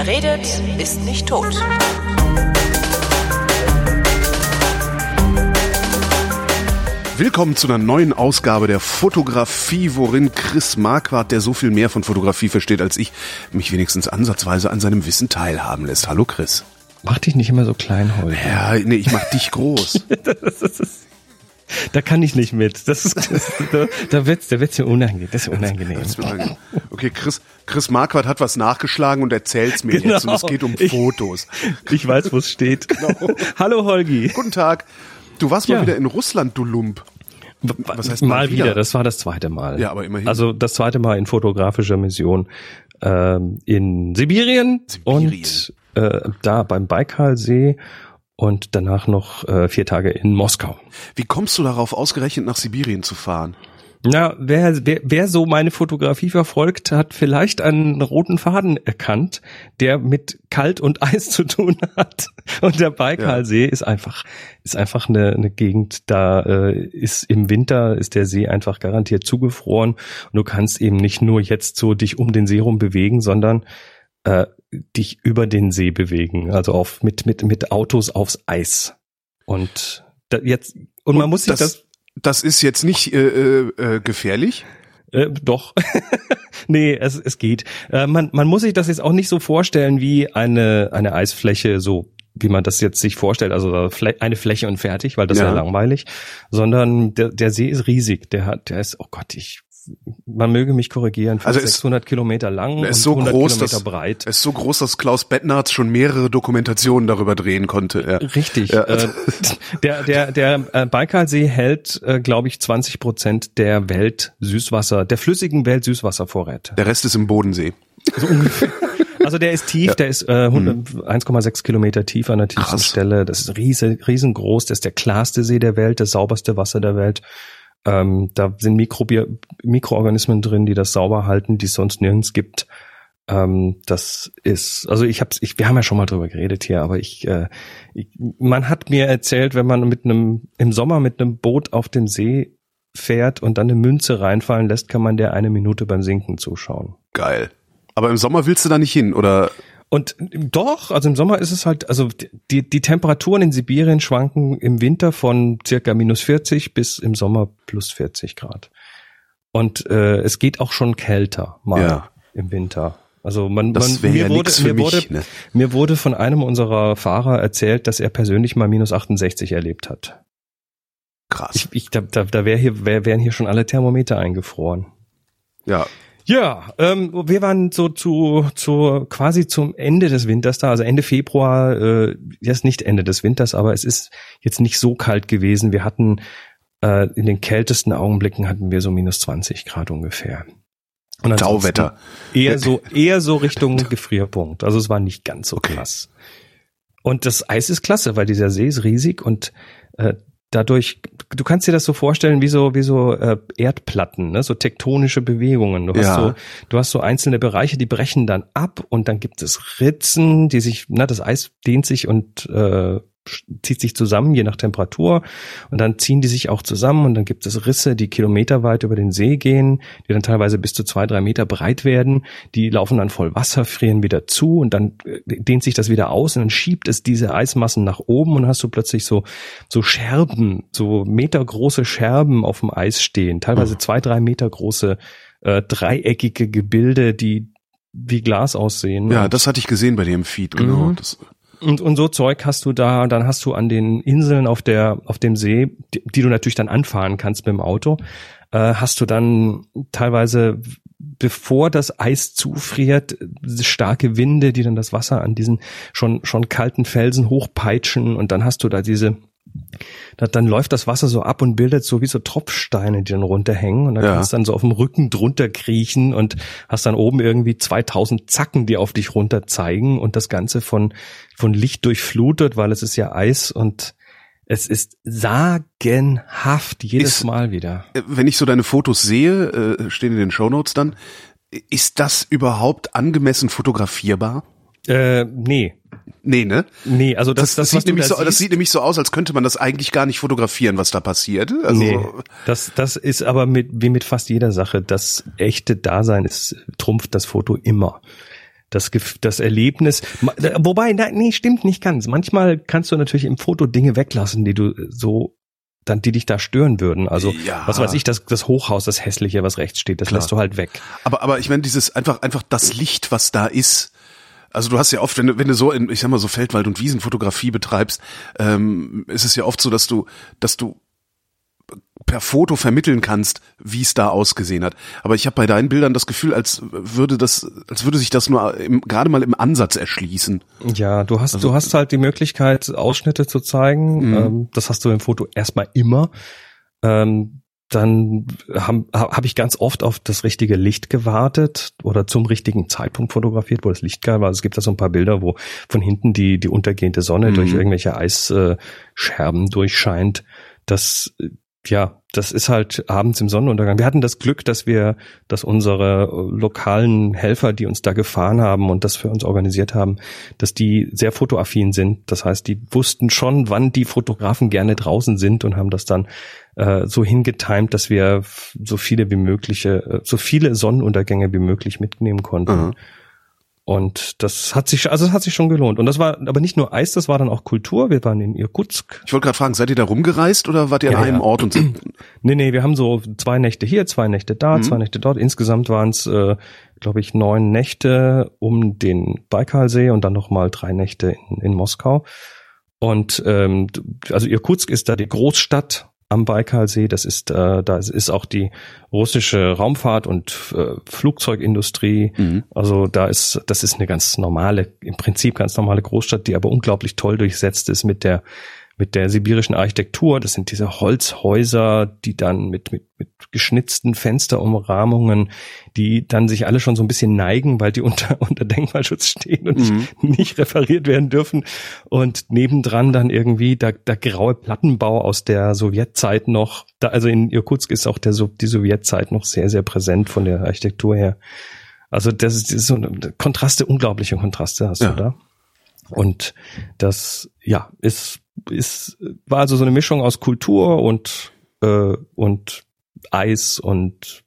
Wer redet, ist nicht tot. Willkommen zu einer neuen Ausgabe der Fotografie, worin Chris Marquardt, der so viel mehr von Fotografie versteht als ich, mich wenigstens ansatzweise an seinem Wissen teilhaben lässt. Hallo Chris. Mach dich nicht immer so klein heute. Ja, nee, ich mach dich groß. Da kann ich nicht mit. Da wird's mir unangenehm. Das ist unangenehm. Okay, Chris Marquardt hat was nachgeschlagen und erzählt's mir jetzt. Und es geht um Fotos. Ich weiß, wo es steht. Genau. Hallo Holgi. Guten Tag. Du warst mal wieder in Russland, du Lump. Was heißt mal wieder? Das war das zweite Mal. Ja, aber immerhin. Also das zweite Mal in fotografischer Mission in Sibirien. Und da beim Baikalsee. Und danach noch 4 Tage in Moskau. Wie kommst du darauf, ausgerechnet nach Sibirien zu fahren? Na, wer so meine Fotografie verfolgt, hat vielleicht einen roten Faden erkannt, der mit Kalt und Eis zu tun hat. Und der Baikalsee ist einfach eine Gegend, da ist im Winter ist der See einfach garantiert zugefroren. Und du kannst eben nicht nur jetzt so dich um den See rum bewegen, sondern dich über den See bewegen, also mit Autos aufs Eis. Und man muss sich das ist jetzt nicht gefährlich? Doch. Nee, es geht. Man muss sich das jetzt auch nicht so vorstellen wie eine Eisfläche, so wie man das jetzt sich vorstellt, also eine Fläche und fertig, weil das wäre langweilig, sondern der See ist riesig. Der ist, oh Gott, man möge mich korrigieren, 600 Kilometer lang und 100 Kilometer breit. Es ist so groß, dass Klaus Bettnarz schon mehrere Dokumentationen darüber drehen konnte. Ja. Richtig. Ja. Der Baikalsee hält, glaube ich, 20% der flüssigen Welt-Süßwasservorräte. Der Rest ist im Bodensee. So ungefähr. Also der ist tief, der ist 1,6 Kilometer tief an der tiefsten Stelle. Das ist riesengroß, das ist der klarste See der Welt, das sauberste Wasser der Welt. Da sind Mikroorganismen drin, die das sauber halten, die es sonst nirgends gibt. Das ist, also wir haben ja schon mal drüber geredet hier, aber man hat mir erzählt, wenn man im Sommer mit einem Boot auf dem See fährt und dann eine Münze reinfallen lässt, kann man der 1 Minute beim Sinken zuschauen. Geil. Aber im Sommer willst du da nicht hin, oder? Und doch, also im Sommer ist es halt, also die Temperaturen in Sibirien schwanken im Winter von circa -40 bis im Sommer +40 Grad. Und es geht auch schon kälter mal im Winter. Also mir wurde von einem unserer Fahrer erzählt, dass er persönlich mal -68 erlebt hat. Krass. Da wären hier schon alle Thermometer eingefroren. Ja. Ja, wir waren so quasi zum Ende des Winters da, also Ende Februar, jetzt nicht Ende des Winters, aber es ist jetzt nicht so kalt gewesen. Wir hatten in den kältesten Augenblicken hatten wir so -20 Grad ungefähr. Und Tauwetter. Eher so Richtung Gefrierpunkt. Also es war nicht ganz so krass. Und das Eis ist klasse, weil dieser See ist riesig und dadurch, du kannst dir das so vorstellen wie so Erdplatten, ne, so tektonische Bewegungen. Du hast so einzelne Bereiche, die brechen dann ab und dann gibt es Ritzen, das Eis dehnt sich und zieht sich zusammen, je nach Temperatur, und dann ziehen die sich auch zusammen und dann gibt es Risse, die kilometerweit über den See gehen, die dann teilweise bis zu 2-3 Meter breit werden, die laufen dann voll Wasser, frieren wieder zu und dann dehnt sich das wieder aus und dann schiebt es diese Eismassen nach oben und hast du plötzlich so Scherben, so metergroße Scherben auf dem Eis stehen, teilweise 2-3 Meter große dreieckige Gebilde, die wie Glas aussehen. Ja, das hatte ich gesehen bei dir im Feed, genau. Und so Zeug hast du da, und dann hast du an den Inseln auf dem See, die du natürlich dann anfahren kannst mit dem Auto, hast du dann teilweise, bevor das Eis zufriert, starke Winde, die dann das Wasser an diesen schon kalten Felsen hochpeitschen, und dann hast du da dann läuft das Wasser so ab und bildet so wie so Tropfsteine, die dann runterhängen, und dann kannst du dann so auf dem Rücken drunter kriechen und hast dann oben irgendwie 2000 Zacken, die auf dich runter zeigen, und das Ganze von Licht durchflutet, weil es ist ja Eis, und es ist sagenhaft jedes Mal wieder. Wenn ich so deine Fotos sehe, stehen in den Shownotes dann, ist das überhaupt angemessen fotografierbar? Nee. Nee, ne? Nee, also das sieht nämlich so aus, als könnte man das eigentlich gar nicht fotografieren, was da passiert. Also nee, das ist aber wie mit fast jeder Sache, das echte Dasein trumpft das Foto immer. das Erlebnis. Wobei, nee, stimmt nicht ganz. Manchmal kannst du natürlich im Foto Dinge weglassen, die du so dann, die dich da stören würden. Also, was weiß ich, das Hochhaus, das Hässliche, was rechts steht, das lässt du halt weg. Aber ich meine, dieses einfach das Licht, was da ist. Also du hast ja oft, wenn du so in, ich sag mal so Feldwald- und Wiesenfotografie betreibst, ist es ja oft so, dass du per Foto vermitteln kannst, wie es da ausgesehen hat. Aber ich habe bei deinen Bildern das Gefühl, als würde sich das nur gerade mal im Ansatz erschließen. Ja, du hast halt die Möglichkeit, Ausschnitte zu zeigen. Das hast du im Foto erstmal immer. Dann hab ich ganz oft auf das richtige Licht gewartet oder zum richtigen Zeitpunkt fotografiert, wo das Licht geil war. Also es gibt da so ein paar Bilder, wo von hinten die untergehende Sonne durch irgendwelche Eisscherben durchscheint. Das ist halt abends im Sonnenuntergang. Wir hatten das Glück, dass unsere lokalen Helfer, die uns da gefahren haben und das für uns organisiert haben, dass die sehr fotoaffin sind. Das heißt, die wussten schon, wann die Fotografen gerne draußen sind und haben das dann so hingetimt, dass wir so viele Sonnenuntergänge wie möglich mitnehmen konnten. Mhm. Und das hat sich schon gelohnt. Und das war aber nicht nur Eis, das war dann auch Kultur. Wir waren in Irkutsk. Ich wollte gerade fragen, seid ihr da rumgereist oder wart ihr an einem Ort? Nee, wir haben so 2 Nächte hier, 2 Nächte da, 2 Nächte dort. Insgesamt waren es, glaube ich, 9 Nächte um den Baikalsee und dann nochmal 3 Nächte in Moskau. Und also Irkutsk ist da die Großstadt am Baikalsee. Da ist auch die russische Raumfahrt- und Flugzeugindustrie. Also das ist eine im Prinzip ganz normale Großstadt, die aber unglaublich toll durchsetzt ist mit der sibirischen Architektur. Das sind diese Holzhäuser, die dann mit geschnitzten Fensterumrahmungen, die dann sich alle schon so ein bisschen neigen, weil die unter Denkmalschutz stehen und nicht repariert werden dürfen. Und nebendran dann irgendwie der graue Plattenbau aus der Sowjetzeit noch. Also in Irkutsk ist auch die Sowjetzeit noch sehr, sehr präsent von der Architektur her. Also das ist so unglaubliche Kontraste hast du da. Und das, war also so eine Mischung aus Kultur und Eis und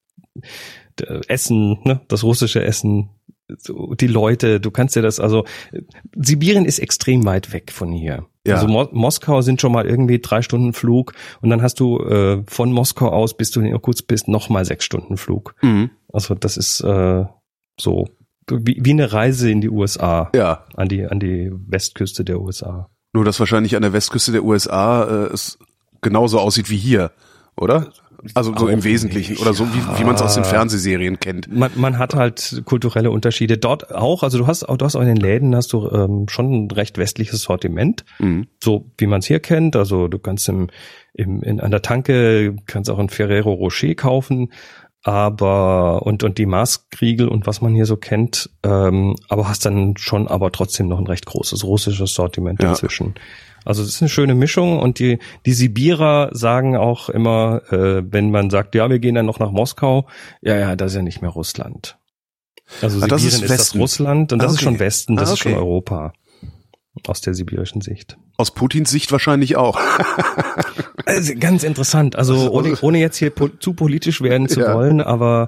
Essen, ne, das russische Essen, die Leute, du kannst dir Sibirien ist extrem weit weg von hier. Ja. Also Moskau sind schon mal irgendwie 3 Stunden Flug und dann hast du von Moskau aus, bis du in Irkutsk bist, nochmal 6 Stunden Flug. Also das ist so wie eine Reise in die USA, an die Westküste der USA. Nur, dass wahrscheinlich an der Westküste der USA es genauso aussieht wie hier, oder? Also so im Wesentlichen oder so wie man es aus den Fernsehserien kennt. Man hat halt kulturelle Unterschiede dort auch. Also du hast auch in den Läden schon ein recht westliches Sortiment, so wie man es hier kennt. Also du kannst an der Tanke kannst auch ein Ferrero Rocher kaufen. Und die Mars-Kriegel und was man hier so kennt, aber hast dann schon aber trotzdem noch ein recht großes russisches Sortiment dazwischen. Also es ist eine schöne Mischung und die Sibirer sagen auch immer, wenn man sagt, ja, wir gehen dann noch nach Moskau, ja, das ist ja nicht mehr Russland. Also Sibirien ist das Russland und das ist schon Westen, das ist schon Europa. Aus der sibirischen Sicht. Aus Putins Sicht wahrscheinlich auch. Also ganz interessant. Also ohne jetzt hier zu politisch werden zu wollen, aber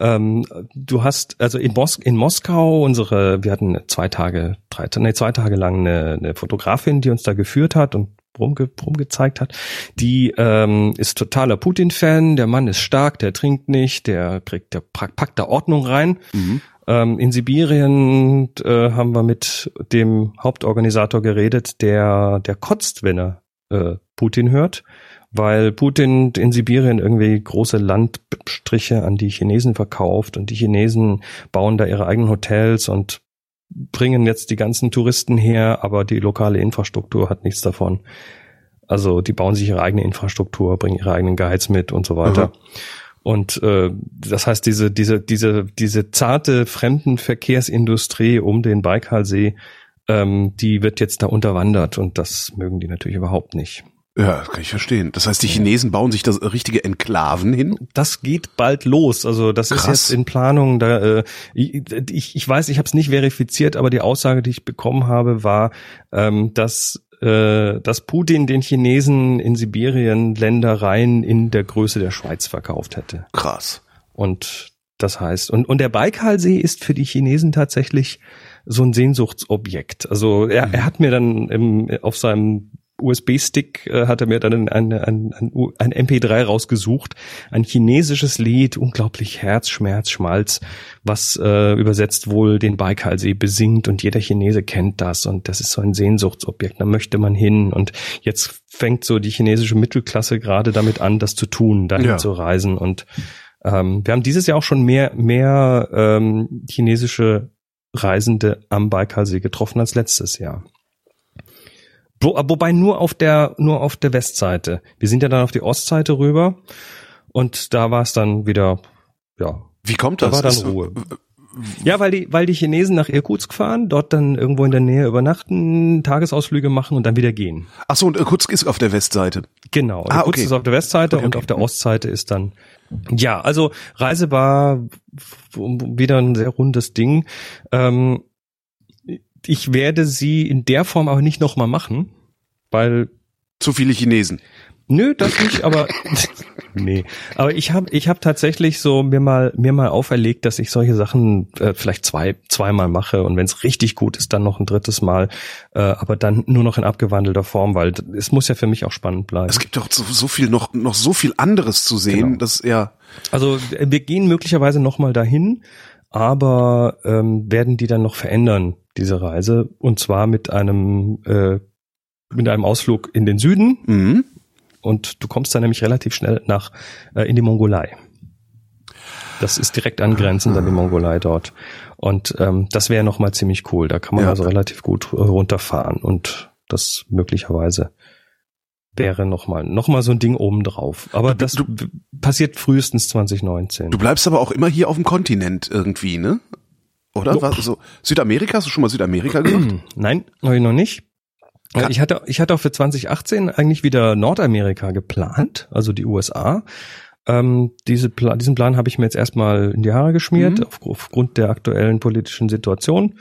du hast also in Moskau wir hatten 2 Tage lang eine Fotografin, die uns da geführt hat und rumgezeigt hat. Die ist totaler Putin-Fan. Der Mann ist stark, der trinkt nicht, der packt da Ordnung rein. In Sibirien haben wir mit dem Hauptorganisator geredet, der kotzt, wenn er Putin hört, weil Putin in Sibirien irgendwie große Landstriche an die Chinesen verkauft und die Chinesen bauen da ihre eigenen Hotels und bringen jetzt die ganzen Touristen her, aber die lokale Infrastruktur hat nichts davon. Also die bauen sich ihre eigene Infrastruktur, bringen ihre eigenen Guides mit und so weiter. Und das heißt, diese zarte Fremdenverkehrsindustrie um den Baikalsee, die wird jetzt da unterwandert und das mögen die natürlich überhaupt nicht. Ja, das kann ich verstehen. Das heißt, die Chinesen bauen sich da richtige Enklaven hin? Das geht bald los. Also das ist jetzt in Planung. Da ich weiß, ich habe es nicht verifiziert, aber die Aussage, die ich bekommen habe, war, dass Putin den Chinesen in Sibirien Ländereien in der Größe der Schweiz verkauft hätte. Krass. Und das heißt. Und der Baikalsee ist für die Chinesen tatsächlich so ein Sehnsuchtsobjekt. Also er hat mir dann auf seinem USB-Stick hat er mir dann ein MP3 rausgesucht, ein chinesisches Lied, unglaublich Herz, Schmerz, Schmalz, was übersetzt wohl den Baikalsee besingt und jeder Chinese kennt das und das ist so ein Sehnsuchtsobjekt, da möchte man hin und jetzt fängt so die chinesische Mittelklasse gerade damit an, das zu tun, dahin zu reisen und wir haben dieses Jahr auch schon mehr chinesische Reisende am Baikalsee getroffen als letztes Jahr. Wobei nur auf der Westseite. Wir sind ja dann auf die Ostseite rüber und da war es dann wieder, ja. Wie kommt das? Da war dann Ruhe. Ja, weil die Chinesen nach Irkutsk fahren, dort dann irgendwo in der Nähe übernachten, Tagesausflüge machen und dann wieder gehen. Ach so, und Irkutsk ist auf der Westseite. Genau, Irkutsk ist auf der Westseite und auf der Ostseite ist dann, ja, also Reise war wieder ein sehr rundes Ding. Ich werde sie in der Form aber nicht nochmal machen, weil... Zu viele Chinesen. Nö, das nicht, aber... nee. Aber ich hab tatsächlich so mir mal auferlegt, dass ich solche Sachen vielleicht zweimal mache und wenn es richtig gut ist, dann noch ein drittes Mal, aber dann nur noch in abgewandelter Form, weil es muss ja für mich auch spannend bleiben. Es gibt doch so viel noch so viel anderes zu sehen, genau. Das ja... Also wir gehen möglicherweise nochmal dahin, aber werden die dann noch verändern, diese Reise, und zwar mit einem Ausflug in den Süden. Mhm. Und du kommst dann nämlich relativ schnell in die Mongolei. Das ist direkt angrenzend an die Mongolei dort. Und das wäre nochmal ziemlich cool. Da kann man also relativ gut runterfahren und das möglicherweise wäre nochmal so ein Ding obendrauf. Aber das passiert frühestens 2019. Du bleibst aber auch immer hier auf dem Kontinent irgendwie, ne? Oder? So, Südamerika? Hast du schon mal Südamerika gemacht? Nein, habe ich noch nicht. Ich hatte auch für 2018 eigentlich wieder Nordamerika geplant, also die USA. Diesen Plan habe ich mir jetzt erstmal in die Haare geschmiert, aufgrund der aktuellen politischen Situation.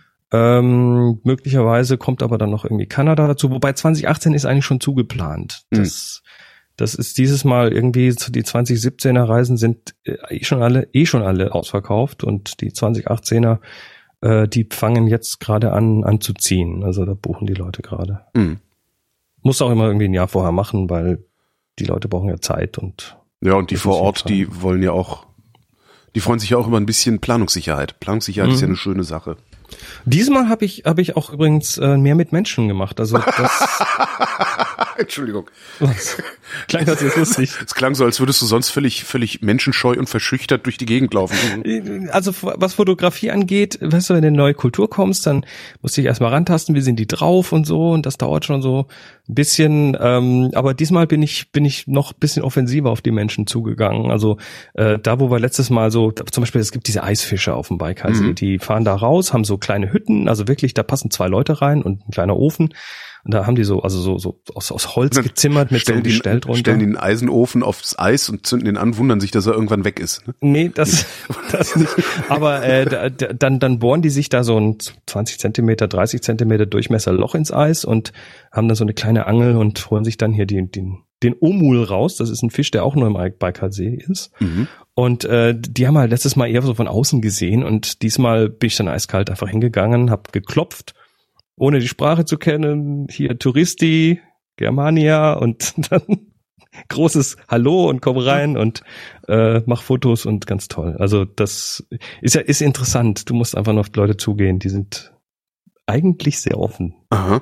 Möglicherweise kommt aber dann noch irgendwie Kanada dazu, wobei 2018 ist eigentlich schon zugeplant. Das ist dieses Mal irgendwie, die 2017er Reisen sind schon alle ausverkauft und die 2018er, die fangen jetzt gerade an zu ziehen. Also da buchen die Leute gerade. Mhm. Muss auch immer irgendwie ein Jahr vorher machen, weil die Leute brauchen ja Zeit und die vor Ort, die wollen ja auch, die freuen sich ja auch über ein bisschen Planungssicherheit. Planungssicherheit ist ja eine schöne Sache. Diesmal habe ich auch übrigens mehr mit Menschen gemacht. Also das Entschuldigung. Was? Klang das jetzt lustig? Es klang so, als würdest du sonst völlig menschenscheu und verschüchtert durch die Gegend laufen. Also was Fotografie angeht, weißt du, wenn du in eine neue Kultur kommst, dann musst du dich erstmal rantasten, wie sind die drauf und so, und das dauert schon so ein bisschen. Aber diesmal bin ich noch ein bisschen offensiver auf die Menschen zugegangen. Also da, wo wir letztes Mal so, zum Beispiel, es gibt diese Eisfische auf dem Baikalsee, die fahren da raus, haben so kleine Hütten, also wirklich, da passen 2 Leute rein und ein kleiner Ofen. Und da haben die so aus Holz gezimmert mit so einem Gestell drunter. Stellen den Eisenofen aufs Eis und zünden den an, wundern sich, dass er irgendwann weg ist. Ne? Nee, das nicht. Aber dann bohren die sich da so ein 20 Zentimeter, 30 Zentimeter Durchmesser Loch ins Eis und haben da so eine kleine Angel und holen sich dann hier den Omul raus. Das ist ein Fisch, der auch nur im Baikalsee ist. Mhm. Und die haben halt letztes Mal eher so von außen gesehen und diesmal bin ich dann eiskalt einfach hingegangen, hab geklopft, ohne die Sprache zu kennen, hier Touristi, Germania und dann großes Hallo und komm rein und mach Fotos und ganz toll. Also das ist interessant. Du musst einfach nur auf die Leute zugehen. Die sind eigentlich sehr offen. Aha.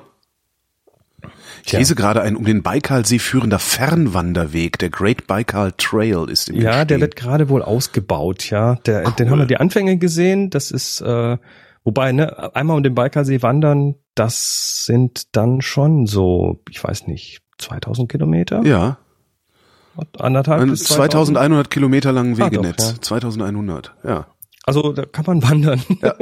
Ich lese gerade, ein um den Baikalsee führender Fernwanderweg, der Great Baikal Trail ist im Entstehen. Ja, der wird gerade wohl ausgebaut, ja. Cool. Den haben wir die Anfänge gesehen. Das ist wobei, ne, einmal um den Baikalsee wandern, das sind dann schon so, ich weiß nicht, 2000 Kilometer? Ja. Anderthalb bis 2100 Kilometer langen Wegenetz. Doch, ja. 2100, ja. Also, da kann man wandern. Ja.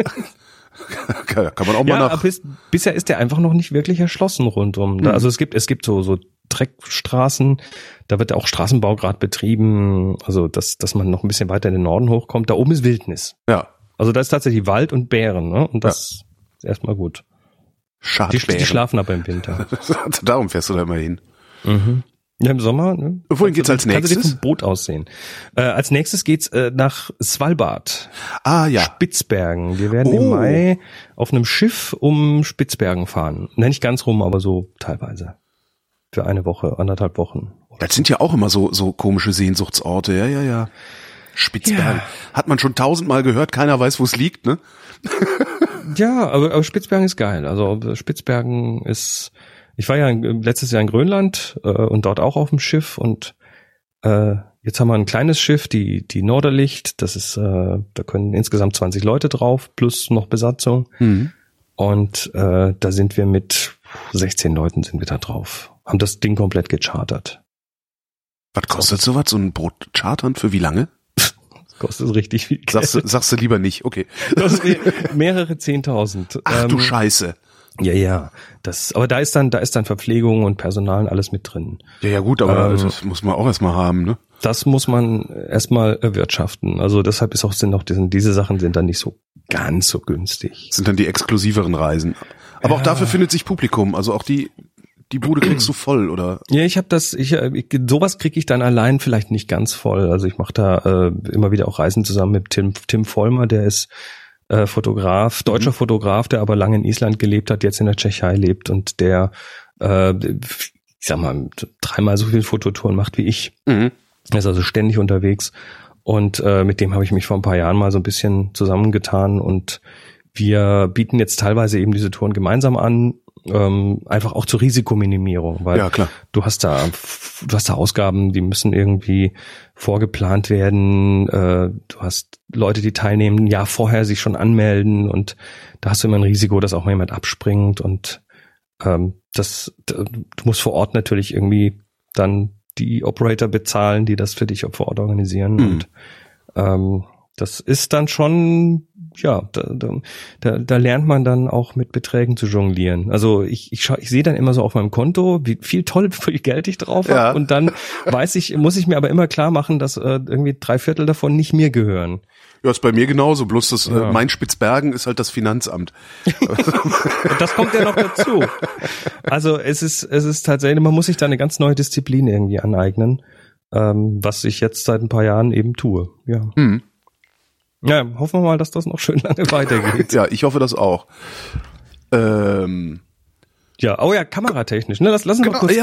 Kann man auch mal nach. Bisher ist der einfach noch nicht wirklich erschlossen rundum. Mhm. Also es gibt so Dreckstraßen, da wird auch Straßenbau gerade betrieben, also dass man noch ein bisschen weiter in den Norden hochkommt. Da oben ist Wildnis. Ja. Also da ist tatsächlich Wald und Bären, ne? Und das ist erstmal gut. Schade. Die schlafen aber im Winter. Darum fährst du da immer hin. Mhm. Ja, im Sommer. Ne? Wohin geht's als nächstes? Kannst du dir vom Boot aussehen. Als nächstes geht's nach Svalbard. Ah, ja. Spitzbergen. Wir werden im Mai auf einem Schiff um Spitzbergen fahren. Nicht ganz rum, aber so teilweise. Für eine Woche, 1,5 Wochen. Das sind ja auch immer so komische Sehnsuchtsorte. Ja. Spitzbergen. Ja. Hat man schon 1000-mal gehört, keiner weiß, wo es liegt, ne? Ja, aber Spitzbergen ist geil. Also Spitzbergen ist, ich war ja letztes Jahr in Grönland und dort auch auf dem Schiff und jetzt haben wir ein kleines Schiff, die Norderlicht, das ist, da können insgesamt 20 Leute drauf, plus noch Besatzung. Mhm. Und da sind wir mit 16 Leuten sind wir da drauf. Haben das Ding komplett gechartert. Was kostet sowas, so ein Boot chartern? Für wie lange? Kostet richtig viel Geld. Sagst du lieber nicht, okay. Kostet mehrere 10.000. Ach du Scheiße. Ja. Aber da ist dann Verpflegung und Personal und alles mit drin. Ja, gut, aber das muss man auch erstmal haben, ne? Das muss man erstmal erwirtschaften. Also deshalb diese Sachen sind dann nicht so ganz so günstig. Sind dann die exklusiveren Reisen. Aber auch dafür findet sich Publikum. Also auch die Bude kriegst du voll, oder? Ja, sowas kriege ich dann allein vielleicht nicht ganz voll. Also ich mache da immer wieder auch Reisen zusammen mit Tim Vollmer, der ist Fotograf, deutscher Fotograf, der aber lange in Island gelebt hat, jetzt in der Tschechei lebt und der, ich sag mal, 3-mal so viel Fototouren macht wie ich. Mhm. Er ist also ständig unterwegs und mit dem habe ich mich vor ein paar Jahren mal so ein bisschen zusammengetan und wir bieten jetzt teilweise eben diese Touren gemeinsam an, einfach auch zur Risikominimierung, weil du hast da Ausgaben, die müssen irgendwie vorgeplant werden, du hast Leute, die teilnehmen, ein Jahr vorher sich schon anmelden und da hast du immer ein Risiko, dass auch mal jemand abspringt und du musst vor Ort natürlich irgendwie dann die Operator bezahlen, die das für dich vor Ort organisieren und das ist dann schon, ja, da lernt man dann auch mit Beträgen zu jonglieren. Also ich sehe dann immer so auf meinem Konto, wie viel Geld ich drauf habe und dann muss ich mir aber immer klar machen, dass irgendwie 3/4 davon nicht mir gehören. Ja, ist bei mir genauso, bloß das mein Spitzbergen ist halt das Finanzamt. Und das kommt ja noch dazu. Also es ist tatsächlich, man muss sich da eine ganz neue Disziplin irgendwie aneignen, was ich jetzt seit ein paar Jahren eben tue. Ja. Ja, hoffen wir mal, dass das noch schön lange weitergeht. Ja, ich hoffe das auch. Ja, kameratechnisch. Ne, lass uns mal kurz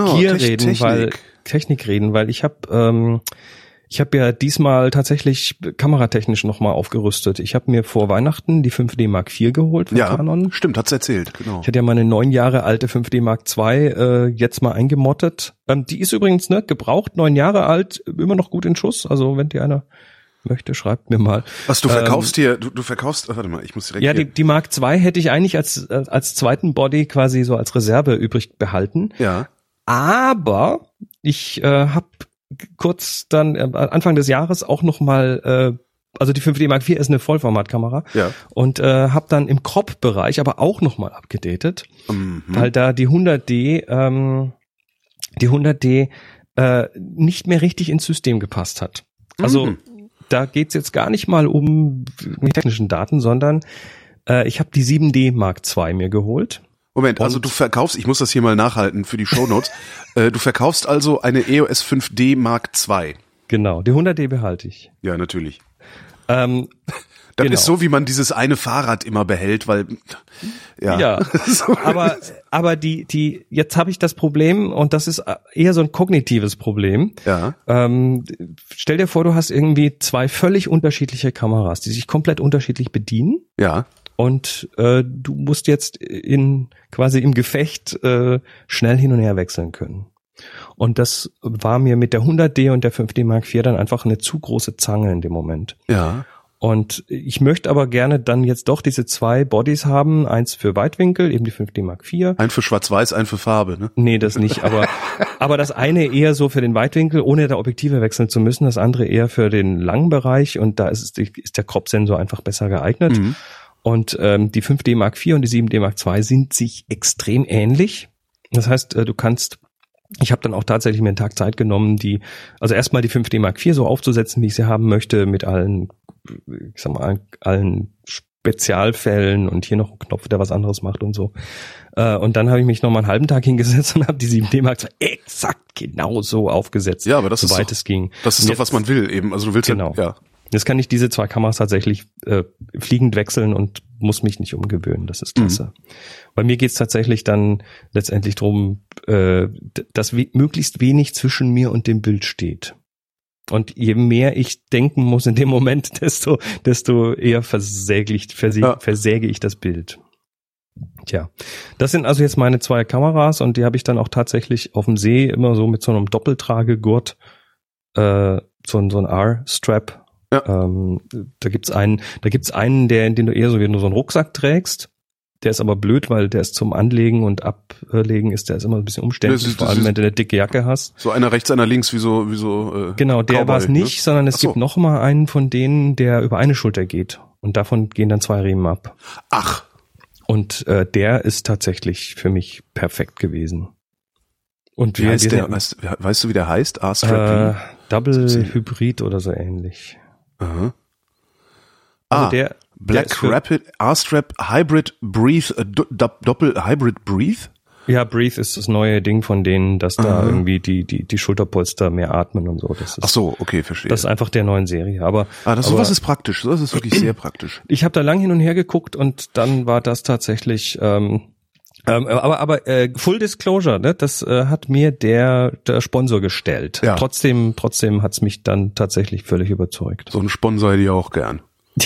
Technik reden, weil ich habe ja diesmal tatsächlich kameratechnisch nochmal aufgerüstet. Ich habe mir vor Weihnachten die 5D Mark IV geholt von Canon. Stimmt, hat's erzählt, genau. Ich hatte ja meine 9 Jahre alte 5D Mark II jetzt mal eingemottet. Die ist übrigens gebraucht, 9 Jahre alt, immer noch gut in Schuss. Also wenn die einer möchte, schreibt mir mal. Was du verkaufst hier, du verkaufst, warte mal, ich muss direkt. Ja, die Mark II hätte ich eigentlich als zweiten Body quasi so als Reserve übrig behalten. Ja. Aber ich habe kurz dann Anfang des Jahres auch noch mal also die 5D Mark IV ist eine Vollformatkamera und habe dann im Crop-Bereich aber auch noch mal abgedatet, weil da die 100D nicht mehr richtig ins System gepasst hat. Also da geht's jetzt gar nicht mal um die technischen Daten, sondern ich habe die 7D Mark II mir geholt. Moment, also du verkaufst, ich muss das hier mal nachhalten für die Shownotes, du verkaufst also eine EOS 5D Mark II. Genau, die 100D behalte ich. Ja, natürlich. Das ist so, wie man dieses eine Fahrrad immer behält, weil aber die jetzt habe ich das Problem und das ist eher so ein kognitives Problem. Ja. Stell dir vor, du hast irgendwie 2 völlig unterschiedliche Kameras, die sich komplett unterschiedlich bedienen. Ja. Und du musst jetzt quasi im Gefecht schnell hin und her wechseln können. Und das war mir mit der 100D und der 5D Mark IV dann einfach eine zu große Zange in dem Moment. Ja. Und ich möchte aber gerne dann jetzt doch diese 2 Bodies haben, eins für Weitwinkel, eben die 5D Mark IV. Ein für Schwarz-Weiß, ein für Farbe, ne? Nee, das nicht, aber das eine eher so für den Weitwinkel, ohne da Objektive wechseln zu müssen, das andere eher für den langen Bereich und da ist der Crop-Sensor einfach besser geeignet. Mhm. Und die 5D Mark IV und die 7D Mark II sind sich extrem ähnlich. Das heißt, ich habe dann auch tatsächlich mir einen Tag Zeit genommen, also erstmal die 5D Mark IV so aufzusetzen, wie ich sie haben möchte, mit allen Spezialfällen und hier noch ein Knopf, der was anderes macht und so. Und dann habe ich mich noch mal einen halben Tag hingesetzt und habe die 7D Mark II exakt genau so aufgesetzt, ja, aber das soweit ist doch, es ging. Das ist doch, was man will eben. Also du willst genau. ja. Jetzt kann ich diese 2 Kameras tatsächlich fliegend wechseln und muss mich nicht umgewöhnen. Das ist klasse. Bei mir geht's tatsächlich dann letztendlich drum, dass möglichst wenig zwischen mir und dem Bild steht. Und je mehr ich denken muss in dem Moment, desto eher versäge ich das Bild. Tja, das sind also jetzt meine 2 Kameras und die habe ich dann auch tatsächlich auf dem See immer so mit so einem Doppeltragegurt, so ein R-Strap. Ja. Da gibt's einen, den du eher so wie nur so einen Rucksack trägst. Der ist aber blöd, weil der ist zum Anlegen und Ablegen der ist immer ein bisschen umständlich, vor allem wenn du eine dicke Jacke hast. So einer rechts, einer links, wie so genau, der war es nicht, sondern es gibt noch mal einen von denen, der über eine Schulter geht. Und davon gehen dann 2 Riemen ab. Ach. Und der ist tatsächlich für mich perfekt gewesen. Und wie heißt der? Weißt du, wie der heißt? R-Strap? Double Hybrid oder so ähnlich. Aha. Also der Black Rapid R-Strap Hybrid Breathe, Doppel Hybrid Breathe? Ja, Breathe ist das neue Ding von denen, dass da irgendwie die Schulterpolster mehr atmen und so. Das ist, ach so, okay, verstehe. Das ist einfach der neuen Serie. Aber sowas ist praktisch. Das ist wirklich sehr praktisch. Ich habe da lang hin und her geguckt und dann war das tatsächlich. Aber Full Disclosure, ne? Das hat mir der Sponsor gestellt. Ja. Trotzdem hat's mich dann tatsächlich völlig überzeugt. So einen Sponsor hätte ich auch gern.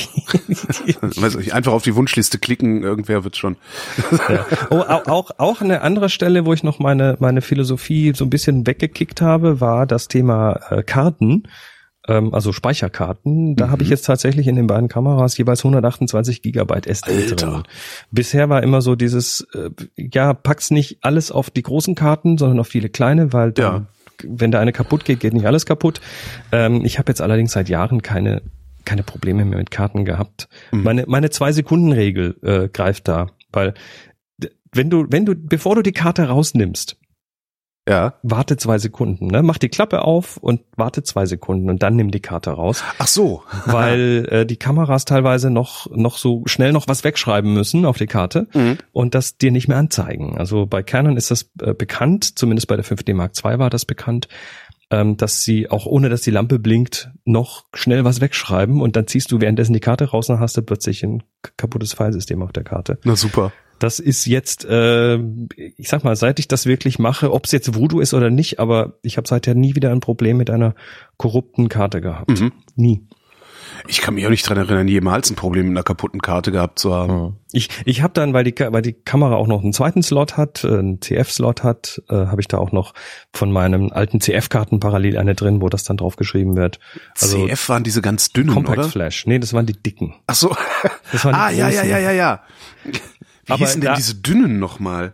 Weiß nicht, einfach auf die Wunschliste klicken, irgendwer wird schon. Ja. Oh, auch eine andere Stelle, wo ich noch meine Philosophie so ein bisschen weggekickt habe, war das Thema Karten, also Speicherkarten. Da habe ich jetzt tatsächlich in den beiden Kameras jeweils 128 Gigabyte SD drin. Bisher war immer so dieses, pack's nicht alles auf die großen Karten, sondern auf viele kleine, weil dann, wenn da eine kaputt geht nicht alles kaputt. Ich habe jetzt allerdings seit Jahren keine Probleme mehr mit Karten gehabt. Meine 2-Sekunden-Regel greift da, weil bevor du die Karte rausnimmst, warte 2 Sekunden, ne? Mach die Klappe auf und warte 2 Sekunden und dann nimm die Karte raus. Ach so. Weil die Kameras teilweise noch so schnell noch was wegschreiben müssen auf die Karte und das dir nicht mehr anzeigen. Also bei Canon ist das bekannt, zumindest bei der 5D Mark II war das bekannt, dass sie auch ohne, dass die Lampe blinkt, noch schnell was wegschreiben und dann ziehst du währenddessen die Karte raus und dann hast du plötzlich ein kaputtes Filesystem auf der Karte. Na super. Das ist jetzt, ich sag mal, seit ich das wirklich mache, ob es jetzt Voodoo ist oder nicht, aber ich habe seither nie wieder ein Problem mit einer korrupten Karte gehabt. Nie. Ich kann mich auch nicht dran erinnern, jemals ein Problem mit einer kaputten Karte gehabt zu haben. Ich habe dann, weil die Kamera auch noch einen zweiten Slot hat, einen CF-Slot hat, habe ich da auch noch von meinen alten CF-Karten parallel eine drin, wo das dann drauf geschrieben wird. Also CF waren diese ganz dünnen, Compact oder? Flash. Nee, das waren die dicken. Ach so. Das waren die großen. Ja. Wie hießen denn diese dünnen nochmal?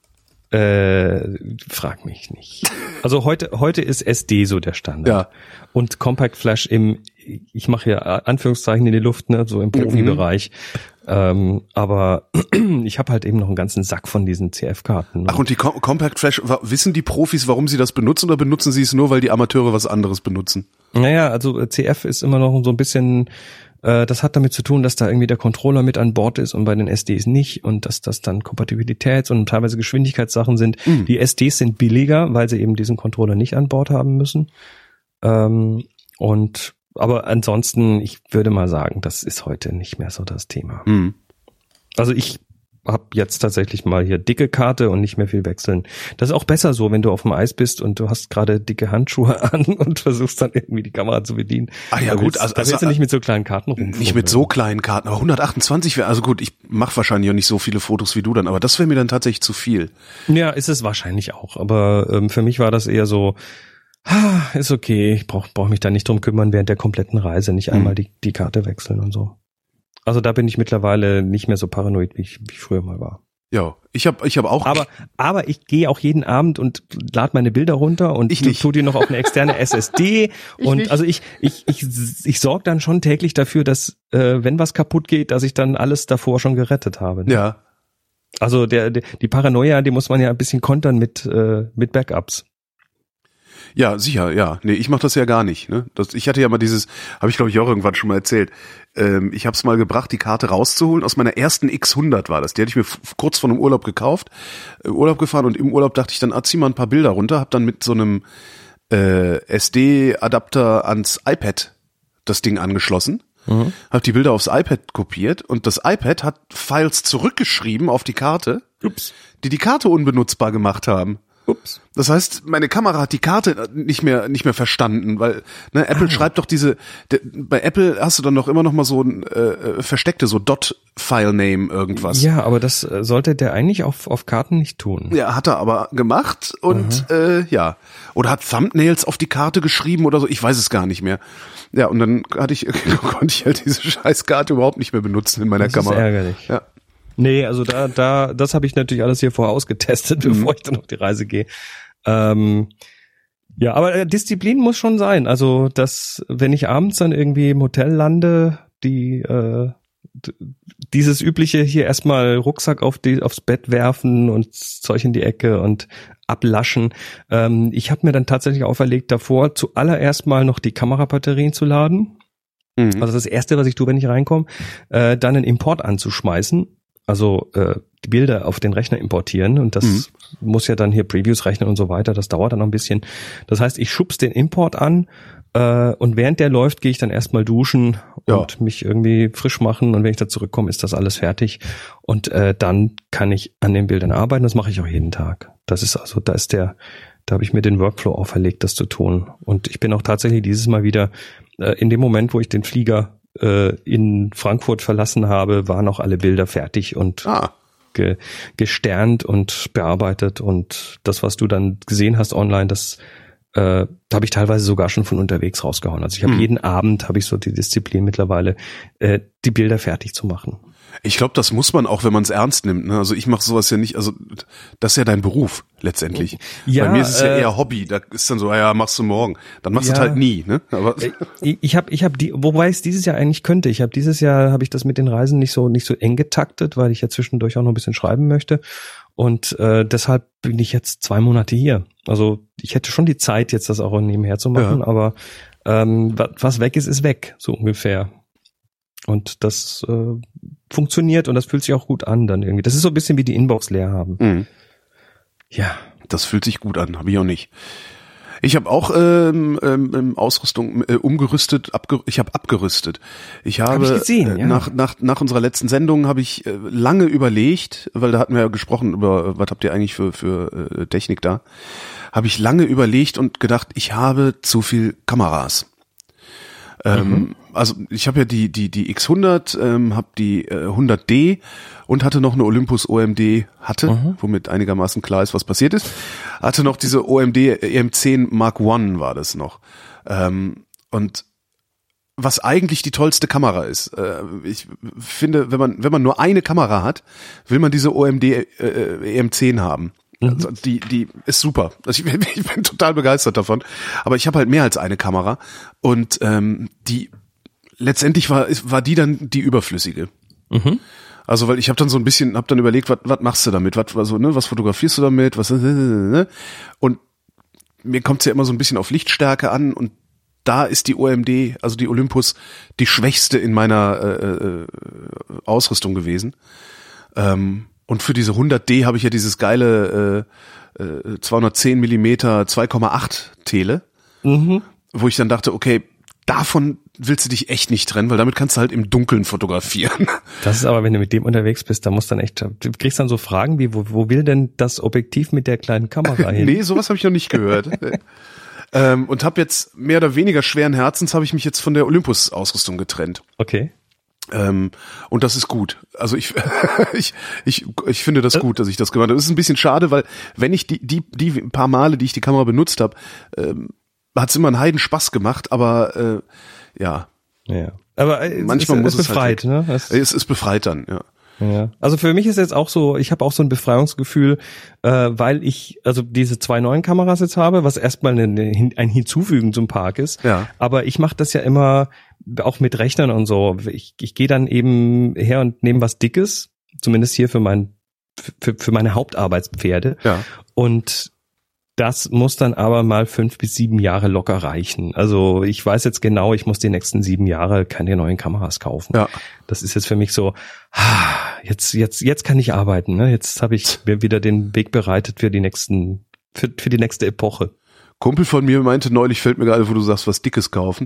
Frag mich nicht. Also heute ist SD so der Standard. Ja. Und Compact Flash ich mache hier Anführungszeichen in die Luft, ne, so im Profibereich. Aber ich habe halt eben noch einen ganzen Sack von diesen CF-Karten. Ach, und die Compact Flash, wissen die Profis, warum sie das benutzen, oder benutzen sie es nur, weil die Amateure was anderes benutzen? Naja, also CF ist immer noch so ein bisschen, das hat damit zu tun, dass da irgendwie der Controller mit an Bord ist und bei den SDs nicht und dass das dann Kompatibilitäts- und teilweise Geschwindigkeitssachen sind. Die SDs sind billiger, weil sie eben diesen Controller nicht an Bord haben müssen. Aber ansonsten, ich würde mal sagen, das ist heute nicht mehr so das Thema. Also ich habe jetzt tatsächlich mal hier dicke Karte und nicht mehr viel wechseln. Das ist auch besser so, wenn du auf dem Eis bist und du hast gerade dicke Handschuhe an und versuchst dann irgendwie die Kamera zu bedienen. Ah ja, gut. Da willst du nicht mit so kleinen Karten rumfahren. Nicht mit so kleinen Karten, aber 128 wäre, also gut, ich mache wahrscheinlich auch nicht so viele Fotos wie du dann, aber das wäre mir dann tatsächlich zu viel. Ja, ist es wahrscheinlich auch, aber für mich war das eher so, ist okay, ich brauch mich da nicht drum kümmern während der kompletten Reise, nicht einmal die Karte wechseln und so. Also da bin ich mittlerweile nicht mehr so paranoid, wie ich früher mal war. Ja, ich hab auch. Aber ich gehe auch jeden Abend und lade meine Bilder runter und tue die noch auf eine externe SSD. Also ich sorge dann schon täglich dafür, dass wenn was kaputt geht, dass ich dann alles davor schon gerettet habe. Ne? Ja. Also die Paranoia, die muss man ja ein bisschen kontern mit Backups. Ja, sicher, ja. Nee, ich mache das ja gar nicht. Ne? Ich hatte ja mal habe ich glaube ich auch irgendwann schon mal erzählt. Ich habe es mal gebracht, die Karte rauszuholen. Aus meiner ersten X100 war das. Die hatte ich mir kurz vor einem Urlaub gekauft, Urlaub gefahren und im Urlaub dachte ich dann, zieh mal ein paar Bilder runter. Hab dann mit so einem SD-Adapter ans iPad das Ding angeschlossen. Hab die Bilder aufs iPad kopiert und das iPad hat Files zurückgeschrieben auf die Karte, die Karte unbenutzbar gemacht haben. Ups. Das heißt, meine Kamera hat die Karte nicht mehr verstanden, weil Apple schreibt doch bei Apple hast du dann doch immer noch mal so ein versteckte so Dot-File-Name irgendwas. Ja, aber das sollte der eigentlich auf Karten nicht tun. Ja, hat er aber gemacht und ja. Oder hat Thumbnails auf die Karte geschrieben oder so, ich weiß es gar nicht mehr. Ja, und dann konnte ich halt diese Scheißkarte überhaupt nicht mehr benutzen in meiner Kamera. Das ist ärgerlich. Ja. Nee, also das habe ich natürlich alles hier vorher ausgetestet, bevor ich dann auf die Reise gehe. Ja, aber Disziplin muss schon sein. Also, dass, wenn ich abends dann irgendwie im Hotel lande, dieses übliche hier erstmal Rucksack aufs Bett werfen und Zeug in die Ecke und ablaschen. Ich habe mir dann tatsächlich auferlegt, davor zuallererst mal noch die Kamerabatterien zu laden. Also das Erste, was ich tue, wenn ich reinkomme, dann einen Import anzuschmeißen. Also die Bilder auf den Rechner importieren und das muss ja dann hier Previews rechnen und so weiter. Das dauert dann noch ein bisschen. Das heißt, ich schubs den Import an und während der läuft, gehe ich dann erstmal duschen und mich irgendwie frisch machen und wenn ich da zurückkomme, ist das alles fertig und dann kann ich an den Bildern arbeiten. Das mache ich auch jeden Tag. Das ist also, da habe ich mir den Workflow auferlegt, das zu tun. Und ich bin auch tatsächlich dieses Mal wieder in dem Moment, wo ich den Flieger in Frankfurt verlassen habe, waren auch alle Bilder fertig und gesternt und bearbeitet und das, was du dann gesehen hast online, das habe ich teilweise sogar schon von unterwegs rausgehauen. Also ich habe jeden Abend, habe ich so die Disziplin mittlerweile, die Bilder fertig zu machen. Ich glaube, das muss man auch, wenn man es ernst nimmt. Ne? Also ich mache sowas ja nicht, also das ist ja dein Beruf letztendlich. Ja, bei mir ist es ja eher Hobby, da ist dann so, ja, machst du morgen. Dann machst du es halt nie. Ne? Aber ich hab wobei es dieses Jahr eigentlich könnte. Dieses Jahr habe ich das mit den Reisen nicht so eng getaktet, weil ich ja zwischendurch auch noch ein bisschen schreiben möchte. Und deshalb bin ich jetzt 2 Monate hier. Also ich hätte schon die Zeit, jetzt das auch nebenher zu machen, aber was weg ist, ist weg, so ungefähr. Und das funktioniert und das fühlt sich auch gut an dann irgendwie. Das ist so ein bisschen wie die Inbox leer haben. Ja. Das fühlt sich gut an, habe ich auch nicht. Ich habe auch Ausrüstung umgerüstet, ich habe abgerüstet. Ich habe hab ich gesehen, nach unserer letzten Sendung habe ich lange überlegt, weil da hatten wir ja gesprochen über, was habt ihr eigentlich für Technik da, habe ich lange überlegt und gedacht, ich habe zu viel Kameras. Also ich habe ja die X100, habe die 100D und hatte noch eine Olympus OMD, womit einigermaßen klar ist, was passiert ist. Hatte noch diese OMD EM10 Mark I war das noch. Und was eigentlich die tollste Kamera ist. Ich finde, wenn man nur eine Kamera hat, will man diese OMD EM10 haben. Also die ist super. Also ich bin total begeistert davon. Aber ich habe halt mehr als eine Kamera und die letztendlich war die dann die überflüssige. Also weil ich habe dann so ein bisschen, habe dann überlegt, was machst du damit? Was fotografierst du damit? Und mir kommt es ja immer so ein bisschen auf Lichtstärke an und da ist die OMD, also die Olympus, die schwächste in meiner Ausrüstung gewesen. Und für diese 100D habe ich ja dieses geile 210 Millimeter 2,8 Tele, wo ich dann dachte, okay, davon willst du dich echt nicht trennen, weil damit kannst du halt im Dunkeln fotografieren. Das ist aber, wenn du mit dem unterwegs bist, da musst dann echt, du kriegst dann so Fragen wie, wo will denn das Objektiv mit der kleinen Kamera hin? Nee, sowas habe ich noch nicht gehört. Und habe jetzt mehr oder weniger schweren Herzens habe ich mich jetzt von der Olympus-Ausrüstung getrennt. Okay. Und das ist gut. Also ich finde das gut, dass ich das gemacht habe. Das ist ein bisschen schade, weil wenn ich die paar Male, die ich die Kamera benutzt habe, hat es immer einen Heidenspaß gemacht, aber ja. Aber manchmal muss es befreit, halt, ne? Es ist befreit dann, ja. Ja. Also für mich ist jetzt auch so, ich habe auch so ein Befreiungsgefühl, weil ich also diese 2 neuen Kameras jetzt habe, was erstmal ein Hinzufügen zum Park ist. Ja. Aber ich mache das ja immer auch mit Rechnern und so. Ich gehe dann eben her und nehme was Dickes, zumindest hier für meine Hauptarbeitspferde. Ja. Und Das muss dann aber mal 5 bis 7 Jahre locker reichen. Also ich weiß jetzt genau, ich muss die nächsten 7 Jahre keine neuen Kameras kaufen. Ja. Das ist jetzt für mich so, jetzt kann ich arbeiten. Ne? Jetzt habe ich mir wieder den Weg bereitet für die nächste Epoche. Kumpel von mir meinte neulich, fällt mir gerade, wo du sagst, was Dickes kaufen.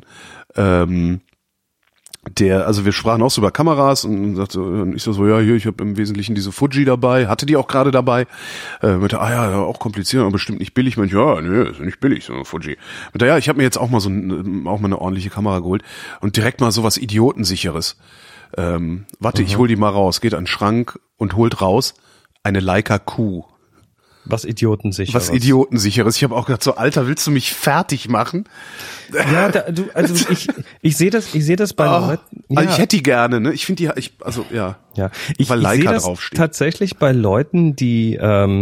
Also wir sprachen auch so über Kameras und sagte, und ich so, ja, hier, ich habe im Wesentlichen diese Fuji dabei, hatte die auch gerade dabei. Meinte, ja, auch kompliziert, aber bestimmt nicht billig. Meinte, ja, nee, ist nicht billig, so eine Fuji. Meinte, ja, ich habe mir jetzt auch mal eine ordentliche Kamera geholt und direkt mal sowas Idiotensicheres. Ich hol die mal raus, geht an den Schrank und holt raus eine Leica Q. Was Idiotensicheres. Ich habe auch gedacht, so, Alter, willst du mich fertig machen? Ja, ich sehe das bei Leuten. Ja. Also ich hätte die gerne, ne? Ich finde Ja. Weil Leica ich sehe das draufsteht. Tatsächlich bei Leuten, ich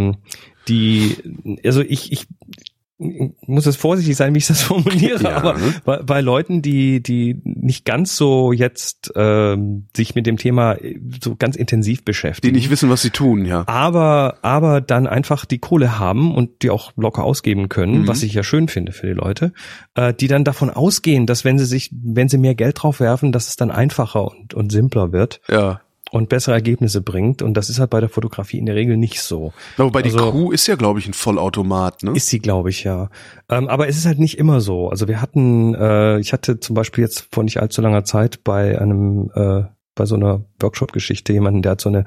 muss jetzt vorsichtig sein, wie ich das formuliere, Ja, aber bei Leuten, die nicht ganz so jetzt sich mit dem Thema so ganz intensiv beschäftigen. Die nicht wissen, was sie tun, ja. Aber dann einfach die Kohle haben und die auch locker ausgeben können, was ich ja schön finde für die Leute, die dann davon ausgehen, dass wenn sie mehr Geld drauf werfen, dass es dann einfacher und simpler wird. Ja. Und bessere Ergebnisse bringt. Und das ist halt bei der Fotografie in der Regel nicht so. Wobei die Q ist ja, glaube ich, ein Vollautomat, ne? Ist sie, glaube ich, ja. Aber es ist halt nicht immer so. Also ich hatte zum Beispiel jetzt vor nicht allzu langer Zeit bei so einer Workshop-Geschichte jemanden, der hat so eine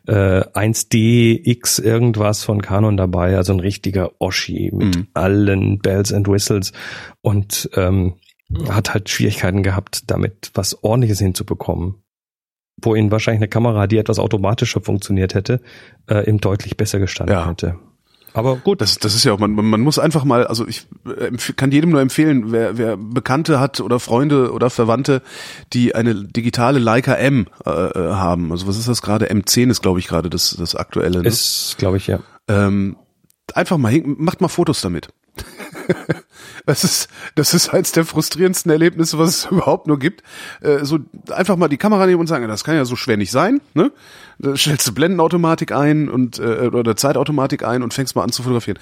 1DX irgendwas von Canon dabei, also ein richtiger Oschi mit allen Bells and Whistles und hat halt Schwierigkeiten gehabt, damit was Ordentliches hinzubekommen. Wo ihnen wahrscheinlich eine Kamera, die etwas automatischer funktioniert hätte, ihm deutlich besser gestanden hätte. Aber gut. Das ist ja auch, man muss einfach mal, also ich kann jedem nur empfehlen, wer Bekannte hat oder Freunde oder Verwandte, die eine digitale Leica M haben. Also was ist das gerade? M10 ist, glaube ich, gerade das aktuelle. Ne? Ist, glaube ich, ja. Einfach mal macht mal Fotos damit. Das ist eins der frustrierendsten Erlebnisse, was es überhaupt nur gibt. So einfach mal die Kamera nehmen und sagen, das kann ja so schwer nicht sein, ne? Da stellst du Blendenautomatik ein oder Zeitautomatik ein und fängst mal an zu fotografieren.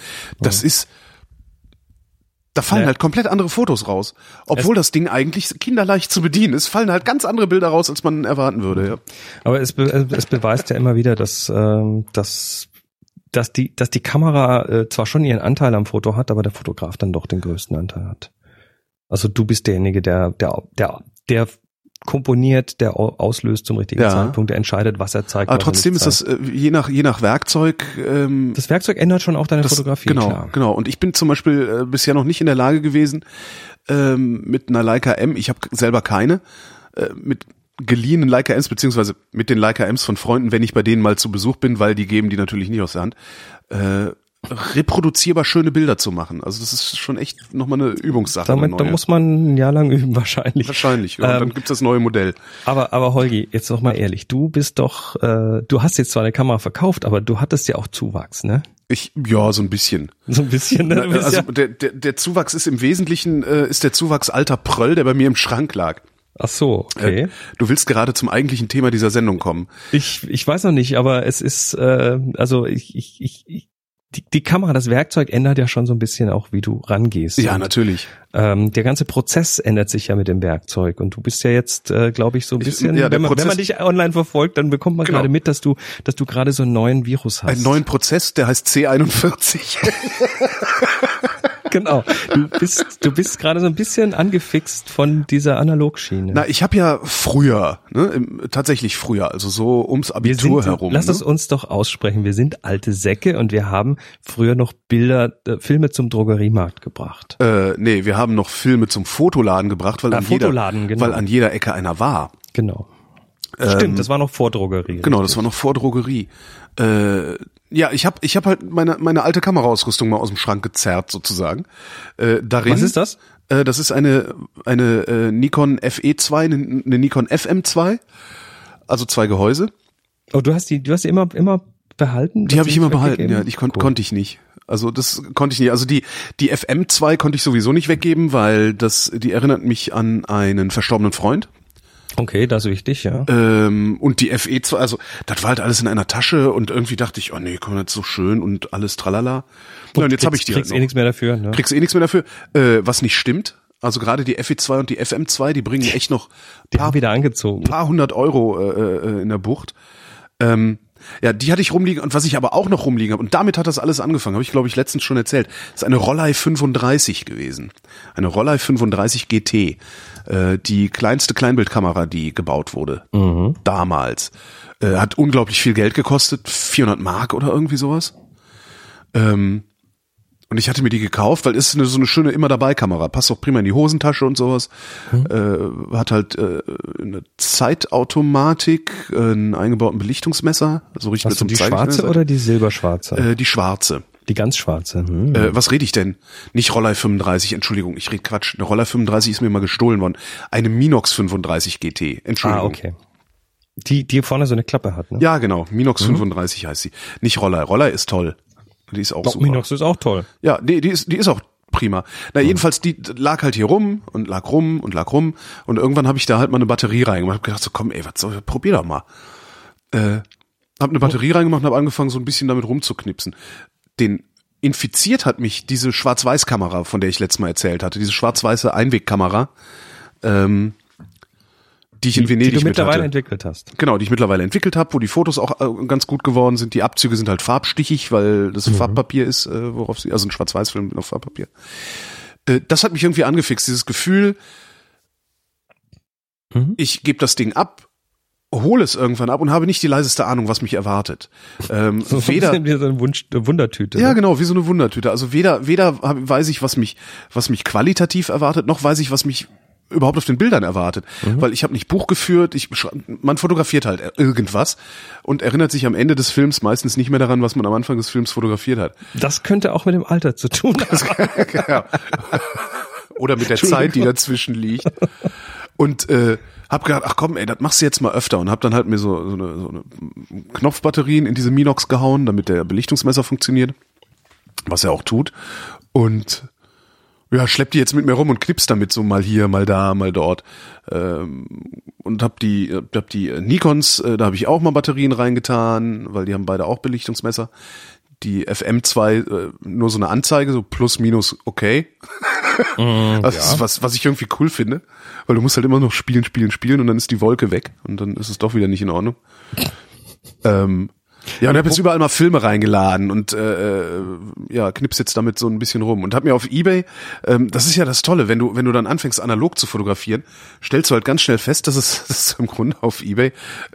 Da fallen halt komplett andere Fotos raus. Obwohl das Ding eigentlich kinderleicht zu bedienen ist, fallen halt ganz andere Bilder raus, als man erwarten würde, ja. Aber es beweist ja immer wieder, dass die Kamera zwar schon ihren Anteil am Foto hat, aber der Fotograf dann doch den größten Anteil hat. Also du bist derjenige, der komponiert, der auslöst zum richtigen Zeitpunkt, der entscheidet, was er zeigt. Aber trotzdem ist das je nach Werkzeug. Das Werkzeug ändert schon auch deine Fotografie. Genau. Und ich bin zum Beispiel bisher noch nicht in der Lage gewesen, mit einer Leica M, ich habe selber keine, mit geliehenen Leica Ms, beziehungsweise mit den Leica Ms von Freunden, wenn ich bei denen mal zu Besuch bin, weil die geben die natürlich nicht aus der Hand, reproduzierbar schöne Bilder zu machen. Also das ist schon echt nochmal eine Übungssache. Da muss man ein Jahr lang üben wahrscheinlich. Wahrscheinlich, ja. Und dann gibt's das neue Modell. Aber Holgi, jetzt noch mal ehrlich, du bist doch, du hast jetzt zwar eine Kamera verkauft, aber du hattest ja auch Zuwachs, ne? So ein bisschen. So ein bisschen, ne? Also der Zuwachs ist im Wesentlichen, ist der Zuwachs alter Pröll, der bei mir im Schrank lag. Ach so, okay. Du willst gerade zum eigentlichen Thema dieser Sendung kommen. Ich weiß noch nicht, aber es ist, die Kamera, das Werkzeug ändert ja schon so ein bisschen auch, wie du rangehst. Ja, natürlich. Der ganze Prozess ändert sich ja mit dem Werkzeug und du bist ja jetzt, glaube ich, so ein bisschen, wenn man dich online verfolgt, dann bekommt man gerade mit, dass du gerade so einen neuen Virus hast. Einen neuen Prozess, der heißt C41. Genau. Du bist gerade so ein bisschen angefixt von dieser Analogschiene. Na, ich habe ja früher, tatsächlich früher, also so ums Abitur herum. Lass es uns doch aussprechen. Wir sind alte Säcke und wir haben früher noch Filme zum Drogeriemarkt gebracht. Nee, wir haben noch Filme zum Fotoladen gebracht, weil an jeder Ecke einer war. Genau. Stimmt, das war noch vor Drogerie. Genau, das war noch vor Drogerie. Ja, ich hab halt meine alte Kameraausrüstung mal aus dem Schrank gezerrt sozusagen. Darin, was ist das? Das ist eine Nikon FE2, eine Nikon FM2, also 2 Gehäuse. Oh, du hast die immer behalten? Die habe ich immer behalten, ja. Konnte ich nicht. Also das konnte ich nicht. Also die FM2 konnte ich sowieso nicht weggeben, weil die erinnert mich an einen verstorbenen Freund. Okay, das ist wichtig, ja. Und die FE2, also das war halt alles in einer Tasche und irgendwie dachte ich, oh nee, komm, das ist so schön und alles tralala. Und jetzt habe ich die kriegst halt noch. nichts mehr dafür, ne? Kriegst nichts mehr dafür, was nicht stimmt. Also gerade die FE2 und die FM2, die bringen echt noch wieder angezogen. Paar hundert Euro in der Bucht. Ja, die hatte ich rumliegen und was ich aber auch noch rumliegen habe und damit hat das alles angefangen, habe ich glaube ich letztens schon erzählt, ist eine Rollei 35 gewesen. Eine Rollei 35 GT. Die kleinste Kleinbildkamera, die gebaut wurde. Damals. Hat unglaublich viel Geld gekostet, 400 Mark oder irgendwie sowas. Und ich hatte mir die gekauft, weil es ist so eine schöne Immer-Dabei-Kamera. Passt auch prima in die Hosentasche und sowas. Hat halt eine Zeitautomatik, einen eingebauten Belichtungsmesser. Also richtig Hast du die schwarze oder die silberschwarze? Die schwarze. Die ganz schwarze. Was rede ich denn? Nicht Rollei 35, Entschuldigung, ich rede Quatsch. Eine Rollei 35 ist mir mal gestohlen worden. Eine Minox 35 GT, Entschuldigung. Okay. Die vorne so eine Klappe hat, ne? Ja, genau. Minox 35 heißt sie. Nicht Rollei. Rollei ist toll. Die ist auch super. Minox ist auch toll. Ja, die ist auch prima. Na, jedenfalls, die lag halt hier rum und lag rum. Und irgendwann habe ich da halt mal eine Batterie reingemacht. Hab gedacht so, komm, ey, was soll, probier doch mal. Hab eine Batterie reingemacht und hab angefangen, so ein bisschen damit rumzuknipsen. Infiziert hat mich diese Schwarz-Weiß-Kamera, von der ich letztes Mal erzählt hatte. Diese schwarz-weiße Einwegkamera, die ich in Venedig die du mittlerweile hatte. entwickelt hast. Genau, die ich mittlerweile entwickelt habe, wo die Fotos auch ganz gut geworden sind. Die Abzüge sind halt farbstichig, weil das Farbpapier ist, worauf sie, also ein Schwarz-Weiß-Film auf Farbpapier. Das hat mich irgendwie angefixt, dieses Gefühl, ich gebe das Ding ab, hole es irgendwann ab und habe nicht die leiseste Ahnung, was mich erwartet. Weder wie so eine Wundertüte. Ja, genau, wie so eine Wundertüte. Also weder weiß ich, was mich qualitativ erwartet, noch weiß ich, was mich überhaupt auf den Bildern erwartet, weil ich habe nicht Buch geführt, man fotografiert halt irgendwas und erinnert sich am Ende des Films meistens nicht mehr daran, was man am Anfang des Films fotografiert hat. Das könnte auch mit dem Alter zu tun haben. Ja. Oder mit der Zeit, die dazwischen liegt. Und hab gedacht, ach komm, ey, das machst du jetzt mal öfter und hab dann halt mir so eine Knopfbatterien in diese Minox gehauen, damit der Belichtungsmesser funktioniert, was er auch tut. Und ja, schlepp die jetzt mit mir rum und knips damit so mal hier, mal da, mal dort. Und hab die Nikons, da habe ich auch mal Batterien reingetan, weil die haben beide auch Belichtungsmesser. Die FM2 nur so eine Anzeige, so plus, minus, okay. Das ist was ich irgendwie cool finde, weil du musst halt immer noch spielen und dann ist die Wolke weg und dann ist es doch wieder nicht in Ordnung. Ja, und hab jetzt überall mal Filme reingeladen und knips jetzt damit so ein bisschen rum und hab mir auf eBay, das ist ja das Tolle, wenn du dann anfängst analog zu fotografieren, stellst du halt ganz schnell fest, dass es im Grunde auf eBay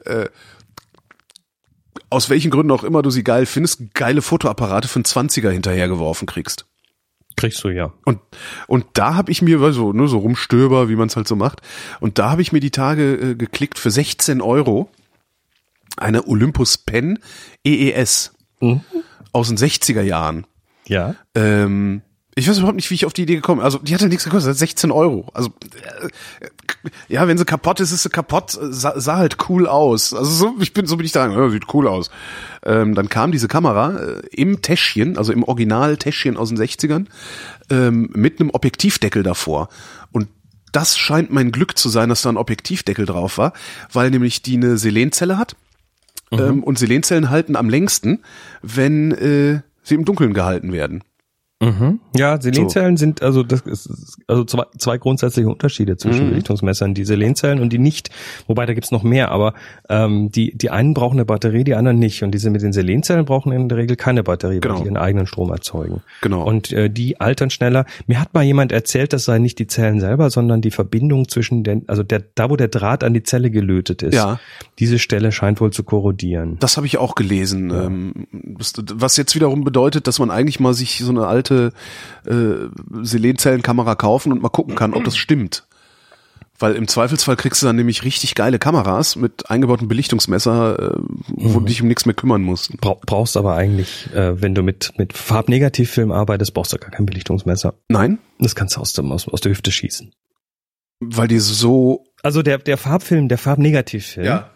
aus welchen Gründen auch immer du sie geil findest, geile Fotoapparate für einen 20er hinterhergeworfen kriegst. Kriegst du, ja. Und da habe ich mir, so rumstöber, wie man es halt so macht, und da habe ich mir die Tage geklickt für 16 € eine Olympus Pen EES aus den 60er Jahren. Ja. Ich weiß überhaupt nicht, wie ich auf die Idee gekommen bin. Also die hat ja nichts gekostet, 16 €. Also ja, wenn sie kaputt ist sie kaputt. Sah halt cool aus. Also so bin ich da, sieht cool aus. Dann kam diese Kamera im Täschchen, also im Original-Täschchen aus den 60ern, mit einem Objektivdeckel davor. Und das scheint mein Glück zu sein, dass da ein Objektivdeckel drauf war, weil nämlich die eine Selenzelle hat. Und Selenzellen halten am längsten, wenn sie im Dunkeln gehalten werden. Ja, Selenzellen sind, also das ist also zwei grundsätzliche Unterschiede zwischen Belichtungsmessern, die Selenzellen und die nicht, wobei da gibt's noch mehr, aber die einen brauchen eine Batterie, die anderen nicht, und diese mit den Selenzellen brauchen in der Regel keine Batterie, weil die ihren eigenen Strom erzeugen. Genau. Und die altern schneller. Mir hat mal jemand erzählt, das sei nicht die Zellen selber, sondern die Verbindung zwischen da wo der Draht an die Zelle gelötet ist. Ja. Diese Stelle scheint wohl zu korrodieren. Das habe ich auch gelesen. Ja. Was jetzt wiederum bedeutet, dass man eigentlich mal sich so eine alte Selenzellenkamera kaufen und mal gucken kann, ob das stimmt. Weil im Zweifelsfall kriegst du dann nämlich richtig geile Kameras mit eingebautem Belichtungsmesser, wo du dich um nichts mehr kümmern musst. Brauchst aber eigentlich, wenn du mit Farbnegativfilm arbeitest, brauchst du gar kein Belichtungsmesser. Nein? Das kannst du aus der Hüfte schießen. Weil die so... Also der Farbfilm, der Farbnegativfilm,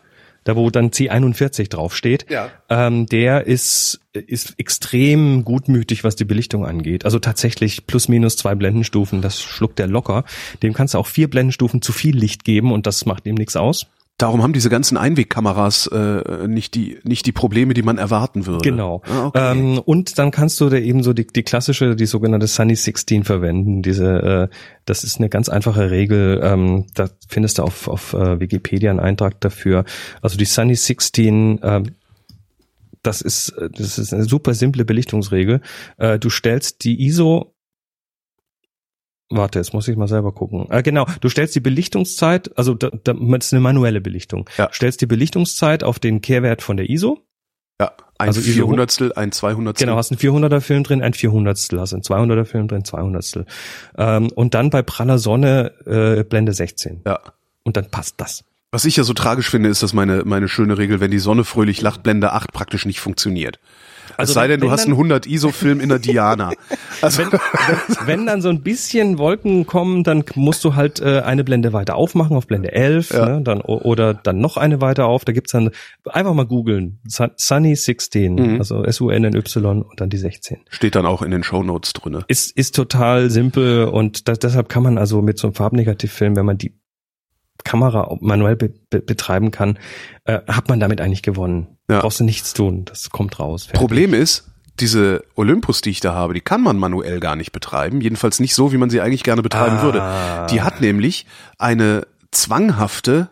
da wo dann C41 draufsteht, der ist extrem gutmütig, was die Belichtung angeht. Also tatsächlich plus minus 2 Blendenstufen, das schluckt der locker. Dem kannst du auch 4 Blendenstufen zu viel Licht geben und das macht ihm nichts aus. Darum haben diese ganzen Einwegkameras nicht die Probleme, die man erwarten würde. Genau. Okay. Und dann kannst du da eben so die sogenannte Sunny 16 verwenden. Das ist eine ganz einfache Regel. Da findest du auf Wikipedia einen Eintrag dafür. Also die Sunny 16, das ist eine super simple Belichtungsregel. Du stellst die ISO. Warte, jetzt muss ich mal selber gucken. Genau, du stellst die Belichtungszeit, also das ist eine manuelle Belichtung. Ja. Du stellst die Belichtungszeit auf den Kehrwert von der ISO. Ja, ein 400stel, ein 200stel. Genau, hast einen 400er Film drin, ein 400stel, hast einen 200er Film drin, 200stel. Und dann bei praller Sonne Blende 16. Ja. Und dann passt das. Was ich ja so tragisch finde, ist, dass meine schöne Regel, wenn die Sonne fröhlich lacht, Blende 8 praktisch nicht funktioniert. Also es sei denn, du hast einen 100 ISO-Film in der Diana. Also wenn dann so ein bisschen Wolken kommen, dann musst du halt eine Blende weiter aufmachen auf Blende 11, ne, dann oder dann noch eine weiter auf. Da gibt's dann einfach mal googeln. Sunny 16, also SUNNY und dann die 16. Steht dann auch in den Shownotes drinne. Ist total simpel und deshalb kann man also mit so einem Farbnegativfilm, wenn man die Kamera manuell betreiben kann, hat man damit eigentlich gewonnen. Ja. Brauchst du nichts tun, das kommt raus. Fertig. Problem ist, diese Olympus, die ich da habe, die kann man manuell gar nicht betreiben, jedenfalls nicht so, wie man sie eigentlich gerne betreiben würde. Die hat nämlich eine zwanghafte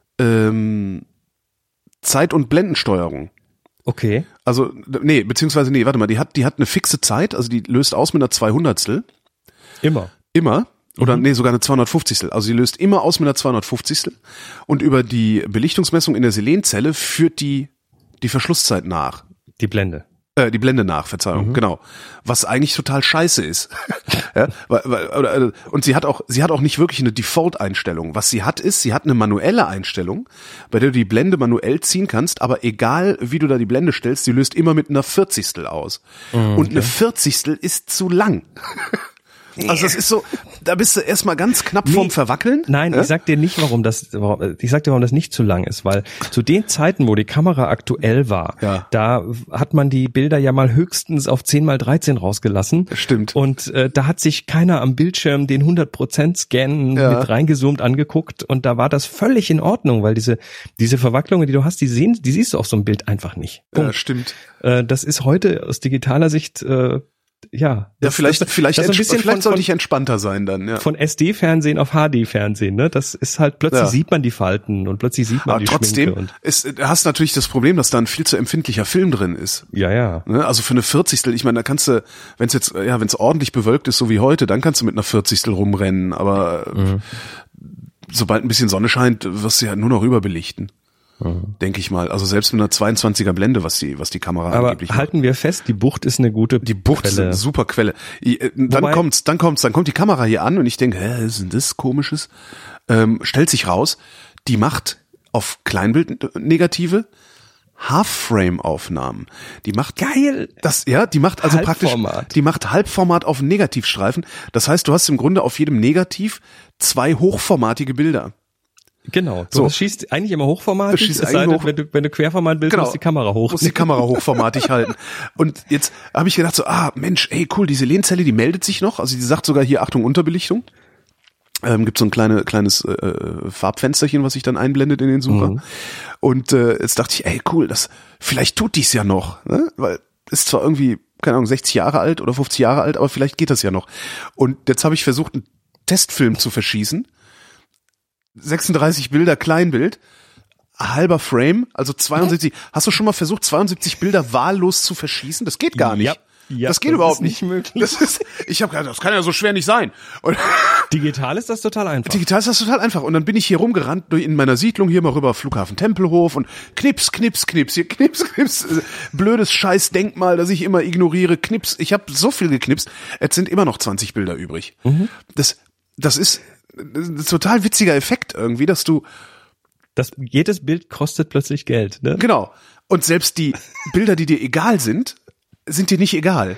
Zeit- und Blendensteuerung. Okay. Also, warte mal, die hat eine fixe Zeit, also die löst aus mit einer 200stel. Immer. Oder sogar eine 250stel. Also sie löst immer aus mit einer 250stel und über die Belichtungsmessung in der Selenzelle führt die Verschlusszeit nach. Die Blende nach, Verzeihung, genau. Was eigentlich total scheiße ist. Ja, und sie hat auch nicht wirklich eine Default-Einstellung. Was sie hat, sie hat eine manuelle Einstellung, bei der du die Blende manuell ziehen kannst, aber egal wie du da die Blende stellst, sie löst immer mit einer 40stel aus. Und eine 40stel ist zu lang. Also das ist so, da bist du erstmal ganz knapp vorm Verwackeln. Nein, ich sag dir nicht, warum das nicht zu lang ist, weil zu den Zeiten, wo die Kamera aktuell war, da hat man die Bilder ja mal höchstens auf 10x13 rausgelassen. Stimmt. Und da hat sich keiner am Bildschirm den 100% Scan mit reingezoomt angeguckt und da war das völlig in Ordnung, weil diese Verwacklungen, die du hast, die siehst du auf so einem Bild einfach nicht. Ja, stimmt. Das ist heute aus digitaler Sicht vielleicht sollte ich entspannter sein dann, ja. Von SD-Fernsehen auf HD-Fernsehen, ne? Das ist halt, plötzlich sieht man die Falten und plötzlich sieht man aber die trotzdem Schminke. Hast natürlich das Problem, dass da ein viel zu empfindlicher Film drin ist. Ja. Ne? Also für eine 40stel, ich meine, da kannst du, wenn es ordentlich bewölkt ist, so wie heute, dann kannst du mit einer 40stel rumrennen, aber sobald ein bisschen Sonne scheint, wirst du ja nur noch überbelichten. Denke ich mal. Also selbst mit einer 22er Blende, was die Kamera angeblich macht. Aber halten wir fest, die Bucht ist eine gute Quelle. Die Bucht ist eine super Quelle. Dann kommt die Kamera hier an und ich denke, was ist denn das Komisches? Stellt sich raus, die macht auf Kleinbildnegative Half-Frame-Aufnahmen. Die macht geil. Die macht also die macht Halbformat auf Negativstreifen. Das heißt, du hast im Grunde auf jedem Negativ 2 hochformatige Bilder. Genau. Du schießt eigentlich immer hochformatig, es sei denn, wenn du Querformat willst, muss die Kamera hoch. Muss die Kamera hochformatig halten. Und jetzt habe ich gedacht so, Mensch, ey, cool, diese Selenzelle, die meldet sich noch. Also die sagt sogar hier, Achtung, Unterbelichtung. Gibt so ein kleines Farbfensterchen, was sich dann einblendet in den Sucher. Und jetzt dachte ich, ey, cool, vielleicht tut die's ja noch. Ne? Weil ist zwar irgendwie, keine Ahnung, 60 Jahre alt oder 50 Jahre alt, aber vielleicht geht das ja noch. Und jetzt habe ich versucht, einen Testfilm zu verschießen. 36 Bilder Kleinbild, halber Frame, also 72. Hast du schon mal versucht, 72 Bilder wahllos zu verschießen? Das geht gar nicht. Ja, das geht überhaupt nicht möglich. Ich habe gedacht, das kann ja so schwer nicht sein. Und digital ist das total einfach. Und dann bin ich hier rumgerannt in meiner Siedlung hier mal rüber Flughafen Tempelhof und knips, hier knips. Blödes Scheiß-Denkmal, das ich immer ignoriere. Knips. Ich habe so viel geknipst. Jetzt sind immer noch 20 Bilder übrig. Das ist ein total witziger Effekt irgendwie, dass jedes Bild kostet plötzlich Geld, ne? Genau. Und selbst die Bilder, die dir egal sind dir nicht egal.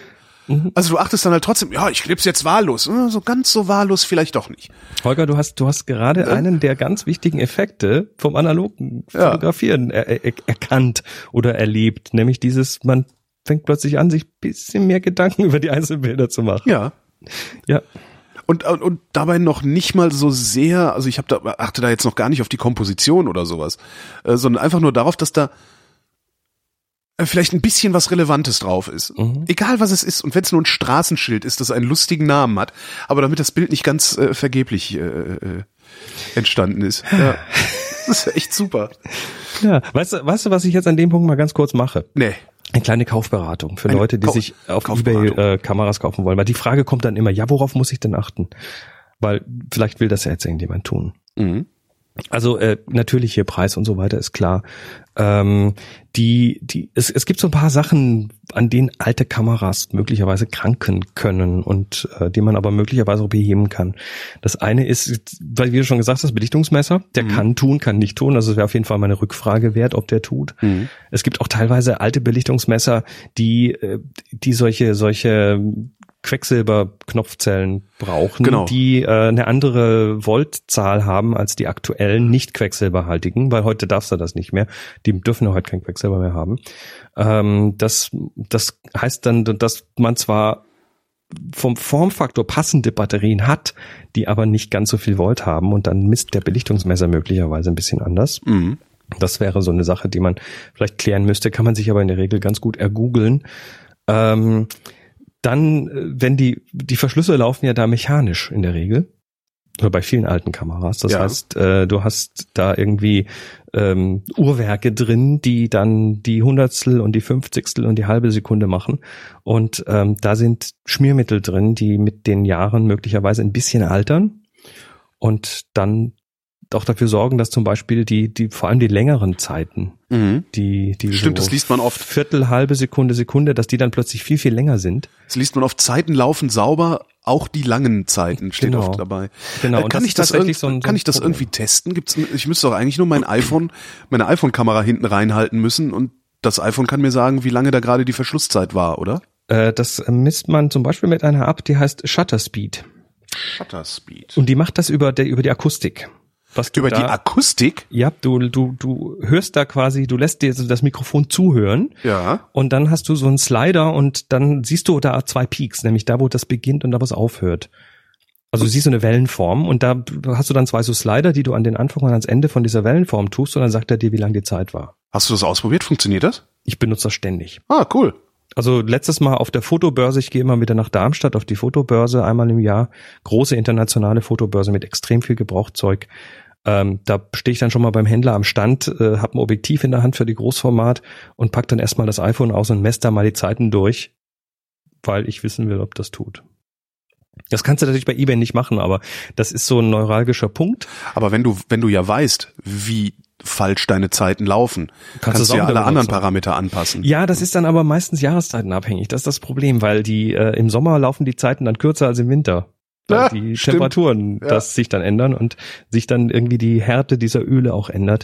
Also du achtest dann halt trotzdem, ja, ich kleb's jetzt wahllos. So ganz so wahllos vielleicht doch nicht. Holger, du hast gerade einen der ganz wichtigen Effekte vom analogen Fotografieren erkannt oder erlebt, nämlich dieses, man fängt plötzlich an, sich ein bisschen mehr Gedanken über die Einzelbilder zu machen. Ja. Und dabei noch nicht mal so sehr, also ich achte da jetzt noch gar nicht auf die Komposition oder sowas, sondern einfach nur darauf, dass da vielleicht ein bisschen was Relevantes drauf ist. Egal was es ist. Und wenn es nur ein Straßenschild ist, das einen lustigen Namen hat, aber damit das Bild nicht ganz vergeblich entstanden ist. Ja. Das ist echt super. Ja, weißt du, was ich jetzt an dem Punkt mal ganz kurz mache? Nee. Eine kleine Kaufberatung für Leute, die sich auf eBay Kameras kaufen wollen. Weil die Frage kommt dann immer, ja, worauf muss ich denn achten? Weil vielleicht will das ja jetzt irgendjemand tun. Also natürlich hier Preis und so weiter ist klar. Es gibt so ein paar Sachen, an denen alte Kameras möglicherweise kranken können und die man aber möglicherweise auch beheben kann. Das eine ist, weil wie du schon gesagt hast, Belichtungsmesser. Der kann tun, kann nicht tun. Also es wäre auf jeden Fall mal eine Rückfrage wert, ob der tut. Es gibt auch teilweise alte Belichtungsmesser, die solche Quecksilber-Knopfzellen brauchen, die eine andere Voltzahl haben als die aktuellen nicht quecksilberhaltigen, weil heute darfst du das nicht mehr. Die dürfen ja heute kein Quecksilber mehr haben. Das heißt dann, dass man zwar vom Formfaktor passende Batterien hat, die aber nicht ganz so viel Volt haben und dann misst der Belichtungsmesser möglicherweise ein bisschen anders. Das wäre so eine Sache, die man vielleicht klären müsste, kann man sich aber in der Regel ganz gut ergoogeln. Dann, wenn die Verschlüsse laufen ja da mechanisch in der Regel, oder bei vielen alten Kameras. Das heißt, du hast da irgendwie Uhrwerke drin, die dann die Hundertstel und die Fünfzigstel und die halbe Sekunde machen. Und da sind Schmiermittel drin, die mit den Jahren möglicherweise ein bisschen altern und dann auch dafür sorgen, dass zum Beispiel die vor allem die längeren Zeiten, die stimmt, so das liest man oft. Viertel, halbe Sekunde, dass die dann plötzlich viel, viel länger sind. Das liest man oft, Zeiten laufen sauber, auch die langen Zeiten steht oft dabei. Genau. Kann ich das irgendwie testen? Ich müsste doch eigentlich nur meine iPhone-Kamera hinten reinhalten müssen und das iPhone kann mir sagen, wie lange da gerade die Verschlusszeit war, oder? Das misst man zum Beispiel mit einer App, die heißt Shutter Speed. Und die macht das über die Akustik. Die Akustik? Ja, du hörst da quasi, du lässt dir das Mikrofon zuhören. Ja. Und dann hast du so einen Slider und dann siehst du da 2 Peaks, nämlich da, wo das beginnt und da, wo es aufhört. Also du siehst so eine Wellenform und da hast du dann 2 so Slider, die du an den Anfang und ans Ende von dieser Wellenform tust und dann sagt er dir, wie lang die Zeit war. Hast du das ausprobiert? Funktioniert das? Ich benutze das ständig. Ah, cool. Also letztes Mal auf der Fotobörse, ich gehe immer wieder nach Darmstadt auf die Fotobörse, einmal im Jahr, große internationale Fotobörse mit extrem viel Gebrauchtzeug. Da stehe ich dann schon mal beim Händler am Stand, habe ein Objektiv in der Hand für die Großformat und pack dann erstmal das iPhone aus und messe da mal die Zeiten durch, weil ich wissen will, ob das tut. Das kannst du natürlich bei eBay nicht machen, aber das ist so ein neuralgischer Punkt. Aber wenn du ja weißt, wie falsch deine Zeiten laufen, kannst du ja alle anderen Parameter anpassen. Ja, das ist dann aber meistens jahreszeitenabhängig. Das ist das Problem, weil die im Sommer laufen die Zeiten dann kürzer als im Winter. Weil die Temperaturen das sich dann ändern und sich dann irgendwie die Härte dieser Öle auch ändert.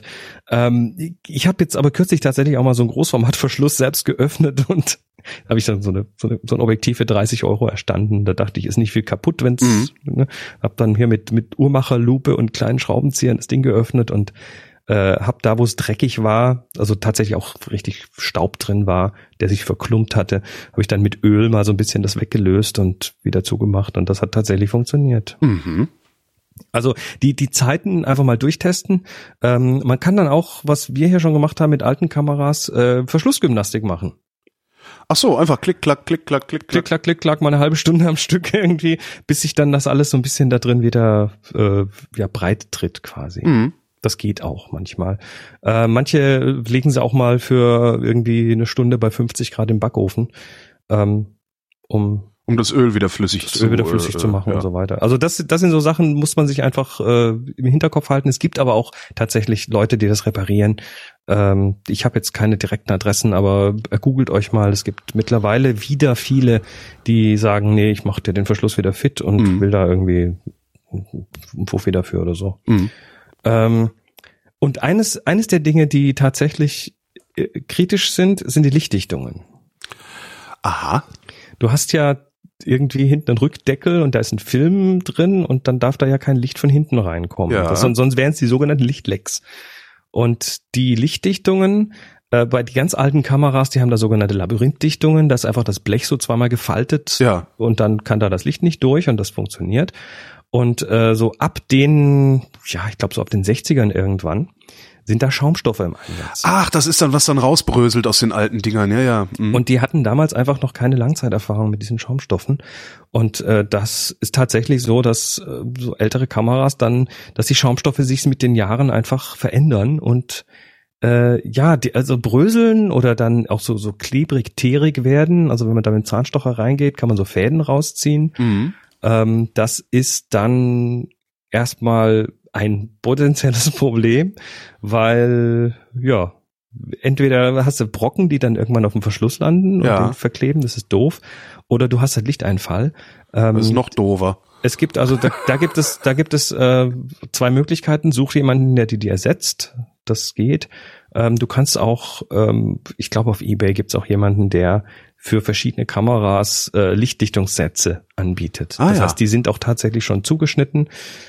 Ich habe jetzt aber kürzlich tatsächlich auch mal so einen Großformatverschluss selbst geöffnet und habe ich dann so ein Objektiv für 30 € erstanden. Da dachte ich, ist nicht viel kaputt, wenn's. Hab dann hier mit Uhrmacherlupe und kleinen Schraubenzieher das Ding geöffnet und hab da, wo es dreckig war, also tatsächlich auch richtig Staub drin war, der sich verklumpt hatte, habe ich dann mit Öl mal so ein bisschen das weggelöst und wieder zugemacht und das hat tatsächlich funktioniert. Also die Zeiten einfach mal durchtesten. Man kann dann auch, was wir hier schon gemacht haben mit alten Kameras, Verschlussgymnastik machen. Ach so, einfach klick, klack, klick, klack, klick, klack. Klick, klack, klick, klack, mal eine halbe Stunde am Stück irgendwie, bis sich dann das alles so ein bisschen da drin wieder breit tritt quasi. Das geht auch manchmal. Manche legen sie auch mal für irgendwie eine Stunde bei 50 Grad im Backofen, um das Öl wieder flüssig zu machen und so weiter. Also das sind so Sachen, muss man sich einfach im Hinterkopf halten. Es gibt aber auch tatsächlich Leute, die das reparieren. Ich habe jetzt keine direkten Adressen, aber googelt euch mal. Es gibt mittlerweile wieder viele, die sagen, nee, ich mache dir den Verschluss wieder fit und will da irgendwie einen Fuffi dafür oder so. Und eines der Dinge, die tatsächlich kritisch sind die Lichtdichtungen. Aha. du hast ja irgendwie hinten einen Rückdeckel und da ist ein Film drin und dann darf da ja kein Licht von hinten reinkommen. Ja. Sonst wären es die sogenannten Lichtlecks. Und die Lichtdichtungen, bei die ganz alten Kameras, die haben da sogenannte Labyrinthdichtungen, da ist einfach das Blech so zweimal gefaltet und dann kann da das Licht nicht durch und das funktioniert. Und so ab den, ich glaube so ab den 60ern irgendwann, sind da Schaumstoffe im Einsatz. Ach, das ist dann, was dann rausbröselt aus den alten Dingern, ja. Mhm. Und die hatten damals einfach noch keine Langzeiterfahrung mit diesen Schaumstoffen. Und das ist tatsächlich so, dass so ältere Kameras dann, dass die Schaumstoffe sich mit den Jahren einfach verändern und die also bröseln oder dann auch so klebrig, teerig werden. Also wenn man da mit dem Zahnstocher reingeht, kann man so Fäden rausziehen. Mhm. Das ist dann erstmal ein potenzielles Problem, weil, entweder hast du Brocken, die dann irgendwann auf dem Verschluss landen und den verkleben, das ist doof, oder du hast halt Lichteinfall. Das ist noch doofer. Es gibt also, da gibt es zwei Möglichkeiten. Such jemanden, der die ersetzt. Das geht. Du kannst auch, ich glaube auf eBay gibt's auch jemanden, der für verschiedene Kameras Lichtdichtungssätze anbietet. Das heißt, die sind auch tatsächlich schon zugeschnitten.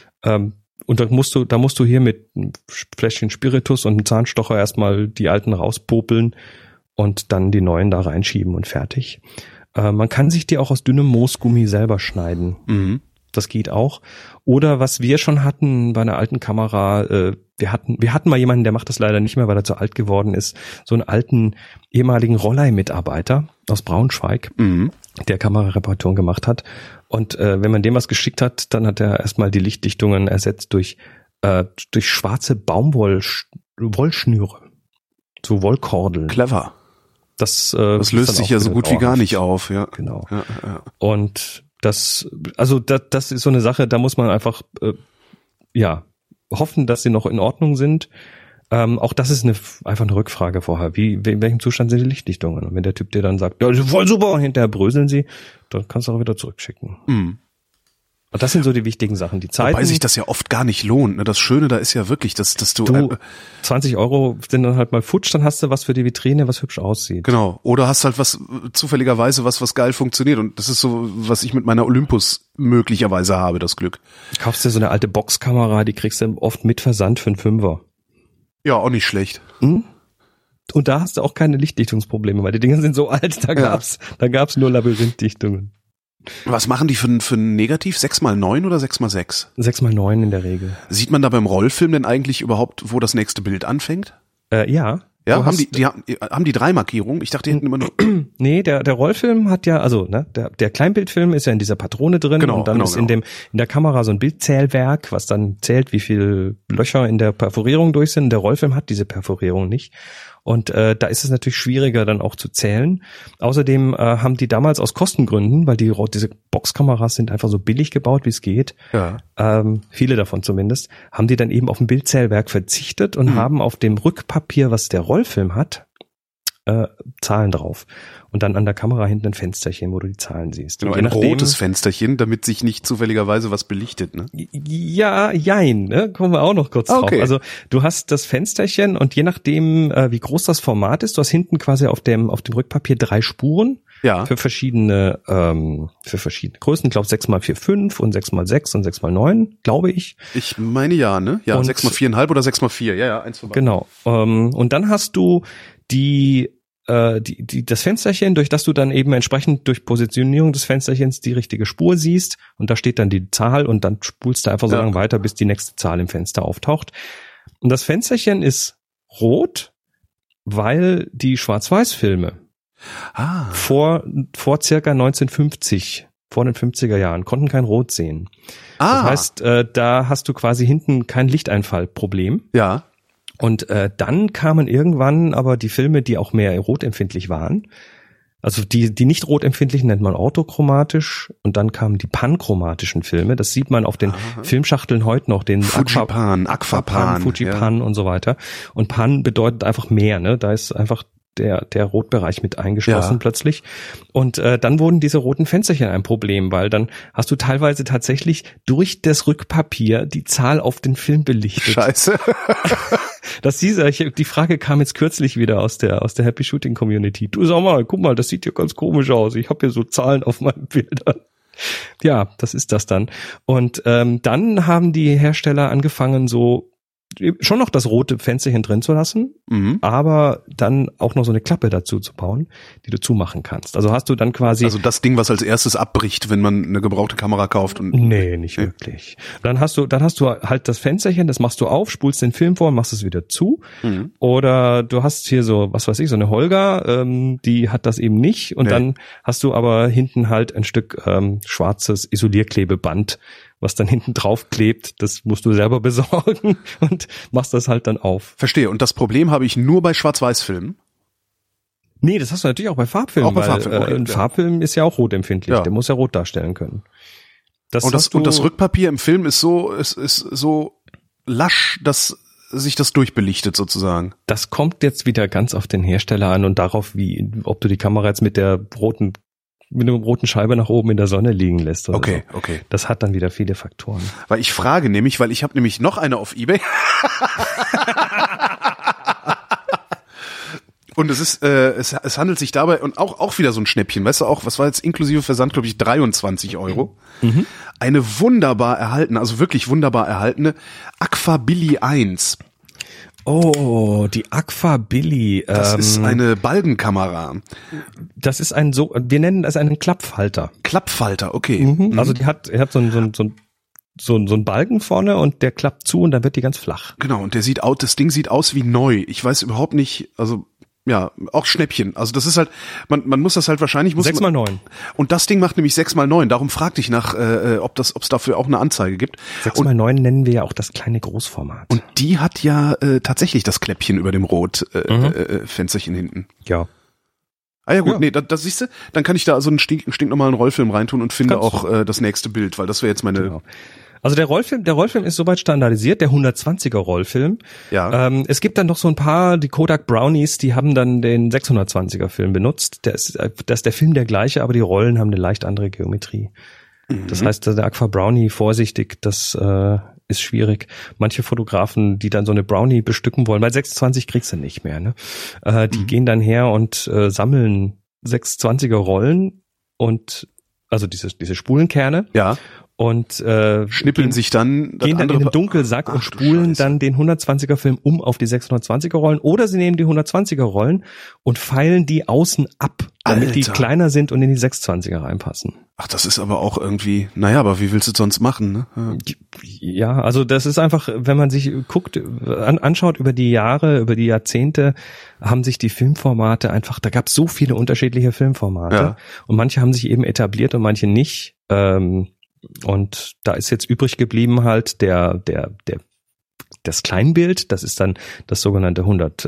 Und da musst du hier mit einem Fläschchen Spiritus und einem Zahnstocher erstmal die alten rauspopeln und dann die neuen da reinschieben und fertig. Man kann sich die auch aus dünnem Moosgummi selber schneiden. Mhm. Das geht auch. Oder was wir schon hatten bei einer alten Kamera, wir hatten mal jemanden, der macht das leider nicht mehr, weil er zu alt geworden ist, so einen alten ehemaligen Rollei-Mitarbeiter aus Braunschweig, der Kamerareparaturen gemacht hat. Und wenn man dem was geschickt hat, dann hat er erstmal die Lichtdichtungen ersetzt durch schwarze Wollschnüre, so Wollkordeln. Clever. Das löst sich ja so gut wie gar nicht auf, ja. Genau. Ja. Und das ist so eine Sache, da muss man einfach hoffen, dass sie noch in Ordnung sind. Auch das ist einfach eine Rückfrage vorher. In welchem Zustand sind die Lichtdichtungen? Und wenn der Typ dir dann sagt, ja, voll super, und hinterher bröseln sie, dann kannst du auch wieder zurückschicken. Mhm. Und das sind so die wichtigen Sachen. Die Zeiten. Wobei sich das ja oft gar nicht lohnt. Ne? Das Schöne da ist ja wirklich, dass du 20 € sind dann halt mal futsch, dann hast du was für die Vitrine, was hübsch aussieht. Genau. Oder hast halt was zufälligerweise was geil funktioniert. Und das ist so, was ich mit meiner Olympus möglicherweise habe, das Glück. Du kaufst dir so eine alte Boxkamera, die kriegst du oft mit Versand für einen Fünfer. Ja, auch nicht schlecht. Und da hast du auch keine Lichtdichtungsprobleme, weil die Dinger sind so alt, da gab's nur Labyrinthdichtungen. Was machen die für ein Negativ? 6x9 oder 6x6? 6x9 in der Regel. Sieht man da beim Rollfilm denn eigentlich überhaupt, wo das nächste Bild anfängt? Ja. Ja, haben die 3 Markierungen? Ich dachte, die hätten immer nur... Nee, der Rollfilm hat ja, also, ne, der Kleinbildfilm ist ja in dieser Patrone drin, genau, und dann ist in der Kamera so ein Bildzählwerk, was dann zählt, wie viel Löcher in der Perforierung durch sind. Der Rollfilm hat diese Perforierung nicht. Und da ist es natürlich schwieriger, dann auch zu zählen. Außerdem haben die damals aus Kostengründen, weil diese Boxkameras sind einfach so billig gebaut, wie es geht, viele davon zumindest, haben die dann eben auf ein Bildzählwerk verzichtet und haben auf dem Rückpapier, was der Rollfilm hat, Zahlen drauf. Und dann an der Kamera hinten ein Fensterchen, wo du die Zahlen siehst. Genau, ein rotes Fensterchen, damit sich nicht zufälligerweise was belichtet, ne? Ja, jein, ne? Kommen wir auch noch kurz drauf. Also du hast das Fensterchen und je nachdem, wie groß das Format ist, du hast hinten quasi auf dem Rückpapier 3 Spuren. Ja. Für verschiedene Größen. Ich glaube 6x4,5 und 6x6 und 6x9, glaube ich. Ich meine ja, ne? Ja, 6x4,5 oder 6x4. Ja, eins vorbei. Genau. Und dann hast du das Fensterchen, durch das du dann eben entsprechend durch Positionierung des Fensterchens die richtige Spur siehst, und da steht dann die Zahl, und dann spulst du einfach so lange weiter, bis die nächste Zahl im Fenster auftaucht. Und das Fensterchen ist rot, weil die Schwarz-Weiß-Filme vor circa 1950, vor den 50er Jahren, konnten kein Rot sehen. Das heißt, da hast du quasi hinten kein Lichteinfallproblem. Ja. Und dann kamen irgendwann aber die Filme, die auch mehr rotempfindlich waren. Also die nicht rotempfindlichen nennt man orthochromatisch, und dann kamen die panchromatischen Filme. Das sieht man auf den Filmschachteln heute noch, den Fujipan, Aquapan, Fujipan und so weiter. Und Pan bedeutet einfach mehr, ne? Da ist einfach der Rotbereich mit eingeschlossen plötzlich. Und dann wurden diese roten Fensterchen ein Problem, weil dann hast du teilweise tatsächlich durch das Rückpapier die Zahl auf den Film belichtet. Scheiße. Die Frage kam jetzt kürzlich wieder aus der Happy Shooting Community. Du, sag mal, guck mal, das sieht ja ganz komisch aus. Ich habe hier so Zahlen auf meinen Bildern. Ja, das ist das dann. Und dann haben die Hersteller angefangen, so schon noch das rote Fensterchen drin zu lassen, aber dann auch noch so eine Klappe dazu zu bauen, die du zumachen kannst. Also hast du dann quasi... Also das Ding, was als erstes abbricht, wenn man eine gebrauchte Kamera kauft. Und nee, nicht wirklich. Dann hast du halt das Fensterchen, das machst du auf, spulst den Film vor und machst es wieder zu. Oder du hast hier so, was weiß ich, so eine Holga, die hat das eben nicht. Und dann hast du aber hinten halt ein Stück schwarzes Isolierklebeband, was dann hinten drauf klebt, das musst du selber besorgen und machst das halt dann auf. Verstehe. Und das Problem habe ich nur bei Schwarz-Weiß-Filmen? Nee, das hast du natürlich auch bei Farbfilmen, ein Farbfilm ist ja auch rotempfindlich, der muss ja rot darstellen können. Und das Rückpapier im Film ist so lasch, dass sich das durchbelichtet sozusagen. Das kommt jetzt wieder ganz auf den Hersteller an und darauf, ob du die Kamera jetzt mit einer roten Scheibe nach oben in der Sonne liegen lässt. Oder okay. Das hat dann wieder viele Faktoren. Weil ich frage nämlich, weil ich habe nämlich noch eine auf eBay. Und es handelt sich dabei, und auch wieder so ein Schnäppchen, weißt du auch, was war jetzt inklusive Versand, glaube ich, 23 €. Eine wunderbar erhaltene, also wirklich wunderbar erhaltene Agfa Billy 1. Oh, die Agfa Billy. Das ist eine Balgenkamera. Das ist wir nennen das einen Klappfalter. Klappfalter, okay. Also er hat so einen Balken vorne und der klappt zu und dann wird die ganz flach. Genau, und das Ding sieht aus wie neu. Ich weiß überhaupt nicht, also ja, auch Schnäppchen. Also das ist halt, man muss das halt wahrscheinlich... 6x9. Und das Ding macht nämlich 6x9. Darum fragte ich nach, ob es dafür auch eine Anzeige gibt. 6x9 nennen wir ja auch das kleine Großformat. Und die hat ja tatsächlich das Kläppchen über dem Rot-Fensterchen hinten. Ja. Ah ja gut, nee, das siehst du, dann kann ich da also einen stinknormalen Rollfilm reintun und finde auch das nächste Bild, weil das wäre jetzt meine... Genau. Also der Rollfilm ist soweit standardisiert, der 120er Rollfilm. Ja. Es gibt dann noch so ein paar, die Kodak Brownies, die haben dann den 620er Film benutzt. Da ist der Film der gleiche, aber die Rollen haben eine leicht andere Geometrie. Das heißt, der Agfa Brownie, vorsichtig, das ist schwierig. Manche Fotografen, die dann so eine Brownie bestücken wollen, weil 26 kriegst du nicht mehr, ne? Die gehen dann her und sammeln 620er Rollen und also diese Spulenkerne. Ja. Und schnippeln sich dann gehen dann in den Dunkelsack und spulen dann den 120er Film auf die 620er Rollen, oder sie nehmen die 120er Rollen und feilen die außen ab, damit die kleiner sind und in die 620er reinpassen. Ach, das ist aber auch irgendwie, naja, aber wie willst du es sonst machen, ne? Ja, also das ist einfach, wenn man sich anschaut über die Jahre, über die Jahrzehnte, haben sich die Filmformate einfach, da gab es so viele unterschiedliche Filmformate und manche haben sich eben etabliert und manche nicht. Und da ist jetzt übrig geblieben halt das Kleinbild, das ist dann das sogenannte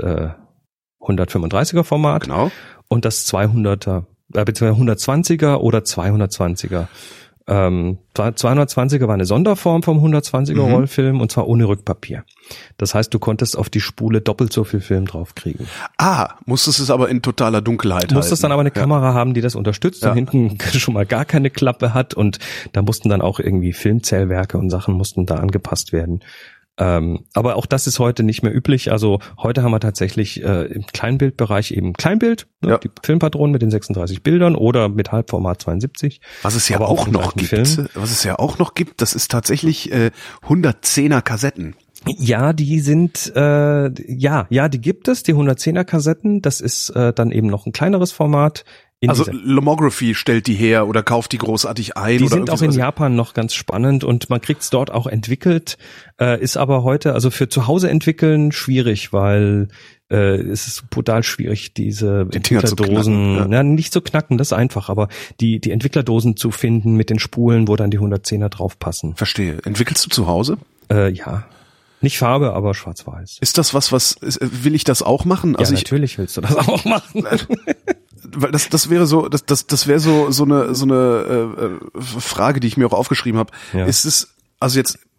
135er Format. Genau. Und das 200er, beziehungsweise 120er oder 220er. 220er war eine Sonderform vom 120er Rollfilm und zwar ohne Rückpapier. Das heißt, du konntest auf die Spule doppelt so viel Film draufkriegen. Musstest es aber in totaler Dunkelheit musstest dann aber eine Kamera haben, die das unterstützt und hinten schon mal gar keine Klappe hat und da mussten dann auch irgendwie Filmzählwerke und Sachen mussten da angepasst werden. Aber auch das ist heute nicht mehr üblich. Also heute haben wir tatsächlich im Kleinbildbereich eben Kleinbild, die Filmpatronen mit den 36 Bildern oder mit Halbformat 72. Was es ja auch noch gibt, das ist tatsächlich 110er Kassetten. Ja, die sind, die gibt es, die 110er Kassetten. Das ist dann eben noch ein kleineres Format. Also Lomography stellt die her oder kauft die großartig ein? Die sind auch in Japan noch ganz spannend und man kriegt's dort auch entwickelt, ist aber heute, also für zu Hause entwickeln, schwierig, weil es ist brutal schwierig, diese Entwicklerdosen, nicht zu knacken, das ist einfach, aber die Entwicklerdosen zu finden mit den Spulen, wo dann die 110er draufpassen. Verstehe. Entwickelst du zu Hause? Ja. Nicht Farbe, aber schwarz-weiß. Ist das will ich das auch machen? Also natürlich willst du das auch machen. Weil das wäre so, das wäre so eine Frage, die ich mir auch aufgeschrieben habe. Ja. Ist es, also jetzt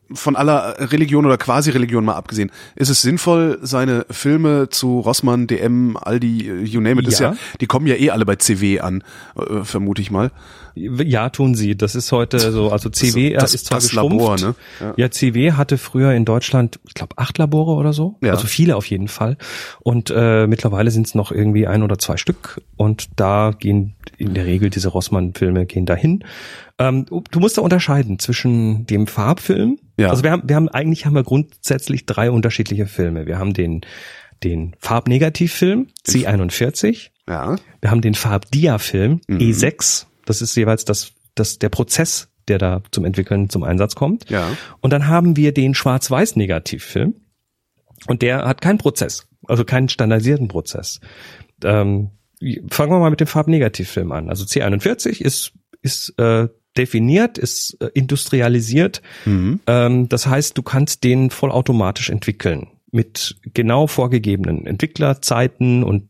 von aller Religion oder Quasi-Religion mal abgesehen, ist es sinnvoll, seine Filme zu Rossmann, DM, Aldi, you name it, die kommen ja eh alle bei CW an, vermute ich mal. Ja, tun sie. Das ist heute so, also CW ist zwar das geschrumpft. Labor, ne? Ja, CW hatte früher in Deutschland, ich glaube, 8 Labore oder so. Ja. Also viele auf jeden Fall. Und mittlerweile sind es noch irgendwie 1 oder 2 Stück. Und da gehen in der Regel diese Rossmann-Filme gehen dahin. Du musst da unterscheiden zwischen dem Farbfilm. Ja. Also wir haben grundsätzlich 3 unterschiedliche Filme. Wir haben den Farbnegativfilm C41. Ja. Wir haben den Farbdiafilm E6. Das ist jeweils der Prozess, der da zum Entwickeln zum Einsatz kommt. Ja. Und dann haben wir den Schwarz-Weiß-Negativfilm. Und der hat keinen Prozess, also keinen standardisierten Prozess. Fangen wir mal mit dem Farbnegativfilm an. Also C41 ist definiert, ist industrialisiert. Das heißt, du kannst den vollautomatisch entwickeln mit genau vorgegebenen Entwicklerzeiten und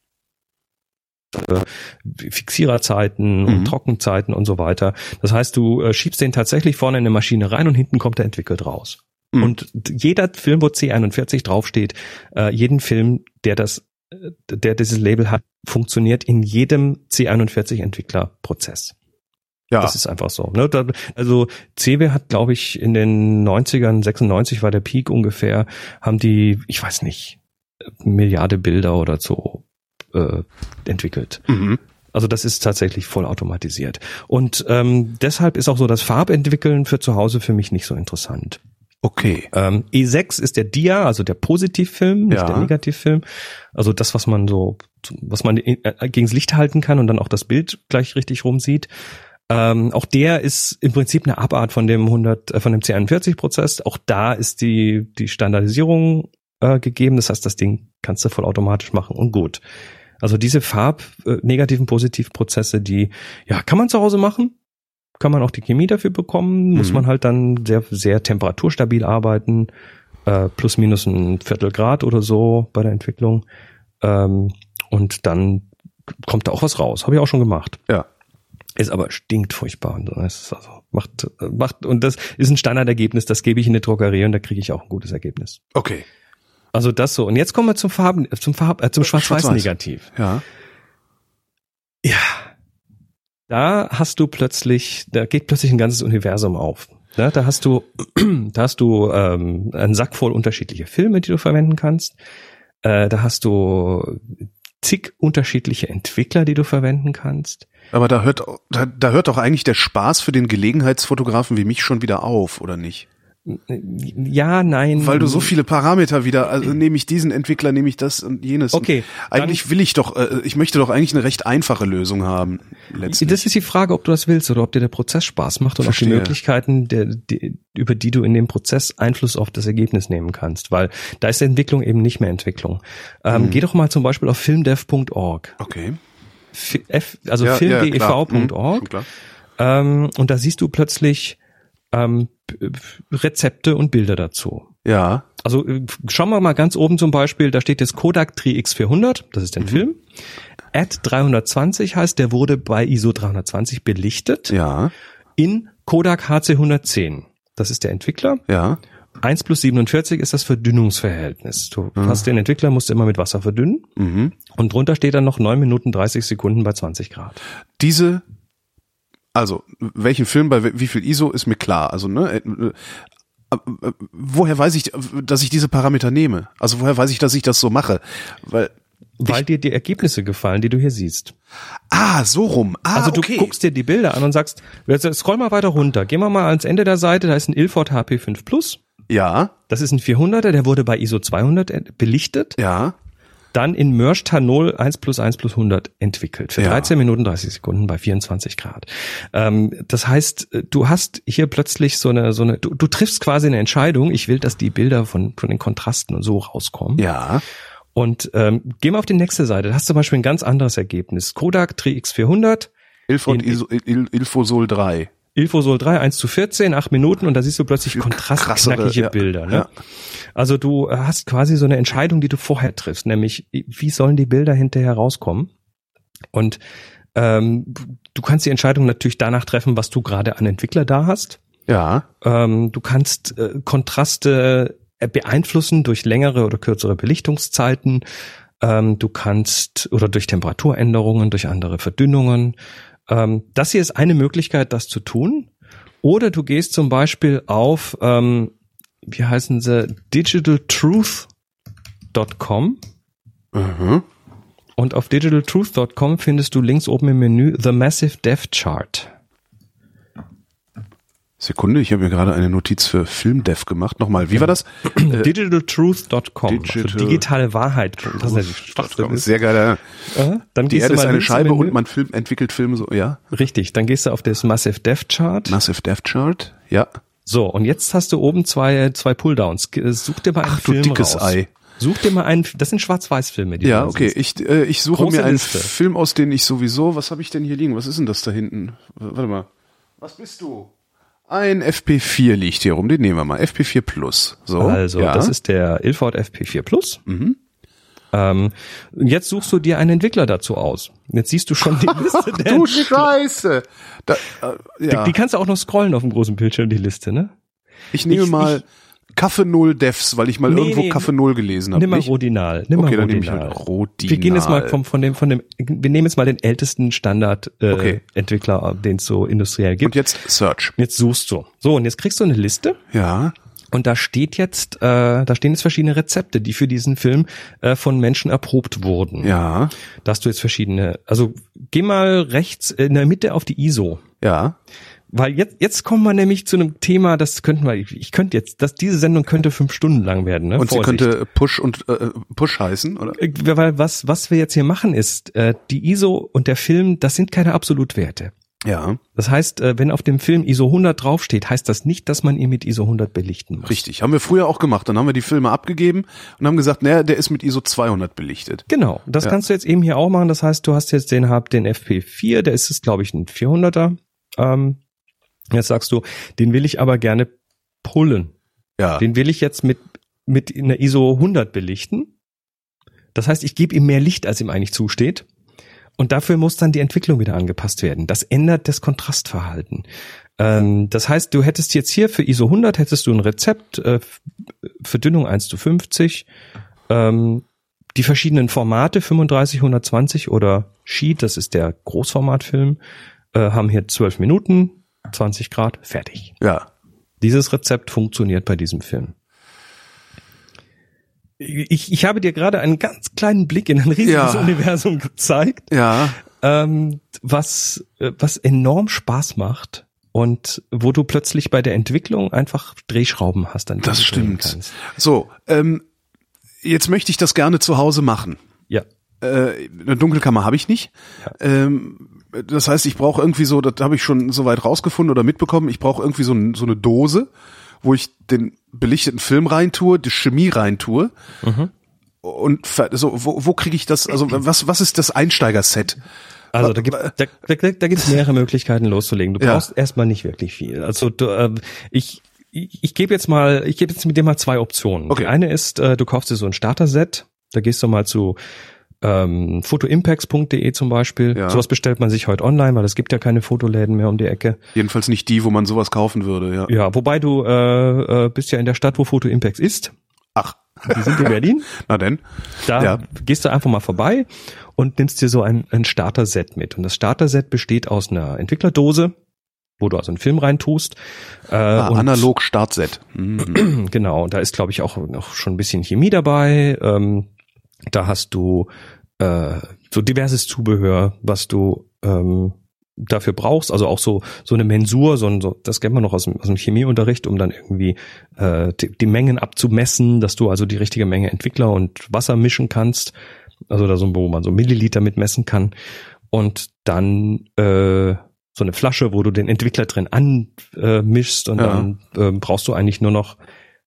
Fixiererzeiten und Trockenzeiten und so weiter. Das heißt, du schiebst den tatsächlich vorne in eine Maschine rein und hinten kommt er entwickelt raus. Und jeder Film, wo C41 draufsteht, jeden Film, der dieses Label hat, funktioniert in jedem C41 Entwicklerprozess. Ja. Das ist einfach so. Ne? Also CW hat, glaube ich, in den 90ern, 96 war der Peak ungefähr, haben die, ich weiß nicht, 1 Milliarde Bilder oder so entwickelt. Also das ist tatsächlich vollautomatisiert. Und deshalb ist auch so das Farbentwickeln für zu Hause für mich nicht so interessant. Okay. E6 ist der Dia, also der Positivfilm, nicht der Negativfilm. Also das, was man gegens Licht halten kann und dann auch das Bild gleich richtig rum sieht. Auch der ist im Prinzip eine Abart von dem C41-Prozess. Auch da ist die Standardisierung gegeben. Das heißt, das Ding kannst du vollautomatisch machen und gut. Also diese negativen, Positivprozesse, die, kann man zu Hause machen. Kann man auch die Chemie dafür bekommen. Muss man halt dann sehr, sehr temperaturstabil arbeiten. Plus minus ein Viertelgrad oder so bei der Entwicklung. Und dann kommt da auch was raus. Habe ich auch schon gemacht. Ja. Ist aber stinkt furchtbar. Und das macht, und das ist ein Standardergebnis, das gebe ich in die Drogerie und da kriege ich auch ein gutes Ergebnis. Okay. Also das so. Und jetzt kommen wir zum Schwarz-Weiß-Negativ. Ja. Ja. Da geht plötzlich ein ganzes Universum auf. Ja, da hast du einen Sack voll unterschiedliche Filme, die du verwenden kannst. Da hast du zig unterschiedliche Entwickler, die du verwenden kannst. Aber da hört doch eigentlich der Spaß für den Gelegenheitsfotografen wie mich schon wieder auf, oder nicht? Ja, nein. Weil du so viele Parameter wieder, also nehme ich diesen Entwickler, nehme ich das und jenes. Okay. Und eigentlich ich möchte doch eigentlich eine recht einfache Lösung haben, letztlich. Das ist die Frage, ob du das willst oder ob dir der Prozess Spaß macht und auch die Möglichkeiten, über die du in dem Prozess Einfluss auf das Ergebnis nehmen kannst, weil da ist Entwicklung eben nicht mehr Entwicklung. Geh doch mal zum Beispiel auf filmdev.org. Okay. filmdev.org. Und da siehst du plötzlich Rezepte und Bilder dazu. Ja. Also schauen wir mal ganz oben zum Beispiel, da steht jetzt Kodak Tri-X400, das ist der Film. Ad 320 heißt, der wurde bei ISO 320 belichtet. Ja. In Kodak HC110. Das ist der Entwickler. Ja. 1:47 ist das Verdünnungsverhältnis. Du hast den Entwickler, musst immer mit Wasser verdünnen. Und drunter steht dann noch 9 Minuten 30 Sekunden bei 20 Grad. Also, welchen Film bei wie viel ISO ist mir klar. Also, woher weiß ich, dass ich diese Parameter nehme? Also, woher weiß ich, dass ich das so mache? Weil dir die Ergebnisse gefallen, die du hier siehst. So rum. Also du guckst dir die Bilder an und sagst, scroll mal weiter runter. Gehen wir mal ans Ende der Seite, da ist ein Ilford HP5 Plus. Ja. Das ist ein 400er, der wurde bei ISO 200 belichtet. Ja. Dann in Merged Tanol 1+1+100 entwickelt. Für 13 Minuten 30 Sekunden bei 24 Grad. Das heißt, du hast hier plötzlich du triffst quasi eine Entscheidung. Ich will, dass die Bilder von den Kontrasten und so rauskommen. Ja. Und geh mal auf die nächste Seite. Da hast du zum Beispiel ein ganz anderes Ergebnis. Kodak Tri-X400. Ilfosol 3. Ilfosol 3, 1:14, 8 Minuten und da siehst du plötzlich kontrastknackige Bilder. Ne? Ja. Also du hast quasi so eine Entscheidung, die du vorher triffst, nämlich wie sollen die Bilder hinterher rauskommen? Und du kannst die Entscheidung natürlich danach treffen, was du gerade an Entwickler da hast. Ja. Du kannst Kontraste beeinflussen durch längere oder kürzere Belichtungszeiten. Du kannst, oder durch Temperaturänderungen, durch andere Verdünnungen. Das hier ist eine Möglichkeit, das zu tun. Oder du gehst zum Beispiel auf, wie heißen sie, digitaltruth.com. Mhm. Und auf digitaltruth.com findest du links oben im Menü The Massive Depth Chart. Sekunde, ich habe mir gerade eine Notiz für Filmdev gemacht. Nochmal, wie war das? digitaltruth.com. Digitale Wahrheit. Das ist sehr geil. Dann die Erde ist eine Scheibe und man entwickelt Filme so, ja. Richtig, dann gehst du auf das Massive Depth Chart. Massive Depth Chart, ja. So, und jetzt hast du oben zwei Pulldowns. Such dir mal einen Film du dickes raus. Ei. Such dir mal einen, das sind Schwarz-Weiß-Filme. Die ja, okay, ich suche Große mir einen Liste. Film aus, den ich sowieso, was habe ich denn hier liegen? Was ist denn das da hinten? Warte mal. Was bist du? Ein FP4 liegt hier rum, den nehmen wir mal. FP4 Plus. So, also, ja. Das ist der Ilford FP4 Plus. Mhm. Jetzt suchst du dir einen Entwickler dazu aus. Jetzt siehst du schon die Liste der Du Entwickler. Scheiße! Ja. Die kannst du auch noch scrollen auf dem großen Bildschirm, die Liste, ne? Ich nehme mal Kaffee Null Devs, weil ich mal irgendwo Kaffee Null gelesen habe. Nimm mal Rodinal. Nimm okay, mal dann nehme ich Rodinal. halt Rodinal. Wir gehen jetzt mal wir nehmen jetzt mal den ältesten Standard Okay. Entwickler, den es so industriell gibt. Und jetzt Search. Jetzt suchst du. So, und jetzt kriegst du eine Liste. Ja. Und da stehen jetzt verschiedene Rezepte, die für diesen Film von Menschen erprobt wurden. Ja. Da hast du jetzt verschiedene, also geh mal rechts in der Mitte auf die ISO. Ja. Weil jetzt kommen wir nämlich zu einem Thema, das könnten wir, diese Sendung könnte 5 Stunden lang werden, ne? Und Vorsicht. sie könnte Push heißen, oder? Weil was wir jetzt hier machen ist, die ISO und der Film, das sind keine Absolutwerte. Ja. Das heißt, wenn auf dem Film ISO 100 draufsteht, heißt das nicht, dass man ihn mit ISO 100 belichten muss. Richtig. Haben wir früher auch gemacht. Dann haben wir die Filme abgegeben und haben gesagt, naja, der ist mit ISO 200 belichtet. Genau. Das kannst du jetzt eben hier auch machen. Das heißt, du hast jetzt den FP4, der ist es, glaube ich, ein 400er. Jetzt sagst du, den will ich aber gerne pullen. Ja. Den will ich jetzt mit einer ISO 100 belichten. Das heißt, ich gebe ihm mehr Licht, als ihm eigentlich zusteht. Und dafür muss dann die Entwicklung wieder angepasst werden. Das ändert das Kontrastverhalten. Das heißt, du hättest jetzt hier für ISO 100 hättest du ein Rezept, Verdünnung 1:50, die verschiedenen Formate 35, 120 oder Sheet, das ist der Großformatfilm, haben hier 12 Minuten, 20 Grad, fertig. Ja. Dieses Rezept funktioniert bei diesem Film. Ich habe dir gerade einen ganz kleinen Blick in ein riesiges Universum gezeigt, was enorm Spaß macht und wo du plötzlich bei der Entwicklung einfach Drehschrauben hast, an denen Das du drehen stimmt. kannst. So, jetzt möchte ich das gerne zu Hause machen. Ja. Eine Dunkelkammer habe ich nicht. Ja. Das heißt, ich brauche irgendwie so, das habe ich schon soweit rausgefunden oder mitbekommen, ich brauche irgendwie so eine Dose, wo ich den belichteten Film reintue, die Chemie reintue. Mhm. Und so, wo kriege ich das, also was ist das Einsteigerset? Also da gibt's mehrere Möglichkeiten loszulegen. Du brauchst erstmal nicht wirklich viel. Also ich gebe jetzt mit dir mal 2 Optionen. Okay. Die eine ist, du kaufst dir so ein Starter-Set, da gehst du mal zu photoimpacts.de zum Beispiel. Ja. Sowas bestellt man sich heute online, weil es gibt ja keine Fotoläden mehr um die Ecke. Jedenfalls nicht die, wo man sowas kaufen würde, ja. Ja, wobei du bist ja in der Stadt, wo Photo Impacts ist. Ach. Die sind in Berlin. Na denn. Da gehst du einfach mal vorbei und nimmst dir so ein Starter-Set mit. Und das Starter-Set besteht aus einer Entwicklerdose, wo du also einen Film reintust. Analog Startset. Mhm. Genau, und da ist, glaube ich, auch noch schon ein bisschen Chemie dabei. Da hast du so diverses Zubehör, was du dafür brauchst, also auch so eine Mensur, das kennt man noch aus dem Chemieunterricht, um dann irgendwie die Mengen abzumessen, dass du also die richtige Menge Entwickler und Wasser mischen kannst, also da wo man so Milliliter mitmessen kann, und dann so eine Flasche, wo du den Entwickler drin anmischst, und dann brauchst du eigentlich nur noch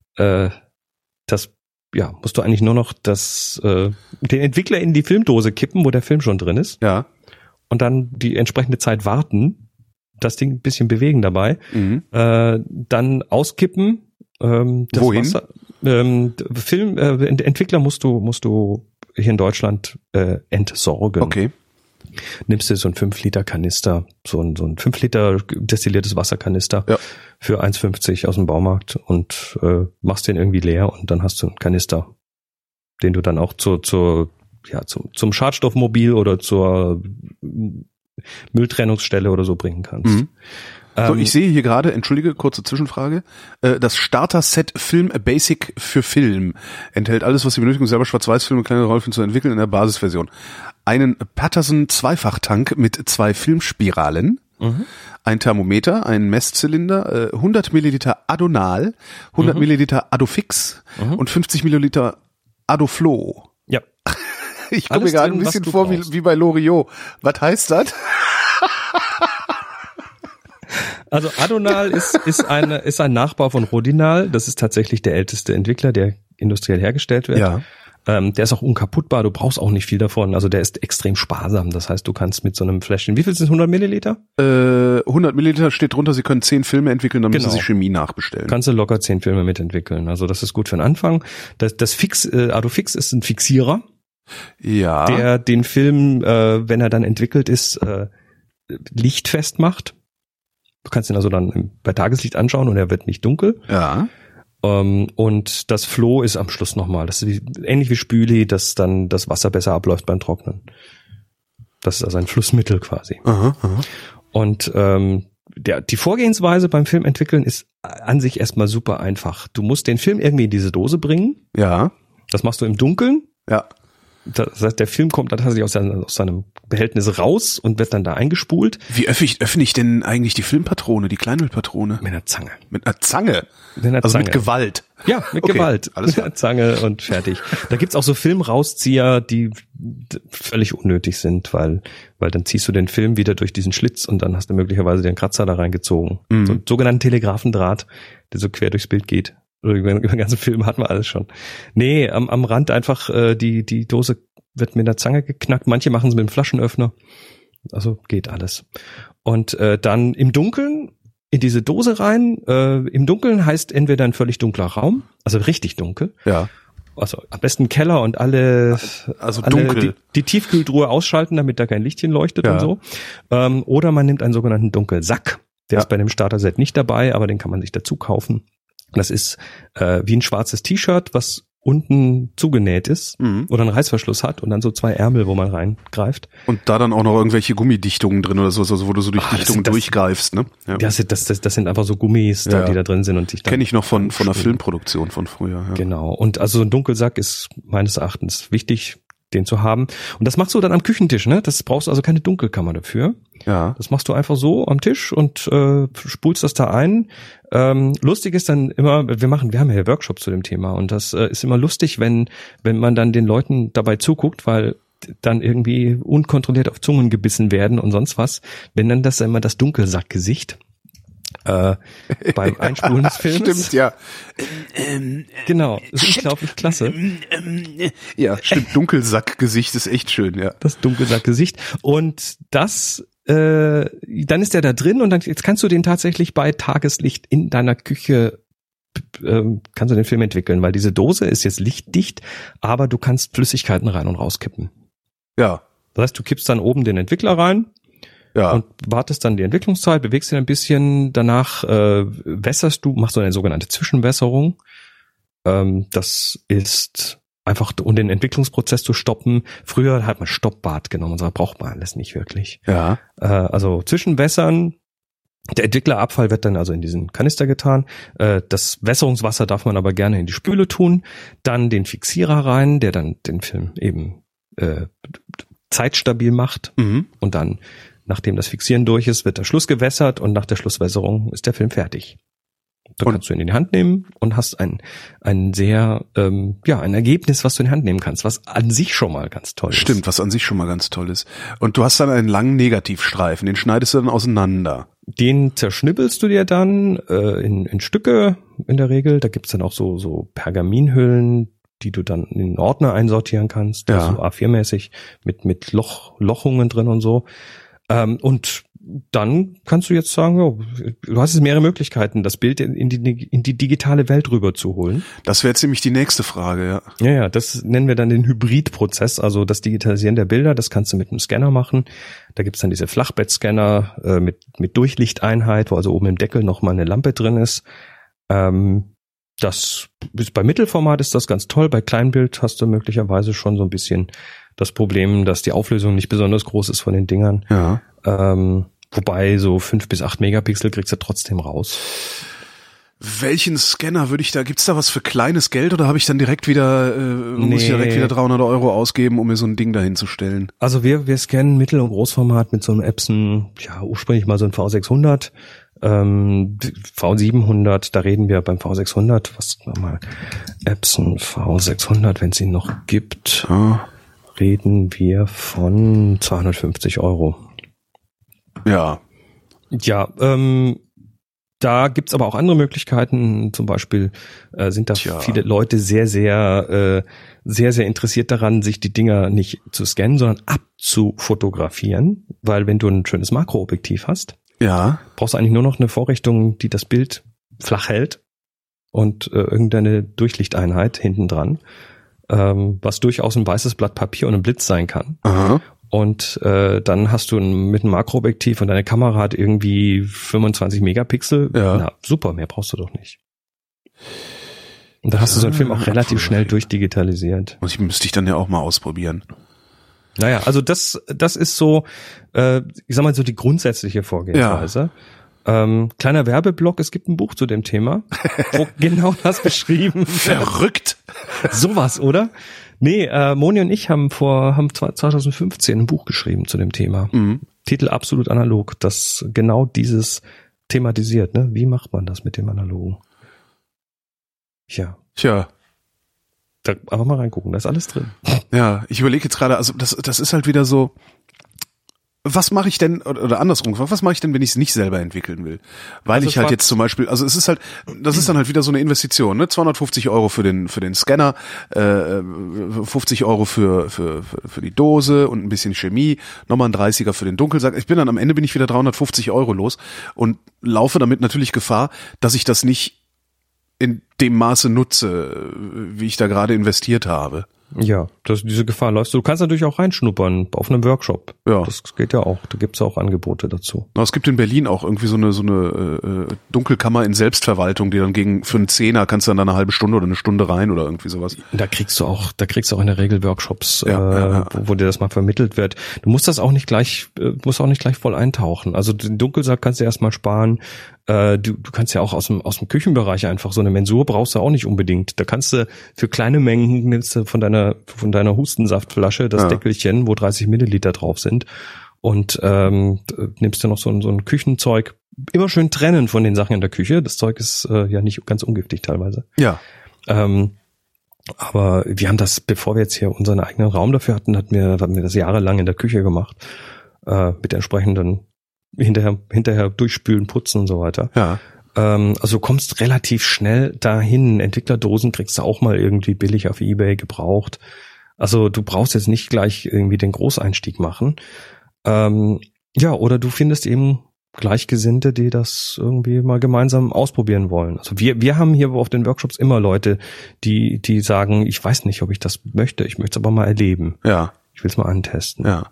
musst du eigentlich nur noch den Entwickler in die Filmdose kippen, wo der Film schon drin ist. Ja. Und dann die entsprechende Zeit warten, das Ding ein bisschen bewegen dabei, dann auskippen, das wohin? Wasser, Entwickler musst du hier in Deutschland entsorgen. Okay. Nimmst du so einen 5 Liter Kanister, so ein 5 Liter destilliertes Wasserkanister, für 1,50 aus dem Baumarkt und machst den irgendwie leer und dann hast du einen Kanister, den du dann auch zum Schadstoffmobil oder zur Mülltrennungsstelle oder so bringen kannst. Mhm. So, ich sehe hier gerade, entschuldige, kurze Zwischenfrage, das Starter-Set Film Basic für Film enthält alles, was Sie benötigen, um selber Schwarz-Weiß-Filme, kleine Rollfilme zu entwickeln in der Basisversion. Einen Patterson Zweifachtank mit 2 Filmspiralen, ein Thermometer, einen Messzylinder, 100 Milliliter Adonal, 100 Milliliter Adofix und 50 Milliliter Adoflo. Ja. Ich komme mir gerade ein bisschen vor wie bei Loriot. Was heißt das? Also Adonal ist ein Nachbau von Rodinal. Das ist tatsächlich der älteste Entwickler, der industriell hergestellt wird. Ja. Der ist auch unkaputtbar. Du brauchst auch nicht viel davon. Also der ist extrem sparsam. Das heißt, du kannst mit so einem Fläschchen, wie viel sind 100 Milliliter? 100 Milliliter steht drunter. Sie können 10 Filme entwickeln, dann müssen Sie Chemie nachbestellen. Kannst du locker 10 Filme mitentwickeln. Also das ist gut für den Anfang. Das Adofix ist ein Fixierer. Ja. Der den Film, wenn er dann entwickelt ist, lichtfest macht. Du kannst ihn also dann bei Tageslicht anschauen und er wird nicht dunkel. Ja. Und das Flow ist am Schluss nochmal. Das ist ähnlich wie Spüli, dass dann das Wasser besser abläuft beim Trocknen. Das ist also ein Flussmittel quasi. Aha. Und die Vorgehensweise beim Film entwickeln ist an sich erstmal super einfach. Du musst den Film irgendwie in diese Dose bringen. Ja. Das machst du im Dunkeln. Ja. Das heißt, der Film kommt dann tatsächlich aus seinem Behältnis raus und wird dann da eingespult. Wie öffne ich denn eigentlich die Filmpatrone, die Kleinbildpatrone? Mit einer Zange. Mit einer Zange? Mit Gewalt? Ja, mit okay, Gewalt. Alles klar. Mit einer Zange und fertig. Da gibt's auch so Filmrauszieher, die völlig unnötig sind, weil dann ziehst du den Film wieder durch diesen Schlitz und dann hast du möglicherweise den Kratzer da reingezogen. So einen sogenannten Telegrafendraht, der so quer durchs Bild geht. Über den ganzen Film hatten wir alles schon. Nee, am Rand einfach die Dose wird mit einer Zange geknackt. Manche machen es mit einem Flaschenöffner. Also geht alles. Und dann im Dunkeln in diese Dose rein. Im Dunkeln heißt entweder ein völlig dunkler Raum, also richtig dunkel. Ja. Also am besten Keller und alle dunkel. Die Tiefkühltruhe ausschalten, damit da kein Lichtchen leuchtet und so. Oder man nimmt einen sogenannten Dunkelsack. Der ist bei dem Starter-Set nicht dabei, aber den kann man sich dazu kaufen. Das ist wie ein schwarzes T-Shirt, was unten zugenäht ist oder einen Reißverschluss hat und dann so 2 Ärmel, wo man reingreift. Und da dann auch noch irgendwelche Gummidichtungen drin oder so, also wo du so durch Dichtungen durchgreifst, ne? Ja. Das sind einfach so Gummis, die da drin sind und sich dann. Kenne ich noch von einer Filmproduktion von früher. Ja. Genau. Und also ein Dunkelsack ist meines Erachtens wichtig, den zu haben. Und das machst du dann am Küchentisch, ne? Das brauchst du also keine Dunkelkammer dafür. Ja. Das machst du einfach so am Tisch und spulst das da ein. Lustig ist dann immer, wir haben ja hier Workshops zu dem Thema und das ist immer lustig, wenn man dann den Leuten dabei zuguckt, weil dann irgendwie unkontrolliert auf Zungen gebissen werden und sonst was. Wenn dann das immer das Dunkelsackgesicht beim Einspulen des Films. Stimmt, ja. Genau, das ist unglaublich klasse. Ja, stimmt, Dunkelsackgesicht ist echt schön, ja. Das Dunkelsackgesicht. Und das, dann ist der da drin und dann jetzt kannst du den tatsächlich bei Tageslicht in deiner Küche kannst du den Film entwickeln, weil diese Dose ist jetzt lichtdicht, aber du kannst Flüssigkeiten rein und rauskippen. Ja. Das heißt, du kippst dann oben den Entwickler rein. Ja. Und wartest dann die Entwicklungszeit, bewegst ihn ein bisschen, danach wässerst du, machst du eine sogenannte Zwischenwässerung. Das ist einfach, um den Entwicklungsprozess zu stoppen. Früher hat man Stoppbad genommen und so, braucht man alles nicht wirklich. Ja. Also Zwischenwässern, der Entwicklerabfall wird dann also in diesen Kanister getan. Das Wässerungswasser darf man aber gerne in die Spüle tun. Dann den Fixierer rein, der dann den Film eben zeitstabil macht. Und dann, nachdem das Fixieren durch ist, wird der Schluss gewässert und nach der Schlusswässerung ist der Film fertig. Dann kannst du ihn in die Hand nehmen und hast ein sehr, ein Ergebnis, was du in die Hand nehmen kannst, was an sich schon mal ganz toll ist. Stimmt, was an sich schon mal ganz toll ist. Und du hast dann einen langen Negativstreifen, den schneidest du dann auseinander. Den zerschnippelst du dir dann in Stücke in der Regel. Da gibt's dann auch so Pergaminhüllen, die du dann in den Ordner einsortieren kannst, also A4-mäßig mit Lochungen drin und so. Und dann kannst du jetzt sagen, ja, du hast jetzt mehrere Möglichkeiten, das Bild in die digitale Welt rüberzuholen. Das wäre jetzt nämlich die nächste Frage, ja. Ja, das nennen wir dann den Hybridprozess, also das Digitalisieren der Bilder, das kannst du mit einem Scanner machen. Da gibt's dann diese Flachbettscanner mit Durchlichteinheit, wo also oben im Deckel nochmal eine Lampe drin ist. Das ist bei Mittelformat ist das ganz toll, bei Kleinbild hast du möglicherweise schon so ein bisschen das Problem, dass die Auflösung nicht besonders groß ist von den Dingern. Ja. Wobei so 5 bis 8 Megapixel kriegst du trotzdem raus. Welchen Scanner gibt's da was für kleines Geld oder habe ich dann direkt wieder, muss ich direkt wieder 300 Euro ausgeben, um mir so ein Ding dahin zu stellen? Also wir scannen Mittel- und Großformat mit so einem Epson, ja ursprünglich mal so ein V600, V700, da reden wir beim V600, was nochmal, Epson V600, wenn es ihn noch gibt, reden wir von 250 Euro. Ja. Ja, da gibt's aber auch andere Möglichkeiten. Zum Beispiel sind da viele Leute sehr interessiert daran, sich die Dinger nicht zu scannen, sondern abzufotografieren. Weil wenn du ein schönes Makroobjektiv hast, brauchst du eigentlich nur noch eine Vorrichtung, die das Bild flach hält und irgendeine Durchlichteinheit hinten dran, was durchaus ein weißes Blatt Papier und ein Blitz sein kann. Aha. Und dann hast du mit einem Makroobjektiv und deine Kamera hat irgendwie 25 Megapixel. Ja. Na, super, mehr brauchst du doch nicht. Und da hast du so einen Film auch relativ schnell durchdigitalisiert. Müsste ich dann ja auch mal ausprobieren. Naja, also das ist so, ich sag mal so die grundsätzliche Vorgehensweise. Ja. Kleiner Werbeblock, es gibt ein Buch zu dem Thema, wo genau das beschrieben wird. Verrückt! Sowas, oder? Nee, Moni und ich haben 2015 ein Buch geschrieben zu dem Thema. Mhm. Titel absolut analog, das genau dieses thematisiert, ne? Wie macht man das mit dem Analogen? Tja. Da einfach mal reingucken, da ist alles drin. Ja, ich überlege jetzt gerade, also das ist halt wieder so, was mache ich denn, oder andersrum, was mache ich denn, wenn ich es nicht selber entwickeln will? Weil also ich halt jetzt zum Beispiel, also es ist halt, das ist dann halt wieder so eine Investition, ne? 250 Euro für den Scanner, 50 Euro für die Dose und ein bisschen Chemie, nochmal ein 30er für den Dunkelsack. Am Ende bin ich wieder 350 Euro los und laufe damit natürlich Gefahr, dass ich das nicht in dem Maße nutze, wie ich da gerade investiert habe. Ja, diese Gefahr läufst du. Du kannst natürlich auch reinschnuppern auf einem Workshop. Ja. Das geht ja auch. Da gibt's auch Angebote dazu. Es gibt in Berlin auch irgendwie so eine Dunkelkammer in Selbstverwaltung, die dann für einen Zehner kannst du dann da eine halbe Stunde oder eine Stunde rein oder irgendwie sowas. Da kriegst du auch in der Regel Workshops, wo dir das mal vermittelt wird. Du musst das auch nicht gleich voll eintauchen. Also den Dunkelsack kannst du erstmal sparen. Du kannst ja auch aus dem Küchenbereich einfach so eine Mensur brauchst du auch nicht unbedingt. Da kannst du für kleine Mengen nimmst du von deiner Hustensaftflasche das Deckelchen, wo 30 Milliliter drauf sind und nimmst du noch so ein Küchenzeug. Immer schön trennen von den Sachen in der Küche. Das Zeug ist ja nicht ganz ungiftig teilweise. Ja. Aber wir haben das, bevor wir jetzt hier unseren eigenen Raum dafür hatten wir das jahrelang in der Küche gemacht mit entsprechenden hinterher durchspülen, putzen und so weiter. Ja. Also du kommst relativ schnell dahin. Entwicklerdosen kriegst du auch mal irgendwie billig auf eBay gebraucht. Also du brauchst jetzt nicht gleich irgendwie den Großeinstieg machen. Oder du findest eben Gleichgesinnte, die das irgendwie mal gemeinsam ausprobieren wollen. Also wir haben hier auf den Workshops immer Leute, die sagen, ich weiß nicht, ob ich das möchte, ich möchte es aber mal erleben. Ja. Ich will es mal antesten. Ja.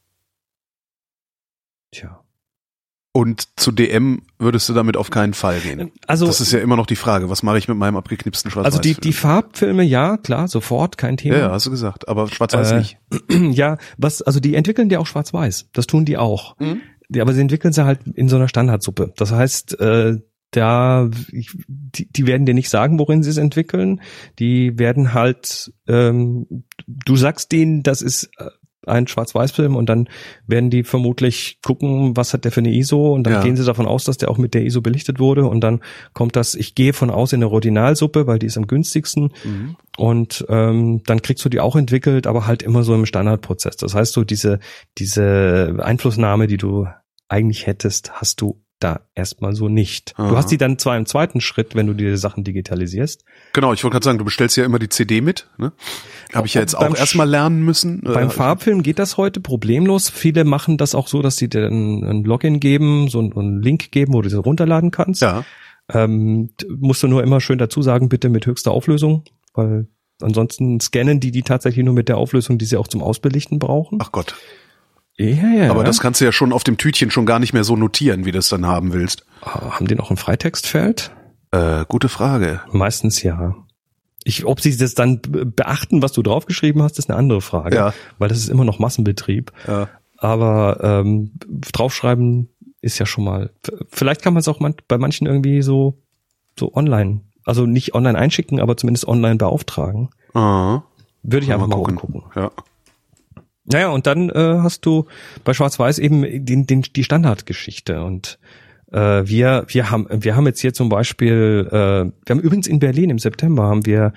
Tja. Und zu DM würdest du damit auf keinen Fall gehen. Also das ist ja immer noch die Frage, was mache ich mit meinem abgeknipsten Schwarz-Weiß? Also die Farbfilme, ja, klar, sofort, kein Thema. Ja, hast du gesagt, aber Schwarz-Weiß nicht. Ja, also die entwickeln ja auch Schwarz-Weiß, das tun die auch. Mhm. Aber sie entwickeln sie halt in so einer Standardsuppe. Das heißt, die werden dir nicht sagen, worin sie es entwickeln. Die werden halt, du sagst denen, das ist ein Schwarz-Weiß-Film und dann werden die vermutlich gucken, was hat der für eine ISO und dann gehen sie davon aus, dass der auch mit der ISO belichtet wurde und dann kommt das, ich gehe von aus in eine Rodinalsuppe, weil die ist am günstigsten und dann kriegst du die auch entwickelt, aber halt immer so im Standardprozess. Das heißt, so diese Einflussnahme, die du eigentlich hättest, hast du da erstmal so nicht. Aha. Du hast die dann zwar im zweiten Schritt, wenn du dir Sachen digitalisierst. Genau, ich wollte gerade sagen, du bestellst ja immer die CD mit, ne? Habe ich ja jetzt auch erstmal lernen müssen. Beim Farbfilm geht das heute problemlos. Viele machen das auch so, dass sie dir ein Login geben, so einen Link geben, wo du sie runterladen kannst. Ja. Musst du nur immer schön dazu sagen, bitte mit höchster Auflösung, weil ansonsten scannen die tatsächlich nur mit der Auflösung, die sie auch zum Ausbelichten brauchen. Ach Gott. Ja. Aber das kannst du ja schon auf dem Tütchen schon gar nicht mehr so notieren, wie du es dann haben willst. Haben die noch ein Freitextfeld? Gute Frage. Meistens ja. Ob sie das dann beachten, was du draufgeschrieben hast, ist eine andere Frage. Ja. Weil das ist immer noch Massenbetrieb. Ja. Aber draufschreiben ist ja schon mal. Vielleicht kann man es auch bei manchen irgendwie so online, also nicht online einschicken, aber zumindest online beauftragen. Aha. Würde ich einfach mal gucken. Ja. Naja, und dann hast du bei Schwarz-Weiß eben die Standardgeschichte. Und wir haben jetzt hier zum Beispiel, wir haben übrigens in Berlin im September haben wir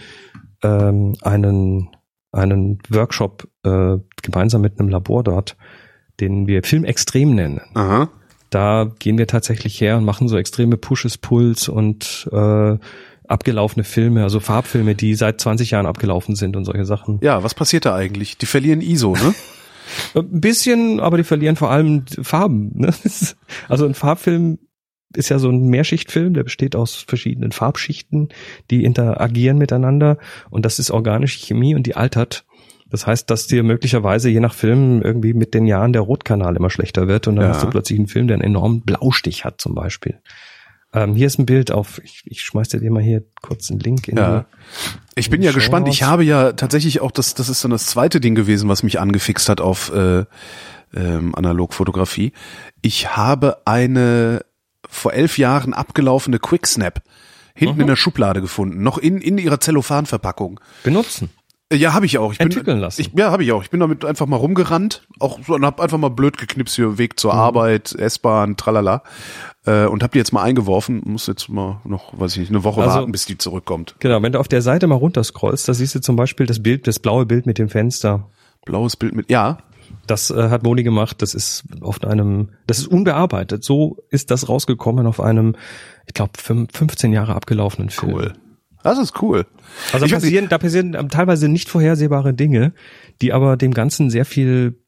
einen Workshop gemeinsam mit einem Labor dort, den wir Film extrem nennen. Aha. Da gehen wir tatsächlich her und machen so extreme Pushes, Pulls und abgelaufene Filme, also Farbfilme, die seit 20 Jahren abgelaufen sind und solche Sachen. Ja, was passiert da eigentlich? Die verlieren ISO, ne? Ein bisschen, aber die verlieren vor allem Farben. Ne? Also ein Farbfilm ist ja so ein Mehrschichtfilm, der besteht aus verschiedenen Farbschichten, die interagieren miteinander und das ist organische Chemie und die altert. Das heißt, dass dir möglicherweise je nach Film irgendwie mit den Jahren der Rotkanal immer schlechter wird und dann hast du plötzlich einen Film, der einen enormen Blaustich hat zum Beispiel. Hier ist ein Bild auf, ich schmeiß dir mal hier kurz einen Link in die. Ich bin ja gespannt. Ich habe ja tatsächlich auch, das ist dann das zweite Ding gewesen, was mich angefixt hat auf Analogfotografie. Ich habe eine vor 11 Jahren abgelaufene Quicksnap hinten in der Schublade gefunden, noch in ihrer Zellophanverpackung. Benutzen. Ja, habe ich auch. Entwickeln lassen. Habe ich auch. Ich bin damit einfach mal rumgerannt, auch so, und habe einfach mal blöd geknipst hier, Weg zur Arbeit, S-Bahn, tralala, und habe die jetzt mal eingeworfen. Muss jetzt mal noch, weiß ich nicht, eine Woche warten, bis die zurückkommt. Genau, wenn du auf der Seite mal runterscrollst, da siehst du zum Beispiel das blaue Bild mit dem Fenster. Blaues Bild mit, ja. Das hat Moni gemacht. Das ist das ist unbearbeitet. So ist das rausgekommen auf einem, ich glaube, 15 Jahre abgelaufenen Film. Cool. Das ist cool. Also da passieren teilweise nicht vorhersehbare Dinge, die aber dem Ganzen sehr viel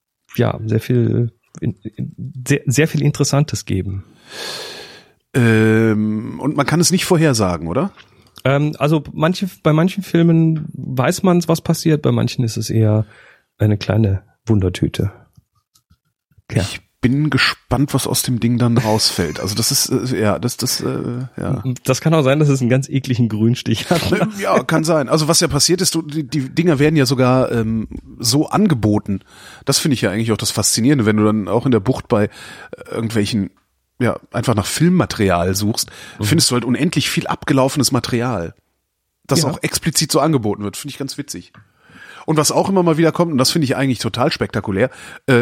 Interessantes geben. Und man kann es nicht vorhersagen, oder? Also bei manchen Filmen weiß man, was passiert, bei manchen ist es eher eine kleine Wundertüte. Ja. Ich bin gespannt, was aus dem Ding dann rausfällt. Also das ist, Das kann auch sein, dass es einen ganz ekligen Grünstich hat. Ja, kann sein. Also was ja passiert ist, die Dinger werden ja sogar so angeboten. Das finde ich ja eigentlich auch das Faszinierende, wenn du dann auch in der Bucht bei irgendwelchen, einfach nach Filmmaterial suchst, findest du halt unendlich viel abgelaufenes Material, das auch explizit so angeboten wird. Finde ich ganz witzig. Und was auch immer mal wieder kommt, und das finde ich eigentlich total spektakulär,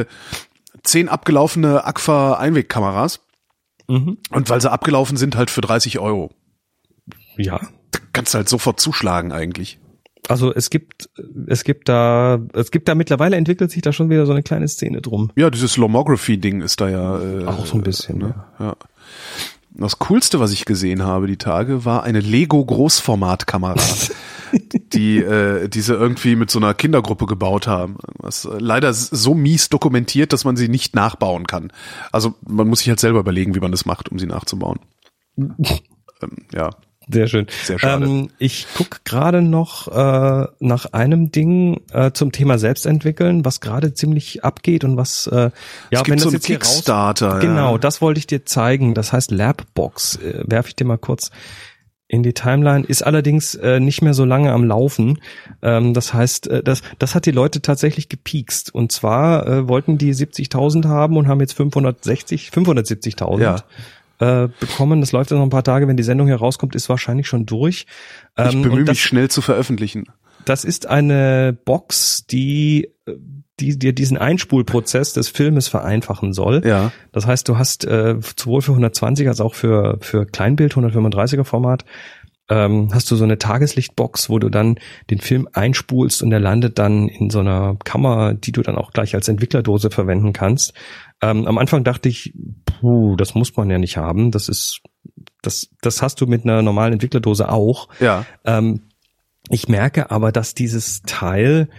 10 abgelaufene Agfa-Einwegkameras. Und weil sie abgelaufen sind, halt für 30 €. Ja. Da kannst du halt sofort zuschlagen eigentlich. Also es gibt da mittlerweile entwickelt sich da schon wieder so eine kleine Szene drum. Ja, dieses Lomography-Ding ist da ja auch so ein bisschen, ne? Ja. Das Coolste, was ich gesehen habe die Tage, war eine Lego-Großformatkamera, die sie irgendwie mit so einer Kindergruppe gebaut haben. Was leider so mies dokumentiert, dass man sie nicht nachbauen kann. Also man muss sich halt selber überlegen, wie man das macht, um sie nachzubauen. Ja. Sehr schön. Sehr schade. Ich gucke gerade noch nach einem Ding zum Thema Selbstentwickeln, was gerade ziemlich abgeht und was es gibt wenn so das einen jetzt hier Kickstarter. Genau, das wollte ich dir zeigen. Das heißt Labbox. Werfe ich dir mal kurz in die Timeline. Ist allerdings nicht mehr so lange am Laufen. Das heißt, das hat die Leute tatsächlich gepiekst. Und zwar wollten die 70.000 haben und haben jetzt 570.000. Ja. Bekommen. Das läuft ja noch ein paar Tage, wenn die Sendung hier rauskommt, ist wahrscheinlich schon durch. Ich bemühe mich schnell zu veröffentlichen. Das ist eine Box, die dir diesen Einspulprozess des Filmes vereinfachen soll. Ja. Das heißt, du hast sowohl für 120 als auch für Kleinbild 135er Format hast du so eine Tageslichtbox, wo du dann den Film einspulst und der landet dann in so einer Kammer, die du dann auch gleich als Entwicklerdose verwenden kannst. Am Anfang dachte ich, Das muss man ja nicht haben. Das hast du mit einer normalen Entwicklerdose auch. Ja. Ich merke aber, dass dieses Teil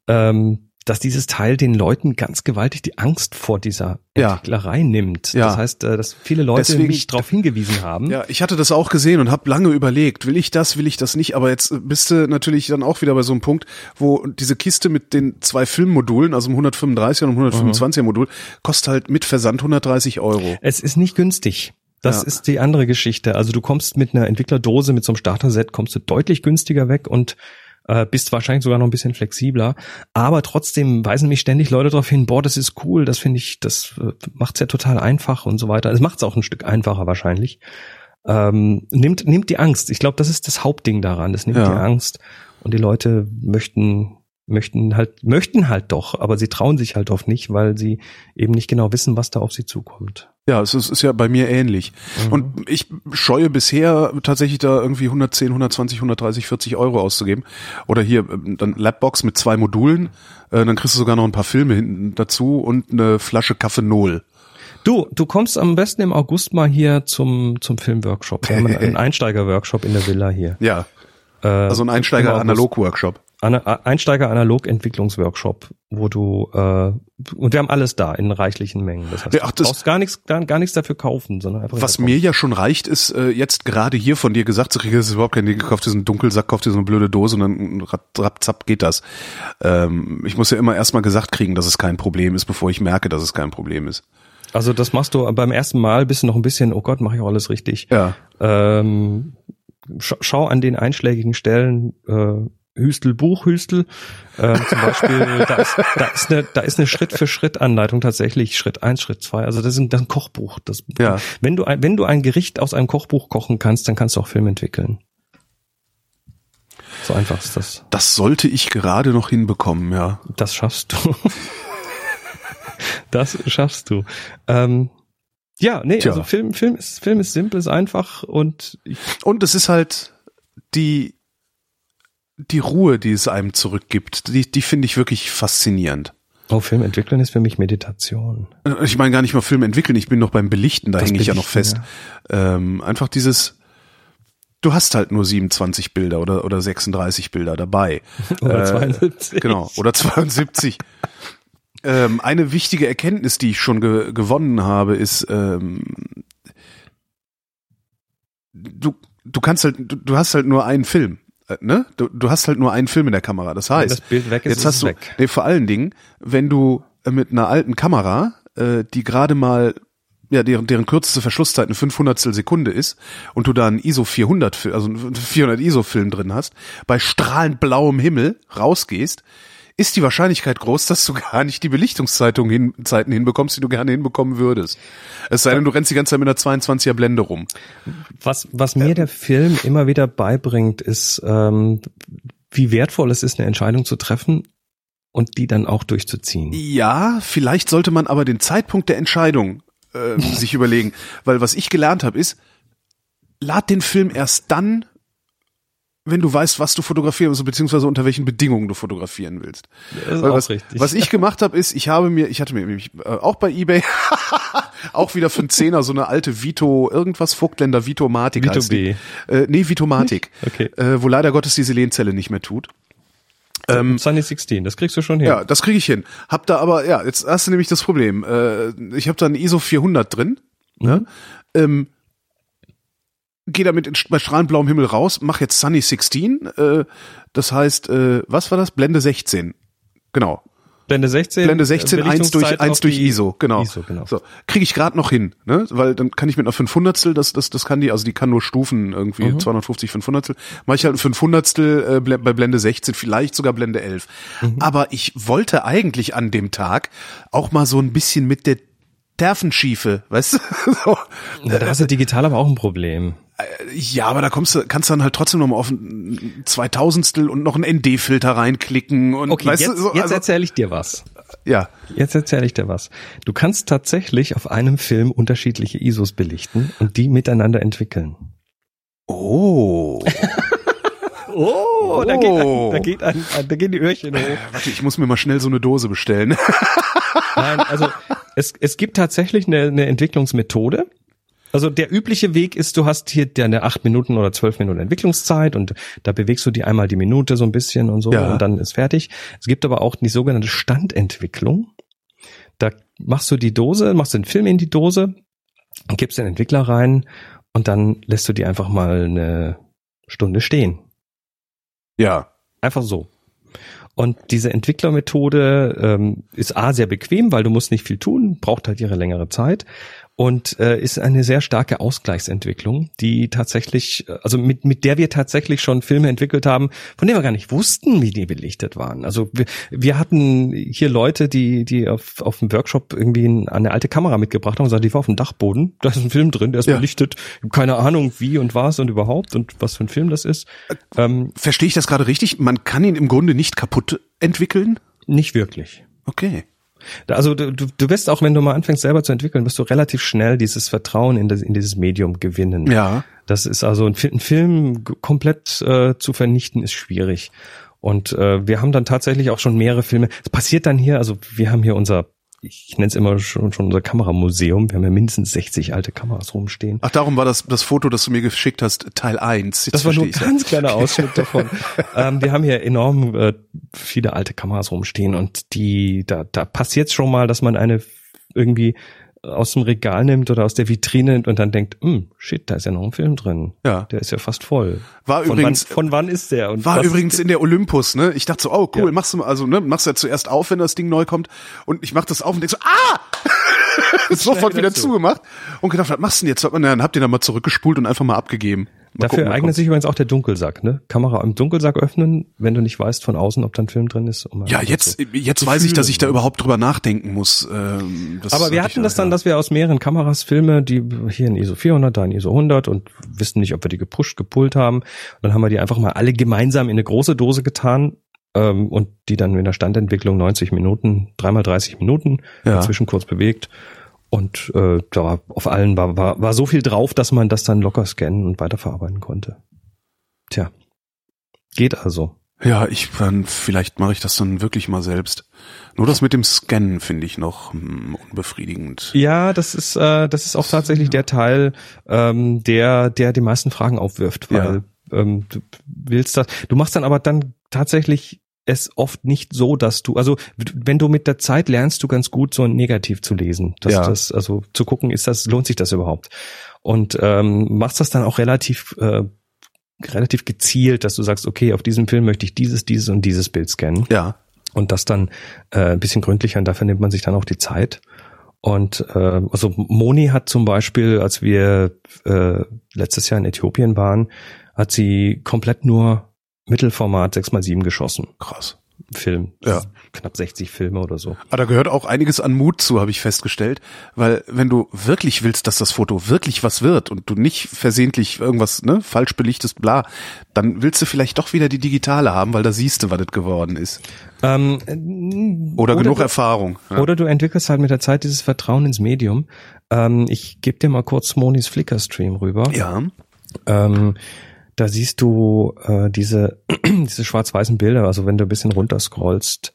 den Leuten ganz gewaltig die Angst vor dieser Entwicklerei nimmt. Ja. Das heißt, dass viele Leute mich darauf hingewiesen haben. Ja, ich hatte das auch gesehen und habe lange überlegt, will ich das nicht, aber jetzt bist du natürlich dann auch wieder bei so einem Punkt, wo diese Kiste mit den 2 Filmmodulen, also dem 135er und dem 125er Modul, kostet halt mit Versand 130 €. Es ist nicht günstig. Das ist die andere Geschichte. Also du kommst mit einer Entwicklerdose, mit so einem Starter-Set, kommst du deutlich günstiger weg und bist wahrscheinlich sogar noch ein bisschen flexibler. Aber trotzdem weisen mich ständig Leute darauf hin, das ist cool, das finde ich, das macht's ja total einfach und so weiter. Es macht's auch ein Stück einfacher wahrscheinlich. Nimmt die Angst. Ich glaube, das ist das Hauptding daran. Das nimmt die Angst. Und die Leute möchten halt doch, aber sie trauen sich halt oft nicht, weil sie eben nicht genau wissen, was da auf sie zukommt. Ja, es ist ja bei mir ähnlich. Und ich scheue bisher tatsächlich da irgendwie 110, 120, 130, 40 € auszugeben. Oder hier dann Labbox mit 2 Modulen, dann kriegst du sogar noch ein paar Filme hinten dazu und eine Flasche Kaffee-Nol. Du kommst am besten im August mal hier zum Filmworkshop. Wir haben einen Einsteiger-Workshop in der Villa hier. Ja, also ein Einsteiger-Analog-Workshop. Einsteiger-Analog-Entwicklungsworkshop, wo du und wir haben alles da in reichlichen Mengen. Das heißt, du brauchst gar nichts dafür kaufen, sondern einfach. Was mir ja schon reicht, ist jetzt gerade hier von dir gesagt zu kriegen, das ist überhaupt kein Ding, kauf dir so einen Dunkelsack, kauf dir so eine blöde Dose und dann zapp geht das. Ich muss ja immer erstmal gesagt kriegen, dass es kein Problem ist, bevor ich merke, dass es kein Problem ist. Also das machst du beim ersten Mal, bist du noch ein bisschen, oh Gott, mache ich auch alles richtig. Ja. Schau an den einschlägigen Stellen, Buchhüstel, zum Beispiel, da ist eine Schritt-für-Schritt-Anleitung tatsächlich, Schritt 1, Schritt 2, also das ist ein Kochbuch. Wenn du ein Gericht aus einem Kochbuch kochen kannst, dann kannst du auch Film entwickeln. So einfach ist das. Das sollte ich gerade noch hinbekommen, ja. Das schaffst du. Das schaffst du. Also Film ist simpel, ist einfach und es ist halt die Ruhe, die es einem zurückgibt, die finde ich wirklich faszinierend. Oh, Film entwickeln ist für mich Meditation. Ich meine gar nicht mal Film entwickeln, ich bin noch beim Belichten, da hänge ich ja noch fest. Ja. Einfach du hast halt nur 27 Bilder oder 36 Bilder dabei. Oder 72. Genau, oder 72. Eine wichtige Erkenntnis, die ich schon gewonnen habe, ist, du hast halt nur einen Film. Ne? Du hast halt nur einen Film in der Kamera. Das heißt, wenn das Bild weg ist, jetzt hast du, weg. Nee, vor allen Dingen, wenn du mit einer alten Kamera, die gerade mal, deren kürzeste Verschlusszeit eine 500stel Sekunde ist und du da einen ISO 400, also einen 400 ISO Film drin hast, bei strahlend blauem Himmel rausgehst, ist die Wahrscheinlichkeit groß, dass du gar nicht die Belichtungszeiten hinbekommst, die du gerne hinbekommen würdest. Es sei denn, du rennst die ganze Zeit mit einer 22er Blende rum. Was mir der Film immer wieder beibringt, ist, wie wertvoll es ist, eine Entscheidung zu treffen und die dann auch durchzuziehen. Ja, vielleicht sollte man aber den Zeitpunkt der Entscheidung sich überlegen. Weil was ich gelernt habe, ist, lad den Film erst dann, wenn du weißt, was du fotografieren willst, beziehungsweise unter welchen Bedingungen du fotografieren willst. Das ist auch richtig. Was ich gemacht habe, ist, ich hatte mir nämlich auch bei eBay auch wieder für einen Zehner so eine alte Vogtländer Vitomatic Vito B. Vitomatic. Okay. Wo leider Gottes die Selenzelle nicht mehr tut. Sunny 16, das kriegst du schon hin. Ja, das kriege ich hin. Hab da aber, jetzt hast du nämlich das Problem. Ich habe da ein ISO 400 drin. Ne? Geh damit bei strahlend blauem Himmel raus, mach jetzt Sunny 16, das heißt, was war das? Blende 16. Genau. Blende 16, 1 durch ISO, genau. genau. So, kriege ich gerade noch hin, ne? Weil dann kann ich mit einer 500stel, das kann die kann nur Stufen irgendwie 250 500stel, mache ich halt ein 500stel bei Blende 16, vielleicht sogar Blende 11. Aber ich wollte eigentlich an dem Tag auch mal so ein bisschen mit der Terfenschiefe, weißt du? So. Ja, da hast du digital aber auch ein Problem. Ja, aber da kannst du dann halt trotzdem noch mal auf ein 2000stel und noch einen ND-Filter reinklicken und okay, weißt jetzt, du, so, jetzt erzähle ich dir was. Ja. Jetzt erzähle ich dir was. Du kannst tatsächlich auf einem Film unterschiedliche ISOs belichten und die miteinander entwickeln. Oh. Oh, da gehen die Öhrchen hoch. Warte, ich muss mir mal schnell so eine Dose bestellen. Nein, also Es gibt tatsächlich eine Entwicklungsmethode. Also der übliche Weg ist, du hast hier deine 8 Minuten oder 12 Minuten Entwicklungszeit und da bewegst du die einmal die Minute so ein bisschen und so und dann ist fertig. Es gibt aber auch die sogenannte Standentwicklung. Da machst du den Film in die Dose und gibst den Entwickler rein und dann lässt du die einfach mal eine Stunde stehen. Ja. Einfach so. Und diese Entwicklermethode ist sehr bequem, weil du musst nicht viel tun, braucht halt ihre längere Zeit und ist eine sehr starke Ausgleichsentwicklung, die tatsächlich, also mit der wir tatsächlich schon Filme entwickelt haben, von denen wir gar nicht wussten, wie die belichtet waren. Also wir hatten hier Leute, die auf dem Workshop irgendwie eine alte Kamera mitgebracht haben und gesagt, die war auf dem Dachboden, da ist ein Film drin, der ist belichtet, keine Ahnung wie und was und überhaupt und was für ein Film das ist. Verstehe ich das gerade richtig? Man kann ihn im Grunde nicht kaputt entwickeln? Nicht wirklich. Okay. Also du wirst auch, wenn du mal anfängst selber zu entwickeln, wirst du relativ schnell dieses Vertrauen in dieses Medium gewinnen. Ja. Das ist also ein Film komplett zu vernichten ist schwierig. Und wir haben dann tatsächlich auch schon mehrere Filme. Es passiert dann hier, also wir haben hier ich nenne es immer schon unser Kameramuseum. Wir haben ja mindestens 60 alte Kameras rumstehen. Ach, darum war das Foto, das du mir geschickt hast, Teil 1. Jetzt das war nur ein ganz kleiner Ausschnitt davon. Wir haben hier enorm viele alte Kameras rumstehen und da passiert schon mal, dass man eine irgendwie aus dem Regal nimmt oder aus der Vitrine nimmt und dann denkt, shit, da ist ja noch ein Film drin. Ja. Der ist ja fast voll. Von wann ist der? Und war übrigens in der Olympus, ne? Ich dachte so, oh cool, machst du ja zuerst auf, wenn das Ding neu kommt und ich mach das auf und denk so, sofort wieder zugemacht und gedacht, was machst du denn jetzt? Dann habt ihr dann mal zurückgespult und einfach mal abgegeben. Dafür eignet sich übrigens auch der Dunkelsack, ne? Kamera im Dunkelsack öffnen, wenn du nicht weißt von außen, ob da ein Film drin ist. Jetzt weiß ich, dass ich da überhaupt drüber nachdenken muss. Aber wir hatten das dann, dass wir aus mehreren Kameras Filme, die hier in ISO 400, da in ISO 100 und wissen nicht, ob wir die gepult haben. Und dann haben wir die einfach mal alle gemeinsam in eine große Dose getan und die dann in der Standentwicklung 90 Minuten, 3x30 Minuten, dazwischen kurz bewegt. Und da auf allen war so viel drauf, dass man das dann locker scannen und weiterverarbeiten konnte. Tja, geht also. Ja, vielleicht mache ich das dann wirklich mal selbst. Nur das mit dem Scannen finde ich noch unbefriedigend. Ja, das ist auch tatsächlich der Teil, der die meisten Fragen aufwirft, weil du willst das. Du machst dann aber dann tatsächlich es oft nicht so, dass wenn du mit der Zeit lernst du ganz gut so ein Negativ zu lesen, also zu gucken, lohnt sich das überhaupt? Und machst das dann auch relativ gezielt, dass du sagst, okay, auf diesem Film möchte ich dieses und dieses Bild scannen. Ja. Und das dann ein bisschen gründlicher und dafür nimmt man sich dann auch die Zeit. Und also Moni hat zum Beispiel, als wir letztes Jahr in Äthiopien waren, hat sie komplett nur Mittelformat 6x7 geschossen. Krass. Film. Ja. Knapp 60 Filme oder so. Aber da gehört auch einiges an Mut zu, habe ich festgestellt. Weil wenn du wirklich willst, dass das Foto wirklich was wird und du nicht versehentlich irgendwas falsch belichtest, bla, dann willst du vielleicht doch wieder die digitale haben, weil da siehst du, was das geworden ist. Oder genug Erfahrung. Ja. Oder du entwickelst halt mit der Zeit dieses Vertrauen ins Medium. Ich gebe dir mal kurz Monis Flickr-Stream rüber. Ja. Da siehst du diese schwarz-weißen Bilder, also wenn du ein bisschen runterscrollst,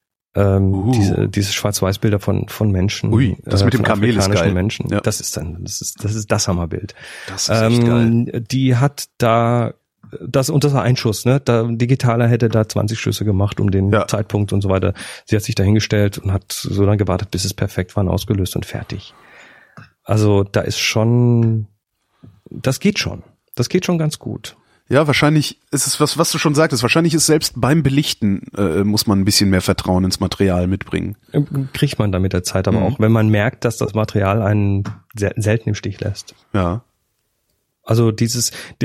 diese Schwarz-Weiß-Bilder von Menschen. Ui, das mit dem Kamel ist geil. Menschen. Ja. Das ist das Hammerbild. Das ist echt geil. Die hat da das war ein Schuss, ne? Digitaler hätte da 20 Schüsse gemacht um den Zeitpunkt und so weiter. Sie hat sich da hingestellt und hat so lange gewartet, bis es perfekt war und ausgelöst und fertig. Also da ist schon, das geht schon ganz gut. Ja, wahrscheinlich ist es was du schon sagtest. Wahrscheinlich ist selbst beim Belichten muss man ein bisschen mehr Vertrauen ins Material mitbringen. Kriegt man da mit der Zeit aber auch, wenn man merkt, dass das Material einen selten im Stich lässt. Ja. Also das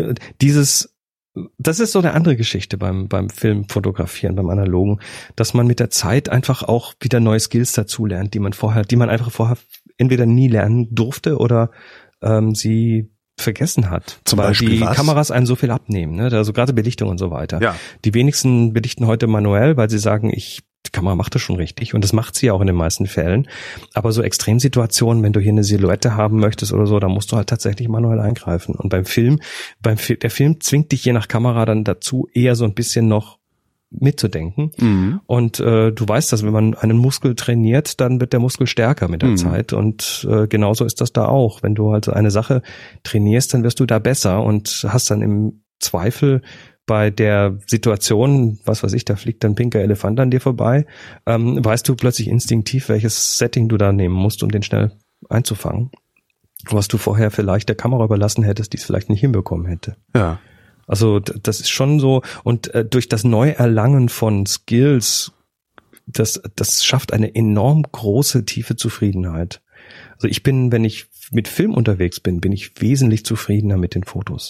ist so eine andere Geschichte beim Filmfotografieren, beim Analogen, dass man mit der Zeit einfach auch wieder neue Skills dazu lernt, die man einfach vorher entweder nie lernen durfte oder sie vergessen hat, zum weil Beispiel die Kameras einen so viel abnehmen, ne? Also gerade Belichtung und so weiter. Ja. Die wenigsten belichten heute manuell, weil sie sagen, die Kamera macht das schon richtig und das macht sie ja auch in den meisten Fällen. Aber so Extremsituationen, wenn du hier eine Silhouette haben möchtest oder so, da musst du halt tatsächlich manuell eingreifen. Und der Film zwingt dich je nach Kamera dann dazu, eher so ein bisschen noch mitzudenken. Und du weißt, dass wenn man einen Muskel trainiert, dann wird der Muskel stärker mit der Zeit. Und genauso ist das da auch. Wenn du halt eine Sache trainierst, dann wirst du da besser und hast dann im Zweifel bei der Situation, was weiß ich, da fliegt ein pinker Elefant an dir vorbei, weißt du plötzlich instinktiv, welches Setting du da nehmen musst, um den schnell einzufangen. Was du vorher vielleicht der Kamera überlassen hättest, die es vielleicht nicht hinbekommen hätte. Ja. Also das ist schon so. Und durch das Neuerlangen von Skills, das schafft eine enorm große, tiefe Zufriedenheit. Also ich bin, wenn ich mit Film unterwegs bin, bin ich wesentlich zufriedener mit den Fotos.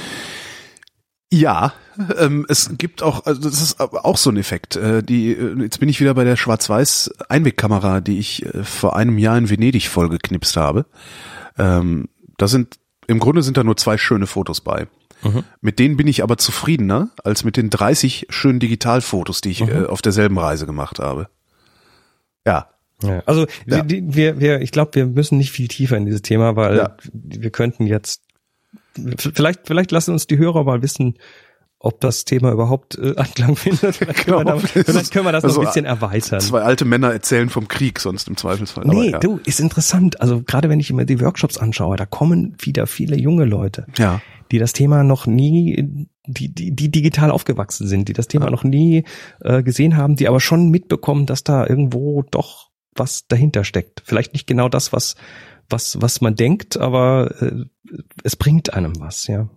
Ja, es gibt auch, also das ist auch so ein Effekt. Jetzt bin ich wieder bei der Schwarz-Weiß-Einwegkamera, die ich vor einem Jahr in Venedig vollgeknipst habe. Im Grunde sind da nur 2 schöne Fotos bei. Mit denen bin ich aber zufriedener als mit den 30 schönen Digitalfotos, die ich auf derselben Reise gemacht habe. Ja. Ja, also ich glaube, wir müssen nicht viel tiefer in dieses Thema, weil wir könnten jetzt vielleicht lassen uns die Hörer mal wissen, ob das Thema überhaupt Anklang findet. Vielleicht können wir das noch ein bisschen erweitern. 2 alte Männer erzählen vom Krieg, sonst im Zweifelsfall. Nee, aber, du, ist interessant. Also gerade wenn ich mir die Workshops anschaue, da kommen wieder viele junge Leute, die das Thema noch nie, die digital aufgewachsen sind, die das Thema noch nie gesehen haben, die aber schon mitbekommen, dass da irgendwo doch was dahinter steckt. Vielleicht nicht genau das, was man denkt, aber es bringt einem was, ja.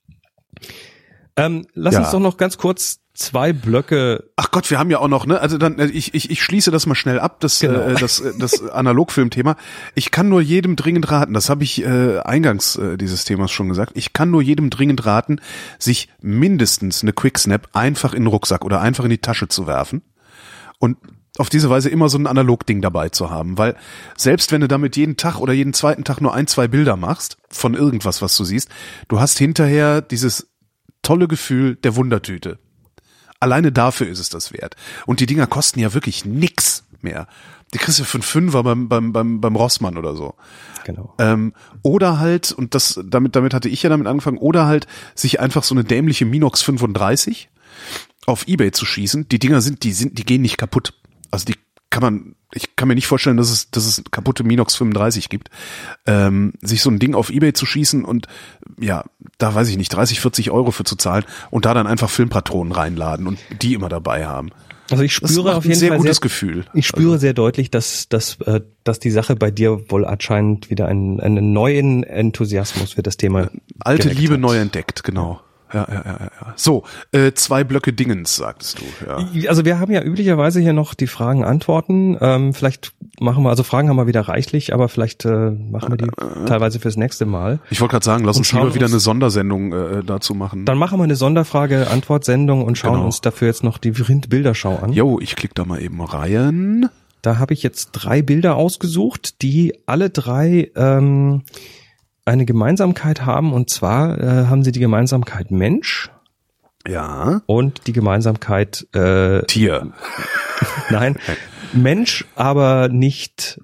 Lass uns doch noch ganz kurz 2 Blöcke. Ach Gott, wir haben ja auch noch, ne? Also dann, ich schließe das mal schnell ab, das Analogfilmthema. Ich kann nur jedem dringend raten, das habe ich eingangs dieses Themas schon gesagt, ich kann nur jedem dringend raten, sich mindestens eine Quicksnap einfach in den Rucksack oder einfach in die Tasche zu werfen und auf diese Weise immer so ein Analogding dabei zu haben, weil selbst wenn du damit jeden Tag oder jeden zweiten Tag nur 1-2 Bilder machst von irgendwas, was du siehst, du hast hinterher dieses tolle Gefühl der Wundertüte. Alleine dafür ist es das wert. Und die Dinger kosten ja wirklich nix mehr. Die kriegst du für einen 5er beim Rossmann oder so. Genau. Oder halt, und damit hatte ich ja damit angefangen, oder halt sich einfach so eine dämliche Minox 35 auf eBay zu schießen. Die Dinger die gehen nicht kaputt. Also ich kann mir nicht vorstellen, dass es kaputte Minox 35 gibt. Sich so ein Ding auf eBay zu schießen und ja, da weiß ich nicht, 30, 40 Euro für zu zahlen und da dann einfach Filmpatronen reinladen und die immer dabei haben. Also ich spüre auf jeden Fall ein sehr gutes Gefühl. Ich spüre sehr deutlich, dass die Sache bei dir wohl anscheinend wieder einen neuen Enthusiasmus für das Thema alte Liebe neu entdeckt, genau. Ja. So, 2 Blöcke Dingens, sagtest du. Ja. Also wir haben ja üblicherweise hier noch die Fragen-Antworten. Vielleicht Fragen haben wir wieder reichlich, aber vielleicht machen wir die teilweise fürs nächste Mal. Ich wollte gerade sagen, lass uns lieber wieder eine Sondersendung dazu machen. Dann machen wir eine Sonderfrage-Antwort-Sendung und schauen uns dafür jetzt noch die Bilderschau an. Jo, ich klicke da mal eben rein. Da habe ich jetzt 3 Bilder ausgesucht, die alle 3 eine Gemeinsamkeit haben, und zwar haben sie die Gemeinsamkeit Mensch. Ja. Und die Gemeinsamkeit Tier. Nein, Mensch, aber nicht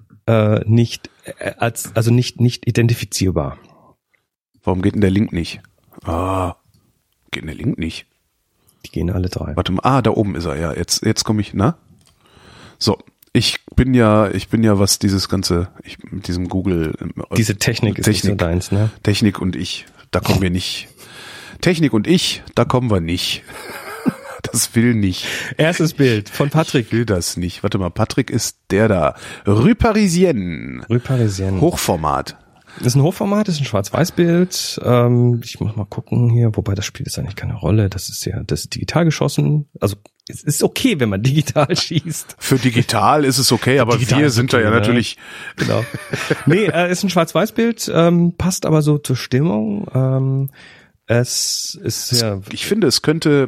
identifizierbar. Warum geht denn der Link nicht? Geht denn der Link nicht? Die gehen alle 3. Warte mal, da oben ist er, ja. Jetzt komme ich, na? So. Ich bin ja, was dieses ganze, mit diesem Google. Diese Technik ist nicht so deins, ne? Technik und ich, da kommen wir nicht. Technik und ich, da kommen wir nicht. Das will nicht. Erstes Bild von Patrick. Ich will das nicht. Warte mal, Patrick ist der da. Rue Parisienne. Hochformat. Das ist ein Hochformat, das ist ein Schwarz-Weiß-Bild. Ich muss mal gucken hier, wobei das spielt jetzt eigentlich keine Rolle. Das ist digital geschossen. Also es ist okay, wenn man digital schießt. Für digital ist es okay, aber digital wir sind okay, da ja natürlich. Genau. Nee, ist ein Schwarz-Weiß-Bild, passt aber so zur Stimmung. Es ist ja. Ich finde, es könnte.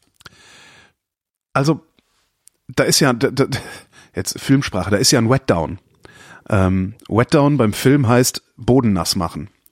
Also da ist ja jetzt Filmsprache. Da ist ja ein Wetdown. Wetdown beim Film heißt Boden nass machen.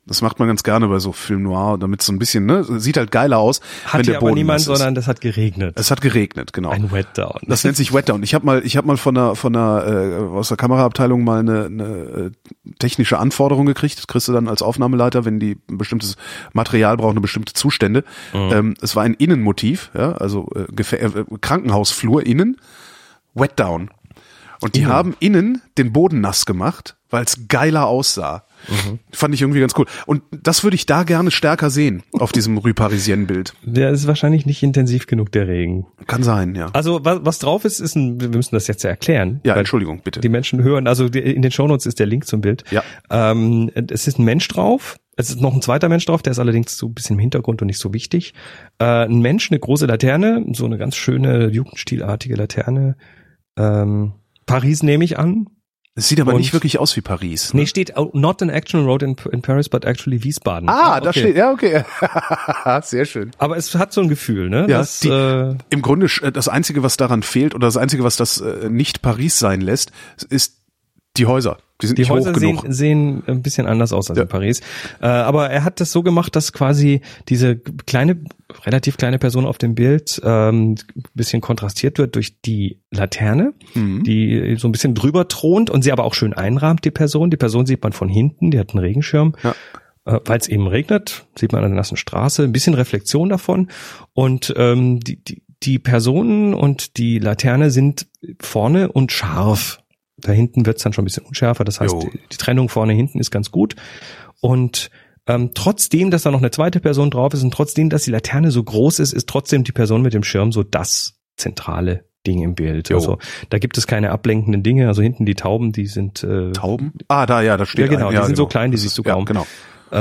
Das macht man ganz gerne bei so Film Noir, damit es so ein bisschen, ne, sieht halt geiler aus, hat wenn der ja Boden aber niemand, nass ist. sondern das hat geregnet. Es hat geregnet, genau. Ein Wetdown. Das nennt sich Wetdown. Ich habe mal von einer aus der Kameraabteilung mal eine technische Anforderung gekriegt. Das kriegst du dann als Aufnahmeleiter, wenn die ein bestimmtes Material brauchen, eine bestimmte Zustände. Es war ein Innenmotiv, ja, also Krankenhausflur innen, Wetdown. Und die haben innen den Boden nass gemacht, weil es geiler aussah. Fand ich irgendwie ganz cool. Und das würde ich da gerne stärker sehen, auf diesem Rue Parisienne-Bild. Der ist wahrscheinlich nicht intensiv genug, der Regen. Kann sein, ja. Also was drauf ist wir müssen das jetzt ja erklären. Ja, Entschuldigung, bitte. Die Menschen hören, also in den Shownotes ist der Link zum Bild. Ja. Es ist ein Mensch drauf. Es ist noch ein zweiter Mensch drauf, der ist allerdings so ein bisschen im Hintergrund und nicht so wichtig. Ein Mensch, eine große Laterne, so eine ganz schöne jugendstilartige Laterne. Paris nehme ich an. Es sieht aber nicht wirklich aus wie Paris. Ne? Nee, steht not an actual road in Paris, but actually Wiesbaden. Okay. Da steht, ja, okay. Sehr schön. Aber es hat so ein Gefühl, ne? Ja, dass, im Grunde das Einzige, was daran fehlt, oder das Einzige, was das nicht Paris sein lässt, ist die Häuser. Die sind nicht Häuser hoch genug. sehen ein bisschen anders aus als in Paris. Aber er hat das so gemacht, dass quasi diese relativ kleine Person auf dem Bild ein bisschen kontrastiert wird durch die Laterne, die so ein bisschen drüber thront und sie aber auch schön einrahmt, die Person. Die Person sieht man von hinten, die hat einen Regenschirm. Ja. Weil es eben regnet, sieht man an der nassen Straße, ein bisschen Reflexion davon. Und die Personen und die Laterne sind vorne und scharf. Da hinten wird's dann schon ein bisschen unschärfer. Das heißt, die Trennung vorne hinten ist ganz gut. Und trotzdem, dass da noch eine zweite Person drauf ist und trotzdem, dass die Laterne so groß ist, ist trotzdem die Person mit dem Schirm so das zentrale Ding im Bild. Also da gibt es keine ablenkenden Dinge. Also hinten die Tauben, die sind Tauben? Da steht ja, genau, die sind so klein, die siehst du kaum. Genau.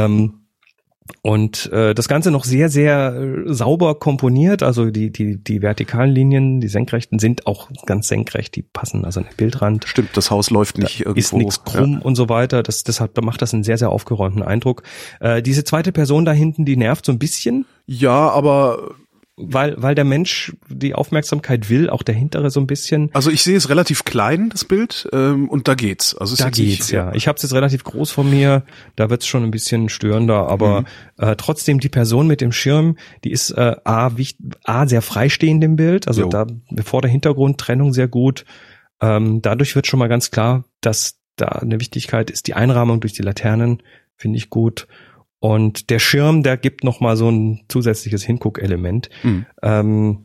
Und das Ganze noch sehr, sehr sauber komponiert. Also die vertikalen Linien, die senkrechten sind auch ganz senkrecht, die passen also an den Bildrand. Stimmt, das Haus läuft nicht irgendwo. Ist nichts krumm und so weiter. Deshalb macht das einen sehr, sehr aufgeräumten Eindruck. Diese zweite Person da hinten, die nervt so ein bisschen. Ja, aber weil der Mensch die Aufmerksamkeit will, auch der hintere so ein bisschen. Also ich sehe es relativ klein, das Bild, und da geht's. Also da geht's, ja. Ich habe es jetzt relativ groß von mir, da wird's schon ein bisschen störender, aber trotzdem die Person mit dem Schirm, die ist A sehr freistehend im Bild, also da vor der Hintergrundtrennung sehr gut. Dadurch wird schon mal ganz klar, dass da eine Wichtigkeit ist. Die Einrahmung durch die Laternen finde ich gut. Und der Schirm, der gibt noch mal so ein zusätzliches Hinguckelement. In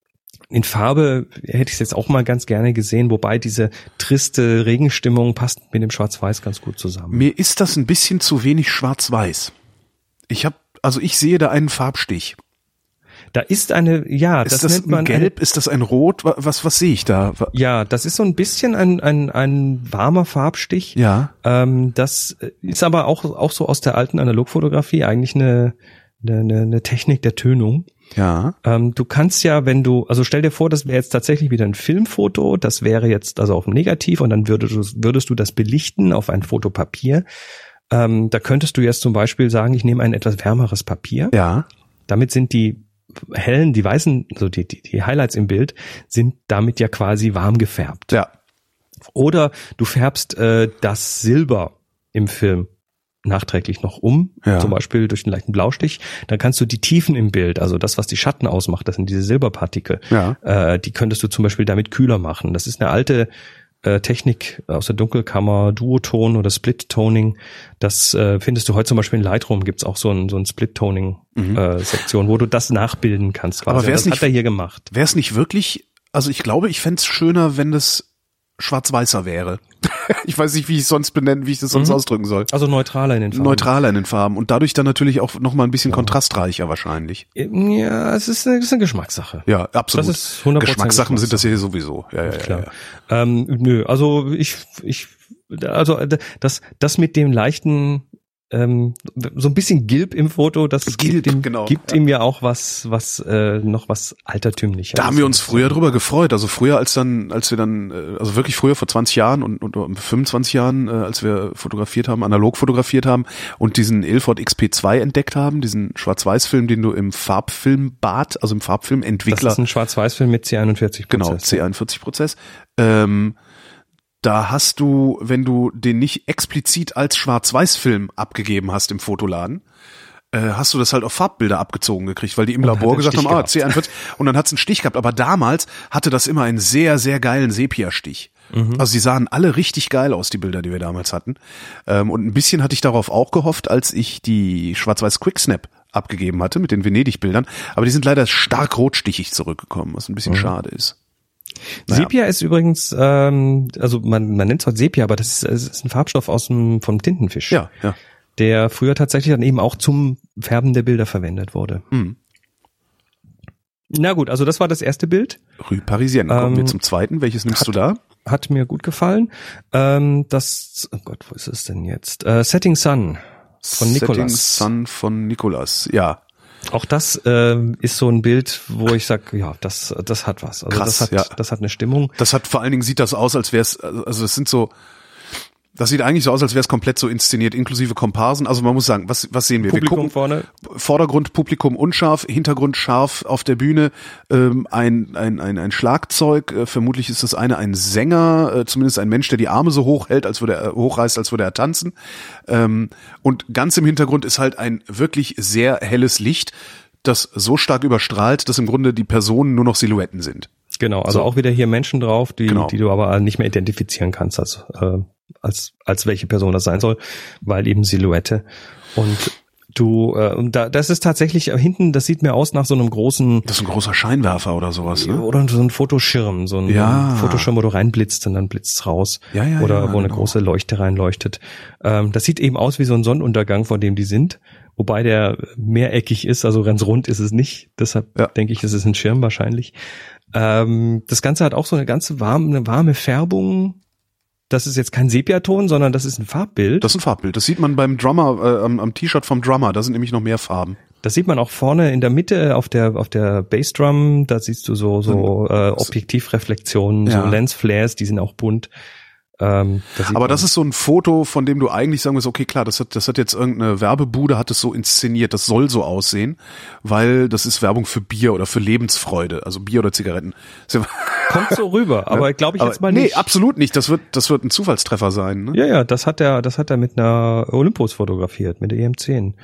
Farbe hätte ich es jetzt auch mal ganz gerne gesehen, wobei diese triste Regenstimmung passt mit dem Schwarz-Weiß ganz gut zusammen. Mir ist das ein bisschen zu wenig Schwarz-Weiß. Ich sehe da einen Farbstich. Da ist das nennt man ein Gelb, ist das ein Rot? Was sehe ich da? Ja, das ist so ein bisschen ein warmer Farbstich. Ja. Das ist aber auch so aus der alten Analogfotografie eigentlich eine Technik der Tönung. Ja. Du kannst ja, also stell dir vor, das wäre jetzt tatsächlich wieder ein Filmfoto, das wäre jetzt also auf dem Negativ und dann würdest du das belichten auf ein Fotopapier. Da könntest du jetzt zum Beispiel sagen, ich nehme ein etwas wärmeres Papier. Ja. Damit sind die hellen, die weißen, also die Highlights im Bild sind damit ja quasi warm gefärbt. Ja. Oder du färbst das Silber im Film nachträglich noch zum Beispiel durch einen leichten Blaustich. Dann kannst du die Tiefen im Bild, also das, was die Schatten ausmacht, das sind diese Silberpartikel, die könntest du zum Beispiel damit kühler machen. Das ist eine alte Technik aus der Dunkelkammer, Duoton oder Split-Toning. Das findest du heute zum Beispiel in Lightroom, gibt's auch so ein Split-Toning-Sektion, wo du das nachbilden kannst. Quasi. Aber das hat er hier gemacht. Wäre es nicht wirklich, also ich glaube, ich fände es schöner, wenn das schwarz-weißer wäre. Ich weiß nicht, wie ich das sonst ausdrücken soll. Also neutraler in den Farben. Neutraler in den Farben und dadurch dann natürlich auch noch mal ein bisschen kontrastreicher wahrscheinlich. Ja, es ist eine Geschmackssache. Ja, absolut. Das ist 100% Geschmackssachen sind das hier sowieso. Ja, klar. Ja. Nö, also das mit dem leichten so ein bisschen Gilb im Foto, das gibt ihm ja auch was noch was Altertümliches. Da haben wir uns früher drüber gefreut. Also früher also wirklich früher vor 20 Jahren und 25 Jahren, als wir analog fotografiert haben und diesen Ilford XP2 entdeckt haben, diesen Schwarz-Weiß-Film, den du im Farbfilmbad, also im Farbfilmentwickler. Das ist ein Schwarz-Weiß-Film mit C41-Prozess. Genau, C41-Prozess. da hast du, wenn du den nicht explizit als Schwarz-Weiß-Film abgegeben hast im Fotoladen, hast du das halt auf Farbbilder abgezogen gekriegt, weil die im Labor gesagt haben, C41, und dann hat's einen Stich gehabt. Aber damals hatte das immer einen sehr, sehr geilen Sepia-Stich. Also die sahen alle richtig geil aus, die Bilder, die wir damals hatten. Und ein bisschen hatte ich darauf auch gehofft, als ich die Schwarz-Weiß Quicksnap abgegeben hatte mit den Venedig-Bildern. Aber die sind leider stark rotstichig zurückgekommen, was ein bisschen schade ist. Naja. Sepia ist übrigens, also man nennt es heute Sepia, aber das ist ein Farbstoff vom Tintenfisch. Ja. Der früher tatsächlich dann eben auch zum Färben der Bilder verwendet wurde. Na gut, also das war das erste Bild. Rue Parisienne. Kommen wir zum zweiten. Welches nimmst du da? Hat mir gut gefallen. Oh Gott, wo ist es denn jetzt? Setting Sun von Nicolas. Setting Sun von Nicolas, ja. Auch das ist so ein Bild, wo ich sag, ja, das hat was. Also krass, das hat eine Stimmung. Das hat vor allen Dingen sieht das aus, als wäre es, also es sind so, das sieht eigentlich so aus, als wäre es komplett so inszeniert, inklusive Komparsen. Also man muss sagen, was sehen wir? Publikum wir gucken vorne. Vordergrund, Publikum unscharf, Hintergrund scharf auf der Bühne, ein Schlagzeug, vermutlich ist das ein Sänger, zumindest ein Mensch, der die Arme so hochreißt, als würde er tanzen. Und ganz im Hintergrund ist halt ein wirklich sehr helles Licht, das so stark überstrahlt, dass im Grunde die Personen nur noch Silhouetten sind. Genau, also auch wieder hier Menschen drauf, die du aber nicht mehr identifizieren kannst, als welche Person das sein soll, weil eben Silhouette. Und das ist tatsächlich hinten, das sieht mir aus nach so einem großen. Das ist ein großer Scheinwerfer oder sowas, ne? Oder so ein Fotoschirm, so ein Fotoschirm, wo du reinblitzt und dann blitzt's raus. Oder wo eine große Leuchte reinleuchtet. Das sieht eben aus wie so ein Sonnenuntergang, vor dem die sind. Wobei der mehreckig ist, also ganz rund ist es nicht. Deshalb denke ich, es ist ein Schirm wahrscheinlich. Das Ganze hat auch so eine warme Färbung. Das ist jetzt kein Sepiaton, sondern das ist ein Farbbild. Das ist ein Farbbild. Das sieht man beim Drummer, am T-Shirt vom Drummer. Da sind nämlich noch mehr Farben. Das sieht man auch vorne in der Mitte auf der Bassdrum. Da siehst du so Objektivreflexionen, so Lensflares, die sind auch bunt. Aber das ist so ein Foto, von dem du eigentlich sagen musst, okay, klar, das hat jetzt irgendeine Werbebude, hat es so inszeniert, das soll so aussehen, weil das ist Werbung für Bier oder für Lebensfreude, also Bier oder Zigaretten. Kommt so rüber, aber glaube ich jetzt mal nicht. Nee, absolut nicht, das wird ein Zufallstreffer sein. Ne? Ja, das hat er mit einer Olympus fotografiert, mit der EM10.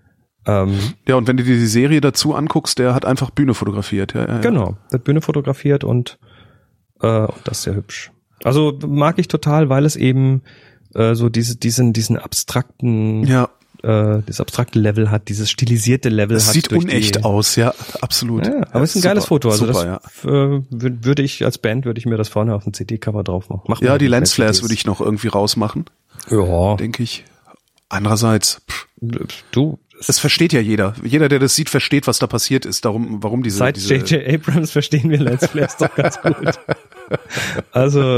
Ja, und wenn du dir die Serie dazu anguckst, der hat einfach Bühne fotografiert. Ja. Genau, der hat Bühne fotografiert und das ist sehr hübsch. Also mag ich total, weil es eben so diesen abstrakten, das abstrakte Level hat, dieses stilisierte Level das hat. Sieht unecht aus, ja, absolut. Ja, aber es ist ein geiles Foto. Also super, das würde ich als Band mir das vorne auf dem CD-Cover drauf machen. Ja, die Lensflares würde ich noch irgendwie rausmachen. Ja, denke ich. Andererseits, das versteht ja jeder. Jeder, der das sieht, versteht, was da passiert ist. Warum diese. Seit J.J. Abrams verstehen wir Lensflares doch ganz gut. Also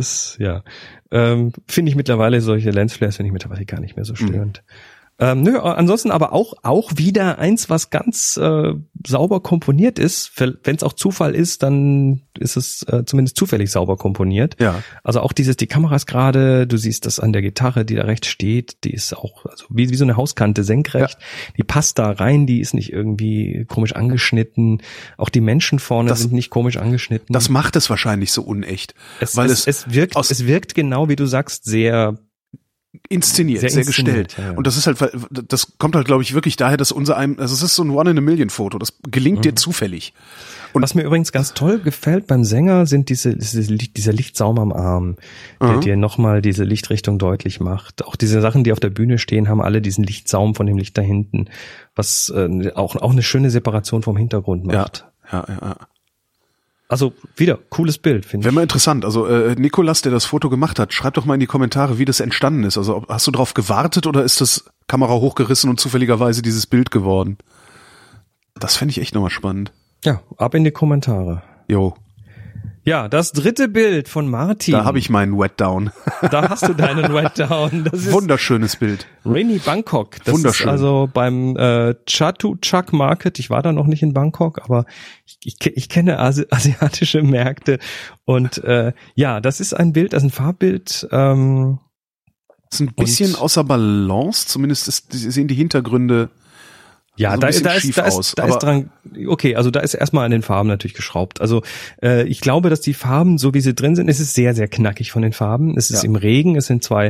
finde ich mittlerweile solche Lensflares gar nicht mehr so störend. Ansonsten aber auch wieder eins, was ganz sauber komponiert ist. Wenn es auch Zufall ist, dann ist es zumindest zufällig sauber komponiert. Ja. Also auch die Kamera ist gerade, du siehst das an der Gitarre, die da rechts steht, die ist auch also wie so eine Hauskante senkrecht. Ja. Die passt da rein, die ist nicht irgendwie komisch angeschnitten. Auch die Menschen vorne sind nicht komisch angeschnitten. Das macht es wahrscheinlich so unecht. Es wirkt genau, wie du sagst, sehr inszeniert, sehr gestellt. Ja. Und das ist halt, das kommt halt, glaube ich, wirklich daher, dass es ist so ein One-in-a-Million-Foto. Das gelingt dir zufällig. Und was mir übrigens ganz toll gefällt beim Sänger, sind dieser Lichtsaum am Arm, der dir nochmal diese Lichtrichtung deutlich macht. Auch diese Sachen, die auf der Bühne stehen, haben alle diesen Lichtsaum von dem Licht da hinten, was auch eine schöne Separation vom Hintergrund macht. Ja. Also wieder cooles Bild, finde ich. Wäre mal interessant. Also Nicolas, der das Foto gemacht hat, schreib doch mal in die Kommentare, wie das entstanden ist. Also hast du drauf gewartet oder ist das Kamera hochgerissen und zufälligerweise dieses Bild geworden? Das fände ich echt nochmal spannend. Ja, ab in die Kommentare. Jo. Ja, das dritte Bild von Martin. Da habe ich meinen Wetdown. Da hast du deinen Wetdown. Das ist wunderschönes Bild. Rainy Bangkok. Das wunderschön. Ist also beim Chatuchak Market. Ich war da noch nicht in Bangkok, aber ich kenne asiatische Märkte. Und das ist ein Bild, das ist ein Farbbild. Das ist ein bisschen außer Balance. Zumindest sehen die Hintergründe Ja, so da ein bisschen ist schief aus. Da ist dran, okay, also da ist erstmal an den Farben natürlich geschraubt. Also ich glaube, dass die Farben, so wie sie drin sind, es ist sehr, sehr knackig von den Farben. Es ist im Regen, es sind zwei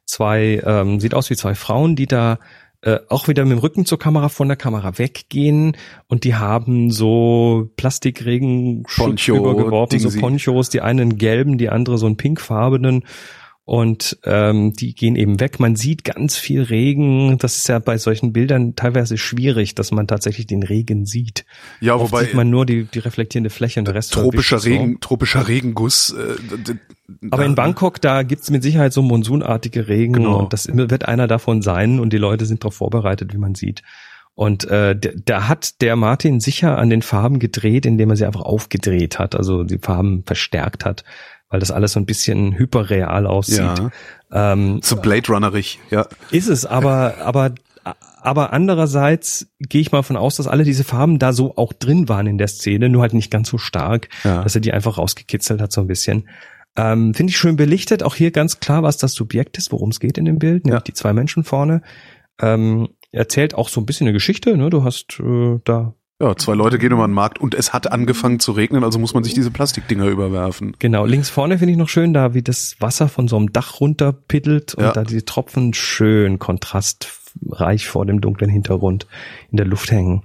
sieht aus wie zwei Frauen, die da auch wieder mit dem Rücken zur Kamera, von der Kamera weggehen, und die haben so Plastikregenschutz übergeworfen, so Ponchos, die einen gelben, die andere so einen pinkfarbenen. Und die gehen eben weg. Man sieht ganz viel Regen. Das ist ja bei solchen Bildern teilweise schwierig, dass man tatsächlich den Regen sieht. Ja, oft wobei sieht man nur die reflektierende Fläche und der Rest tropischer Regenguss. Aber in Bangkok, da gibt's mit Sicherheit so monsunartige Regen, genau. Und das wird einer davon sein, und die Leute sind darauf vorbereitet, wie man sieht. Und da hat der Martin sicher an den Farben gedreht, indem er sie einfach aufgedreht hat, also die Farben verstärkt hat, weil das alles so ein bisschen hyperreal aussieht. Ja. So Blade Runnerig, ja. Ist es, aber andererseits gehe ich mal von aus, dass alle diese Farben da so auch drin waren in der Szene, nur halt nicht ganz so stark, dass er die einfach rausgekitzelt hat so ein bisschen. Finde ich schön belichtet, auch hier ganz klar, was das Subjekt ist, worum es geht in dem Bild, nämlich die zwei Menschen vorne. Erzählt auch so ein bisschen eine Geschichte, ne? Du hast da... Ja, zwei Leute gehen über den Markt und es hat angefangen zu regnen, also muss man sich diese Plastikdinger überwerfen. Genau, links vorne finde ich noch schön, da wie das Wasser von so einem Dach runterpittelt und da die Tropfen schön kontrastreich vor dem dunklen Hintergrund in der Luft hängen.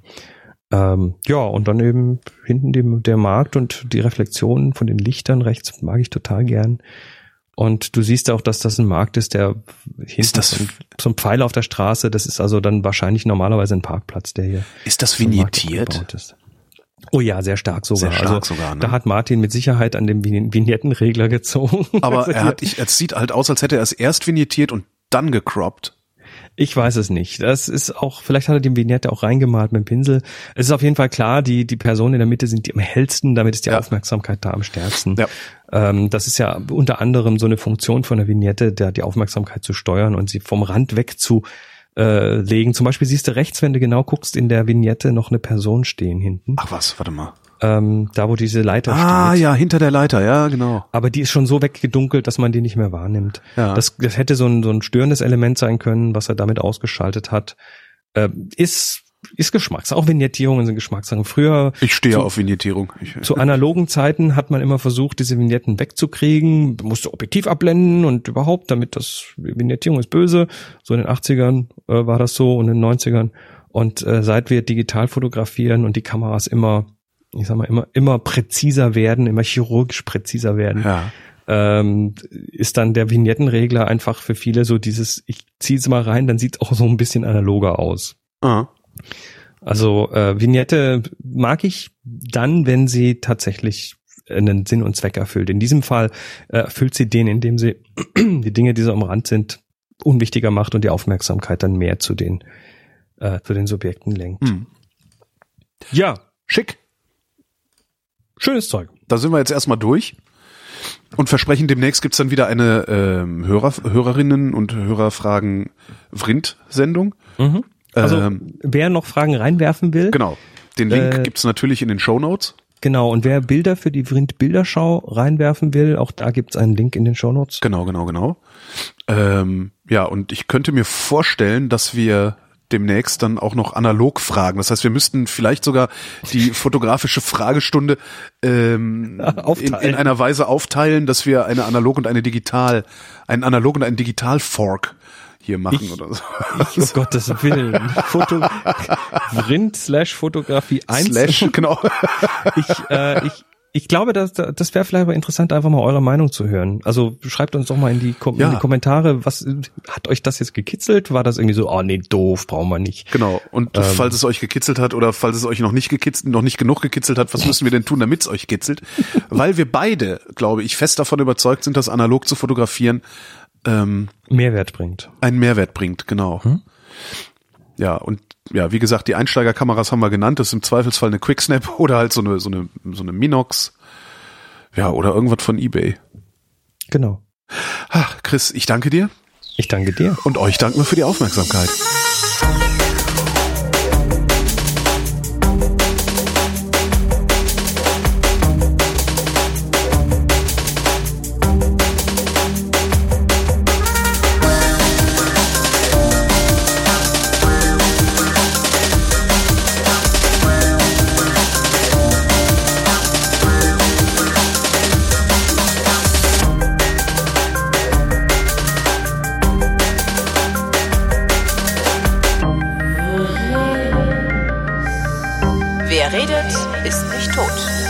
Ja, und dann eben hinten der Markt und die Reflexionen von den Lichtern rechts mag ich total gern. Und du siehst auch, dass das ein Markt ist, der hinten so ein Pfeiler auf der Straße, das ist also dann wahrscheinlich normalerweise ein Parkplatz, der hier. Ist das vignettiert? Ist. Oh ja, sehr stark sogar. Sehr stark sogar, ne? Da hat Martin mit Sicherheit an dem Vignettenregler gezogen. Aber es sieht halt aus, als hätte er es erst vignettiert und dann gecroppt. Ich weiß es nicht. Das ist auch, vielleicht hat er die Vignette auch reingemalt mit dem Pinsel. Es ist auf jeden Fall klar, die Personen in der Mitte sind die am hellsten, damit ist die Aufmerksamkeit da am stärksten. Ja. Das ist ja unter anderem so eine Funktion von der Vignette, die Aufmerksamkeit zu steuern und sie vom Rand weg zu legen. Zum Beispiel siehst du rechts, wenn du genau guckst, in der Vignette noch eine Person stehen hinten. Ach was, warte mal. Da wo diese Leiter steht. Ah ja, hinter der Leiter, ja genau. Aber die ist schon so weggedunkelt, dass man die nicht mehr wahrnimmt. Ja. Das hätte so ein störendes Element sein können, was er damit ausgeschaltet hat. Ist Geschmackssache. Auch Vignettierungen sind Geschmackssachen. Früher. Ich stehe auf Vignettierung. Zu analogen Zeiten hat man immer versucht, diese Vignetten wegzukriegen, musste Objektiv abblenden und überhaupt, damit Vignettierung ist böse. So in den 80ern war das so und in den 90ern. Und seit wir digital fotografieren und die Kameras immer präziser werden, immer chirurgisch präziser werden, ist dann der Vignettenregler einfach für viele so dieses, ich ziehe es mal rein, dann sieht es auch so ein bisschen analoger aus. Ah. Also Vignette mag ich dann, wenn sie tatsächlich einen Sinn und Zweck erfüllt. In diesem Fall erfüllt sie den, indem sie die Dinge, die so am Rand sind, unwichtiger macht und die Aufmerksamkeit dann mehr zu den Subjekten lenkt. Hm. Ja, schick. Schönes Zeug. Da sind wir jetzt erstmal durch und versprechen, demnächst gibt's dann wieder eine Hörerinnen- und Hörerfragen-Vrind-Sendung. Mhm. Also wer noch Fragen reinwerfen will. Genau, den Link gibt's natürlich in den Shownotes. Genau, und wer Bilder für die Vrind-Bilderschau reinwerfen will, auch da gibt's einen Link in den Shownotes. Genau. Ja, und ich könnte mir vorstellen, dass wir demnächst dann auch noch analog fragen. Das heißt, wir müssten vielleicht sogar die fotografische Fragestunde in einer Weise aufteilen, dass wir einen analog und einen Digital-Fork hier machen oder so. Um Gottes Willen. Vrind/Fotografie 1. Genau. Ich glaube, das wäre vielleicht aber interessant, einfach mal eure Meinung zu hören. Also schreibt uns doch mal in die Kommentare, was hat euch das jetzt gekitzelt? War das irgendwie so, oh nee, doof, brauchen wir nicht. Genau. Und falls es euch gekitzelt hat oder falls es euch noch nicht genug gekitzelt hat, was müssen wir denn tun, damit es euch kitzelt? Weil wir beide, glaube ich, fest davon überzeugt sind, dass analog zu fotografieren Mehrwert bringt. Einen Mehrwert bringt, genau. Ja, und ja, wie gesagt, die Einsteigerkameras haben wir genannt. Das ist im Zweifelsfall eine Quicksnap oder halt so eine Minox. Ja, oder irgendwas von eBay. Genau. Ach, Chris, ich danke dir. Ich danke dir. Und euch danken wir für die Aufmerksamkeit. Wer redet, ist nicht tot.